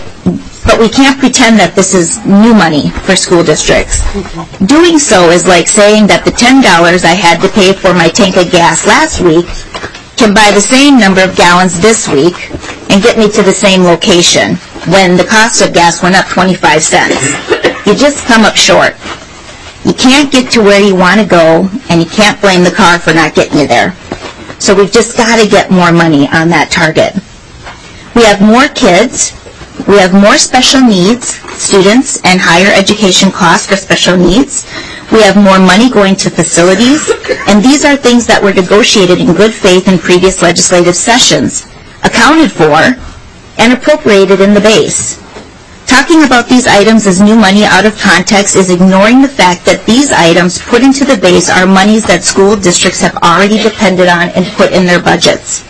I But we can't pretend that this is new money for school districts. Doing so is like saying that the ten dollars I had to pay for my tank of gas last week can buy the same number of gallons this week and get me to the same location when the cost of gas went up twenty-five cents. You just come up short. You can't get to where you want to go, and you can't blame the car for not getting you there. So we've just got to get more money on that target. We have more kids. We have more special needs students and higher education costs for special needs. We have more money going to facilities, and these are things that were negotiated in good faith in previous legislative sessions, accounted for, and appropriated in the base. Talking about these items as new money out of context is ignoring the fact that these items put into the base are monies that school districts have already depended on and put in their budgets.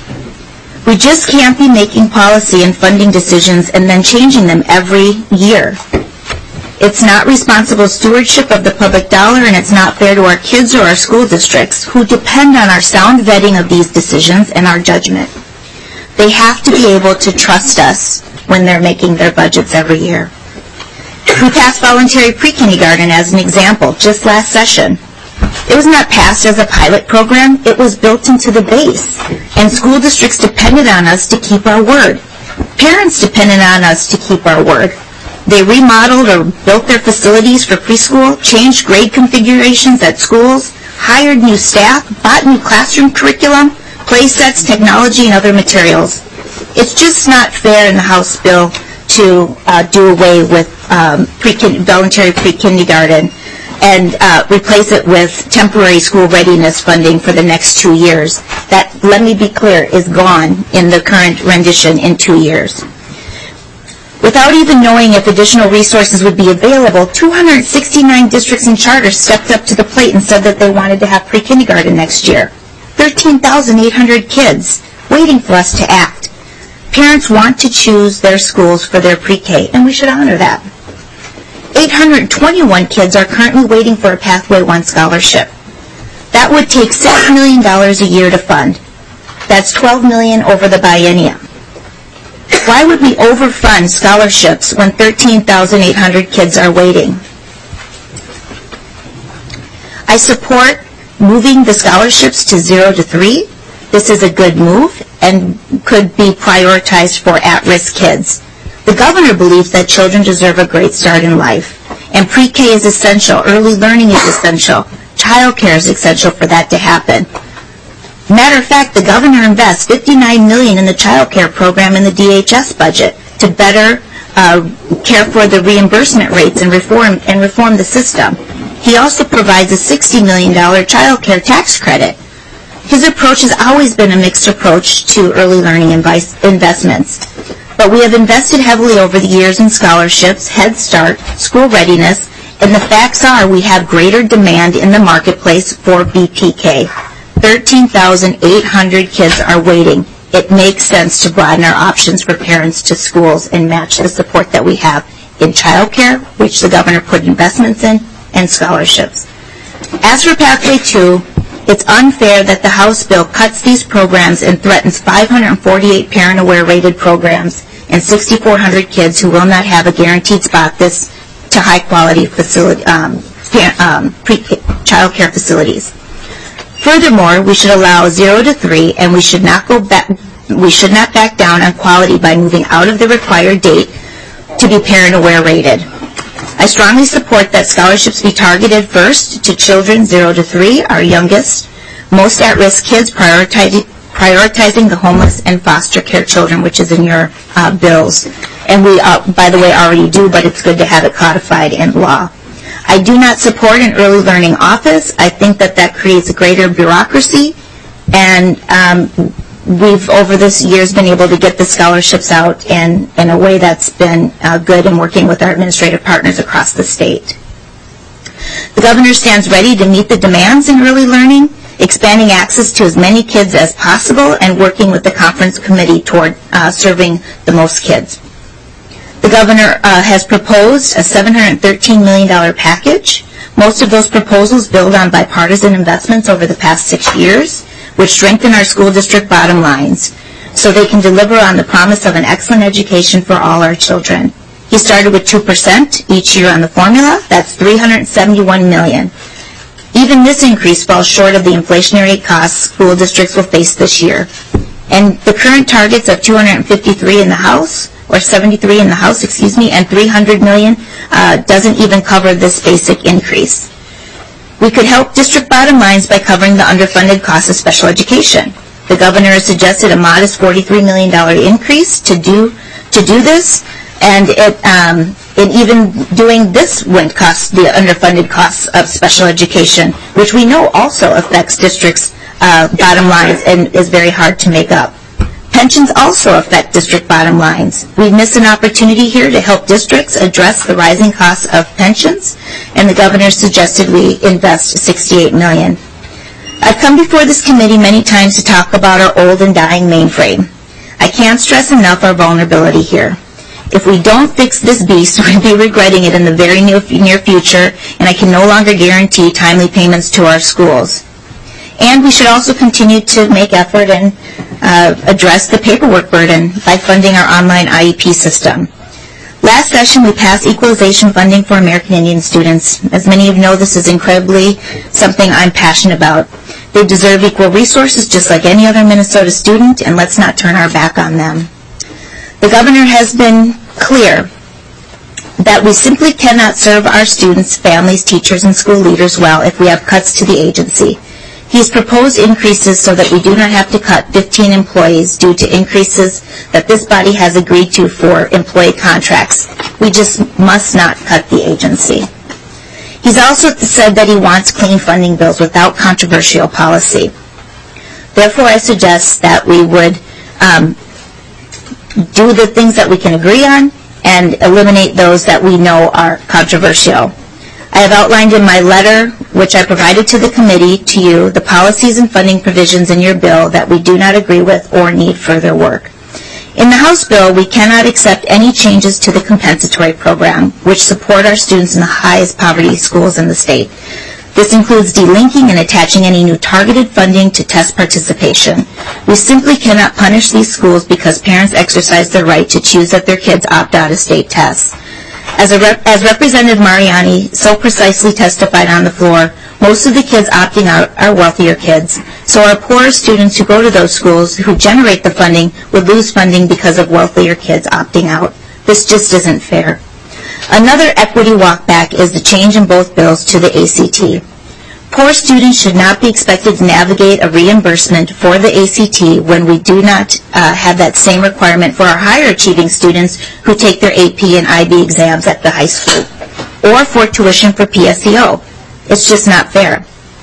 We just can't be making policy and funding decisions and then changing them every year. It's not responsible stewardship of the public dollar, and it's not fair to our kids or our school districts who depend on our sound vetting of these decisions and our judgment. They have to be able to trust us when they're making their budgets every year. We passed voluntary pre-kindergarten as an example just last session. It was not passed as a pilot program. It was built into the base. And school districts depended on us to keep our word. Parents depended on us to keep our word. They remodeled or built their facilities for preschool, changed grade configurations at schools, hired new staff, bought new classroom curriculum, play sets, technology, and other materials. It's just not fair in the House bill to uh, do away with um, pre voluntary pre-kindergarten and uh, replace it with temporary school readiness funding for the next two years. That, let me be clear, is gone in the current rendition in two years. Without even knowing if additional resources would be available, two hundred sixty-nine districts and charters stepped up to the plate and said that they wanted to have pre-kindergarten next year. thirteen thousand eight hundred kids waiting for us to act. Parents want to choose their schools for their pre-K, and we should honor that. eight hundred twenty-one kids are currently waiting for a Pathway One scholarship. That would take six million dollars a year to fund. That's twelve million dollars over the biennium. Why would we overfund scholarships when thirteen thousand eight hundred kids are waiting? I support moving the scholarships to zero to three. This is a good move and could be prioritized for at-risk kids. The governor believes that children deserve a great start in life, and pre-K is essential, early learning is essential, child care is essential for that to happen. Matter of fact, the governor invests fifty-nine million dollars in the child care program in the D H S budget to better uh, care for the reimbursement rates and reform and reform the system. He also provides a sixty million dollars child care tax credit. His approach has always been a mixed approach to early learning investments. But we have invested heavily over the years in scholarships, Head Start, school readiness, and the facts are we have greater demand in the marketplace for B P K. thirteen thousand eight hundred kids are waiting. It makes sense to broaden our options for parents to schools and match the support that we have in child care, which the governor put investments in, and scholarships. As for Pathway Two, it's unfair that the House bill cuts these programs and threatens five hundred forty-eight parent-aware rated programs and six thousand four hundred kids who will not have a guaranteed spot this to high-quality facility, um, um, child care facilities. Furthermore, we should allow zero to three, and we should not go back. We should not back down on quality by moving out of the required date to be parent-aware rated. I strongly support that scholarships be targeted first to children zero to three, our youngest, most at-risk kids, prioritizing, prioritizing the homeless and foster care children, which is in your uh, bills. And we, uh, by the way, already do, but it's good to have it codified in law. I do not support an early learning office. I think that that creates a greater bureaucracy, and um, we've over this years been able to get the scholarships out in, in a way that's been uh, good in working with our administrative partners across the state. The governor stands ready to meet the demands in early learning, expanding access to as many kids as possible, and working with the conference committee toward uh, serving the most kids. The governor uh, has proposed a seven hundred thirteen million dollars package. Most of those proposals build on bipartisan investments over the past six years, which strengthen our school district bottom lines, so they can deliver on the promise of an excellent education for all our children. He started with two percent each year on the formula. That's three hundred seventy-one million dollars. Even this increase falls short of the inflationary costs school districts will face this year. And the current targets of two hundred fifty-three in the House, or seventy-three in the House, excuse me, and three hundred million uh, doesn't even cover this basic increase. We could help district bottom lines by covering the underfunded costs of special education. The governor has suggested a modest forty-three million dollars increase to do to do this, and it, um, and even doing this wouldn't cost the underfunded costs of special education, which we know also affects districts' uh, bottom lines and is very hard to make up. Pensions also affect district bottom lines. We miss an opportunity here to help districts address the rising costs of pensions, and the governor suggested we invest sixty-eight million dollars. I've come before this committee many times to talk about our old and dying mainframe. I can't stress enough our vulnerability here. If we don't fix this beast, we'll be regretting it in the very near, near future, and I can no longer guarantee timely payments to our schools. And we should also continue to make effort and uh, address the paperwork burden by funding our online I E P system. Last session, we passed equalization funding for American Indian students. As many of you know, this is incredibly something I'm passionate about. They deserve equal resources just like any other Minnesota student, and let's not turn our back on them. The governor has been clear that we simply cannot serve our students, families, teachers, and school leaders well if we have cuts to the agency. He's proposed increases so that we do not have to cut fifteen employees due to increases that this body has agreed to for employee contracts. We just must not cut the agency. He's also said that he wants clean funding bills without controversial policy. Therefore, I suggest that we would um, do the things that we can agree on and eliminate those that we know are controversial. I have outlined in my letter, which I provided to the committee, to you, the policies and funding provisions in your bill that we do not agree with or need further work. In the House bill, we cannot accept any changes to the compensatory program, which support our students in the highest poverty schools in the state. This includes delinking and attaching any new targeted funding to test participation. We simply cannot punish these schools because parents exercise their right to choose that their kids opt out of state tests. As, a rep- as Representative Mariani so precisely testified on the floor, most of the kids opting out are wealthier kids. So our poorer students who go to those schools who generate the funding would lose funding because of wealthier kids opting out. This just isn't fair. Another equity walkback is the change in both bills to the A C T. Poor students should not be expected to navigate a reimbursement for the A C T when we do not uh, have that same requirement for our higher achieving students who take their A P and I B exams at the high school, or for tuition for P S E O. It's just not fair.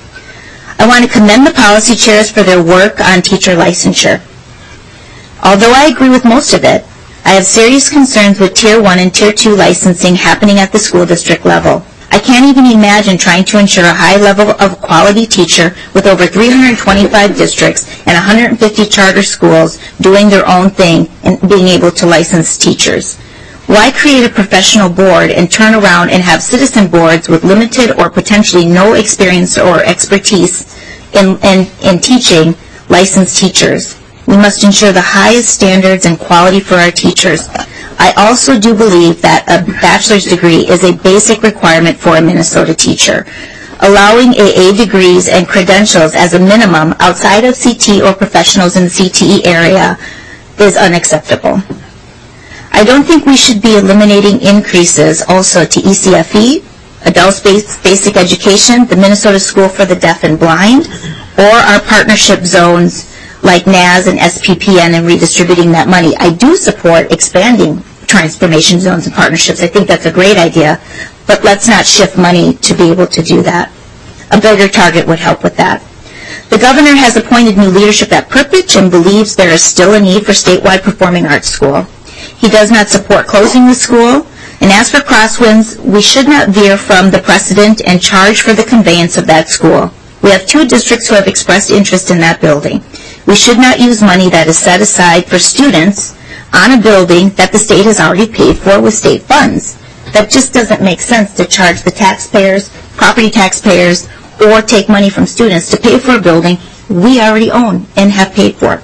I want to commend the policy chairs for their work on teacher licensure. Although I agree with most of it, I have serious concerns with Tier one and Tier two licensing happening at the school district level. I can't even imagine trying to ensure a high level of quality teacher with over three hundred twenty-five districts and one hundred fifty charter schools doing their own thing and being able to license teachers. Why create a professional board and turn around and have citizen boards with limited or potentially no experience or expertise in, in, in teaching licensed teachers? We must ensure the highest standards and quality for our teachers. I also do believe that a bachelor's degree is a basic requirement for a Minnesota teacher. Allowing A A degrees and credentials as a minimum outside of C T or professionals in the C T E area is unacceptable. I don't think we should be eliminating increases also to E C F E, Adult Basic Education, the Minnesota School for the Deaf and Blind, or our partnership zones like N A S and S P P N and redistributing that money. I do support expanding transformation zones and partnerships. I think that's a great idea, but let's not shift money to be able to do that. A bigger target would help with that. The governor has appointed new leadership at Perpich and believes there is still a need for statewide performing arts school. He does not support closing the school, and as for Crosswinds, we should not veer from the precedent and charge for the conveyance of that school. We have two districts who have expressed interest in that building. We should not use money that is set aside for students on a building that the state has already paid for with state funds. That just doesn't make sense to charge the taxpayers, property taxpayers, or take money from students to pay for a building we already own and have paid for.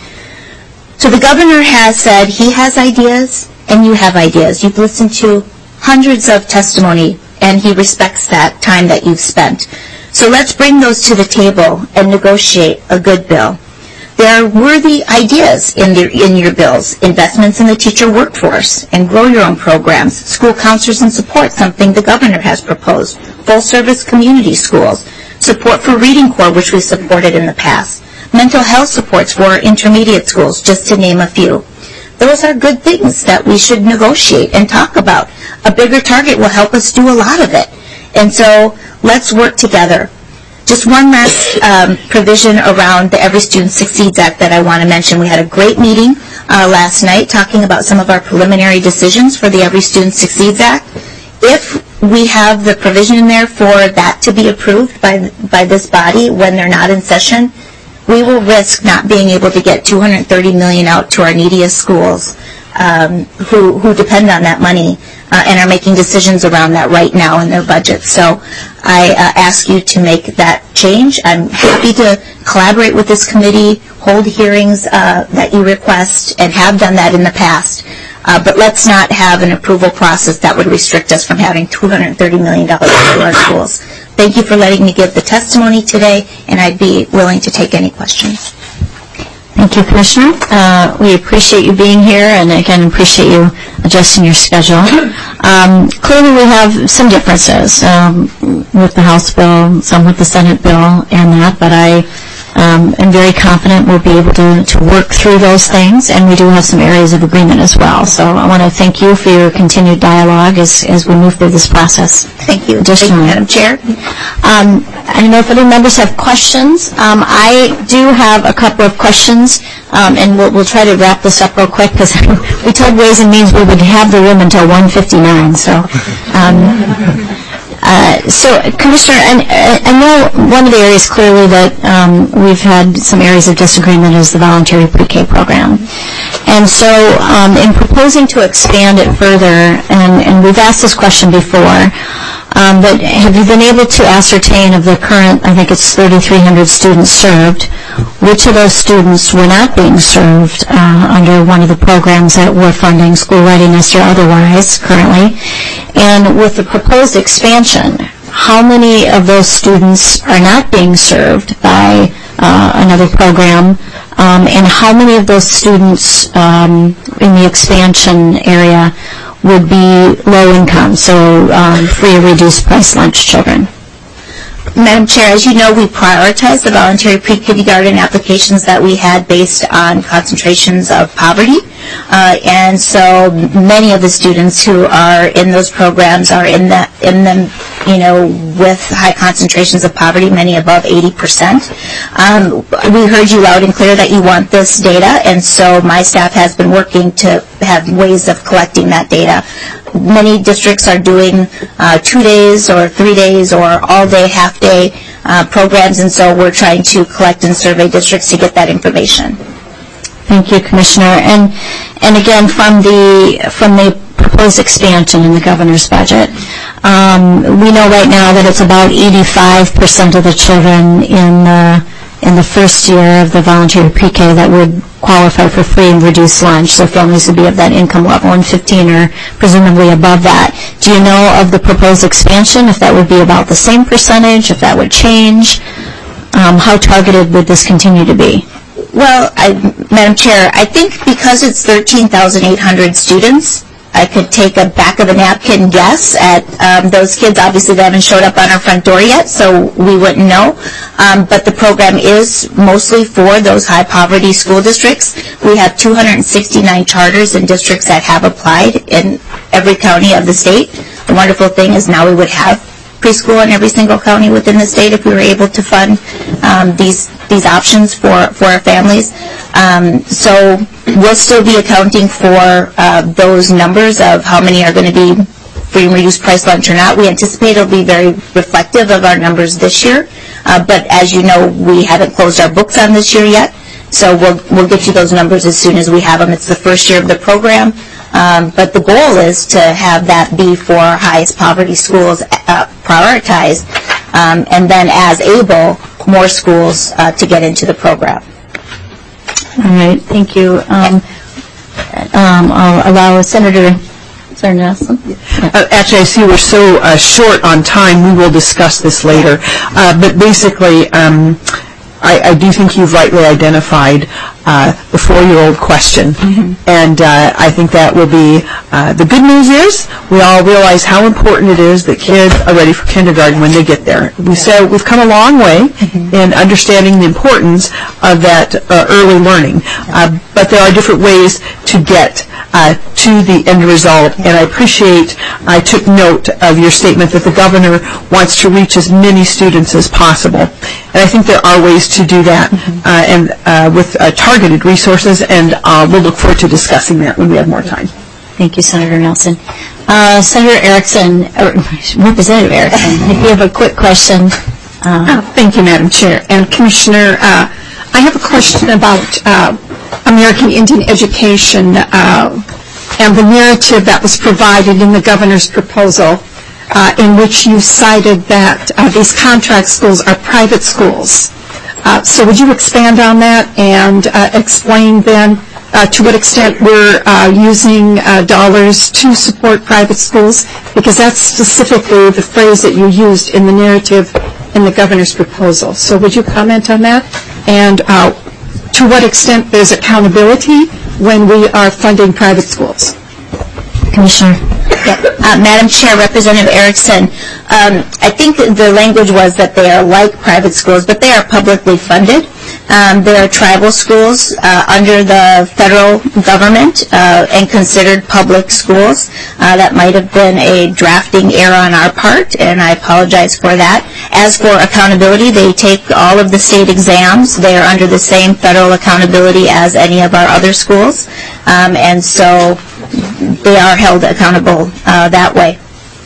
So the governor has said he has ideas and you have ideas. You've listened to hundreds of testimony and he respects that time that you've spent. So let's bring those to the table and negotiate a good bill. There are worthy ideas in, the, in your bills. Investments in the teacher workforce and grow your own programs. School counselors and support, something the governor has proposed. Full service community schools. Support for Reading Corps, which we supported in the past. Mental health supports for intermediate schools, just to name a few. Those are good things that we should negotiate and talk about. A bigger target will help us do a lot of it. And so let's work together. Just one last um, provision around the Every Student Succeeds Act that I want to mention. We had a great meeting uh, last night talking about some of our preliminary decisions for the Every Student Succeeds Act. If we have the provision in there for that to be approved by, by this body when they're not in session, we will risk not being able to get two hundred thirty million dollars out to our neediest schools um, who, who depend on that money uh, and are making decisions around that right now in their budgets. So I uh, ask you to make that change. I'm happy to collaborate with this committee, hold hearings uh, that you request, and have done that in the past. Uh, but let's not have an approval process that would restrict us from having two hundred thirty million dollars to our schools. Thank you for letting me give the testimony today, and I'd be willing to take any questions. Thank you, Commissioner. Uh, we appreciate you being here, and again, appreciate you adjusting your schedule. Um, clearly, we have some differences um, with the House bill, some with the Senate bill, and that. But I um, I'm very confident we'll be able to, to work through those things, and we do have some areas of agreement as well. So I want to thank you for your continued dialogue as, as we move through this process. Thank you. Thank you, Madam Chair. Um, I don't know if other members have questions. Um, I do have a couple of questions, um, and we'll, we'll try to wrap this up real quick because we told Ways and Means we would have the room until one fifty-nine. So, um, uh, so Commissioner, I, I know one of the areas clearly that um, we've had some areas of disagreement is the voluntary pre-K program. And so um, in proposing to expand it further, and, and we've asked this question before, Um, but have you been able to ascertain of the current, I think it's thirty-three hundred students served, which of those students were not being served uh, under one of the programs that we're funding, school readiness or otherwise, currently? And with the proposed expansion, how many of those students are not being served by uh, another program, um, and how many of those students um, in the expansion area would be low income, so um, free or reduced price lunch children? Madam Chair, as you know, we prioritize the voluntary pre-kindergarten applications that we had based on concentrations of poverty. Uh, and so many of the students who are in those programs are in, the, in them, you know, with high concentrations of poverty, many above eighty percent. Um, we heard you loud and clear that you want this data, and so my staff has been working to have ways of collecting that data. Many districts are doing uh, two days or three days or all-day, half-day uh, programs, and so we're trying to collect and survey districts to get that information. Thank you, Commissioner. And and again, from the from the proposed expansion in the governor's budget, um, we know right now that it's about eighty-five percent of the children in the in the first year of the voluntary pre-K that would qualify for free and reduced lunch, so families would be of that income level, and fifteen are presumably above that. Do you know of the proposed expansion, if that would be about the same percentage, if that would change? Um, how targeted would this continue to be? Well, I, Madam Chair, I think because it's thirteen thousand eight hundred students, I could take a back of a napkin guess at um, those kids. Obviously, they haven't showed up on our front door yet, so we wouldn't know. Um, but the program is mostly for those high poverty school districts. We have two hundred sixty-nine charters in districts that have applied in every county of the state. The wonderful thing is now we would have preschool in every single county within the state if we were able to fund um, these these options for, for our families. Um, so we'll still be accounting for uh, those numbers of how many are going to be free and reduced price lunch or not. We anticipate it'll be very reflective of our numbers this year. Uh, but as you know, we haven't closed our books on this year yet. So we'll, we'll get you those numbers as soon as we have them. It's the first year of the program. Um, but the goal is to have that be for highest poverty schools uh, prioritized, um, and then as able, more schools uh, to get into the program. All right, thank you. Um, um, I'll allow Senator Senator Nelson. Uh, actually, I see we're so uh, short on time. We will discuss this later. Uh, but basically, um, I, I do think you've rightly identified uh, the four-year-old question. Mm-hmm. And uh, I think that will be, uh, the good news is we all realize how important it is that kids are ready for kindergarten when they get there. We said we've come a long way mm-hmm. in understanding the importance of that uh, early learning. Uh, but there are different ways to get uh, to the end result. And I appreciate, I took note of your statement that the governor wants to reach as many students as possible. And I think there are ways to do that mm-hmm. uh, and uh, with uh, targeted resources, and uh, we'll look forward to discussing that when we have more time. Thank you, Senator Nelson. Uh, Senator Erickson, or Representative Erickson, if you have a quick question. Oh, Uh, thank you, Madam Chair. And Commissioner, uh, I have a question about uh, American Indian education uh, and the narrative that was provided in the governor's proposal, Uh, in which you cited that uh, these contract schools are private schools. Uh, so would you expand on that and uh, explain then uh, to what extent we're uh, using uh, dollars to support private schools? Because that's specifically the phrase that you used in the narrative in the governor's proposal. So would you comment on that? And uh, to what extent there's accountability when we are funding private schools? Commissioner. Yeah. Uh, Madam Chair, Representative Erickson, um, I think the language was that they are like private schools, but they are publicly funded. Um, there are tribal schools uh, under the federal government uh, and considered public schools. Uh, that might have been a drafting error on our part, and I apologize for that. As for accountability, they take all of the state exams. They are under the same federal accountability as any of our other schools, um, and so they are held accountable uh, that way.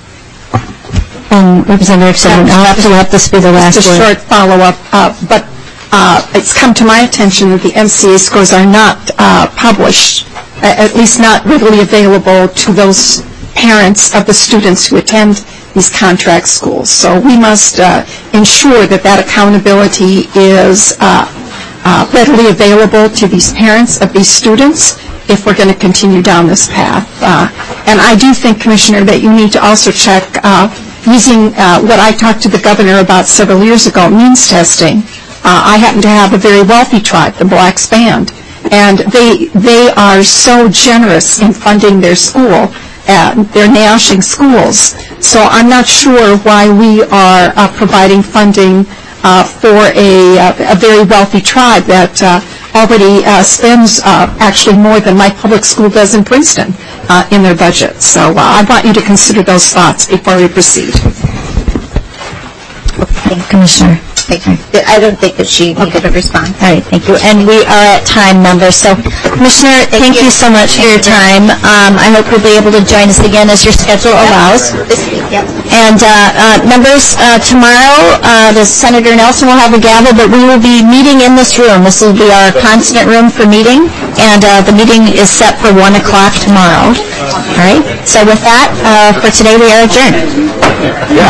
And Representative Sullivan, I'll have to let this be the last Just a word. short follow-up, uh, but uh, it's come to my attention that the M C A scores are not uh, published, uh, at least not readily available to those parents of the students who attend these contract schools. So we must uh, ensure that that accountability is uh, uh, readily available to these parents of these students if we're going to continue down this path. Uh, and I do think, Commissioner, that you need to also check uh, using uh, what I talked to the governor about several years ago, means testing. Uh, I happen to have a very wealthy tribe, the Blacks Band, and they they are so generous in funding their school, uh, their Nashing schools. So I'm not sure why we are uh, providing funding uh, for a, uh, a very wealthy tribe that uh, already uh, spends uh, actually more than my public school does in Princeton uh, in their budget. So uh, I want you to consider those thoughts before we proceed. Thank you, Commissioner. I don't think that she needed a response. All right, thank you. And we are at time, members. So, Commissioner, thank, thank you. you so much for your time. Um, I hope you'll be able to join us again as your schedule allows. This week, yep. And uh, uh, members, uh, tomorrow, uh, the Senator Nelson will have a gavel, but we will be meeting in this room. This will be our constant room for meeting, and uh, the meeting is set for one o'clock tomorrow. All right. So with that, uh, for today, we are adjourned.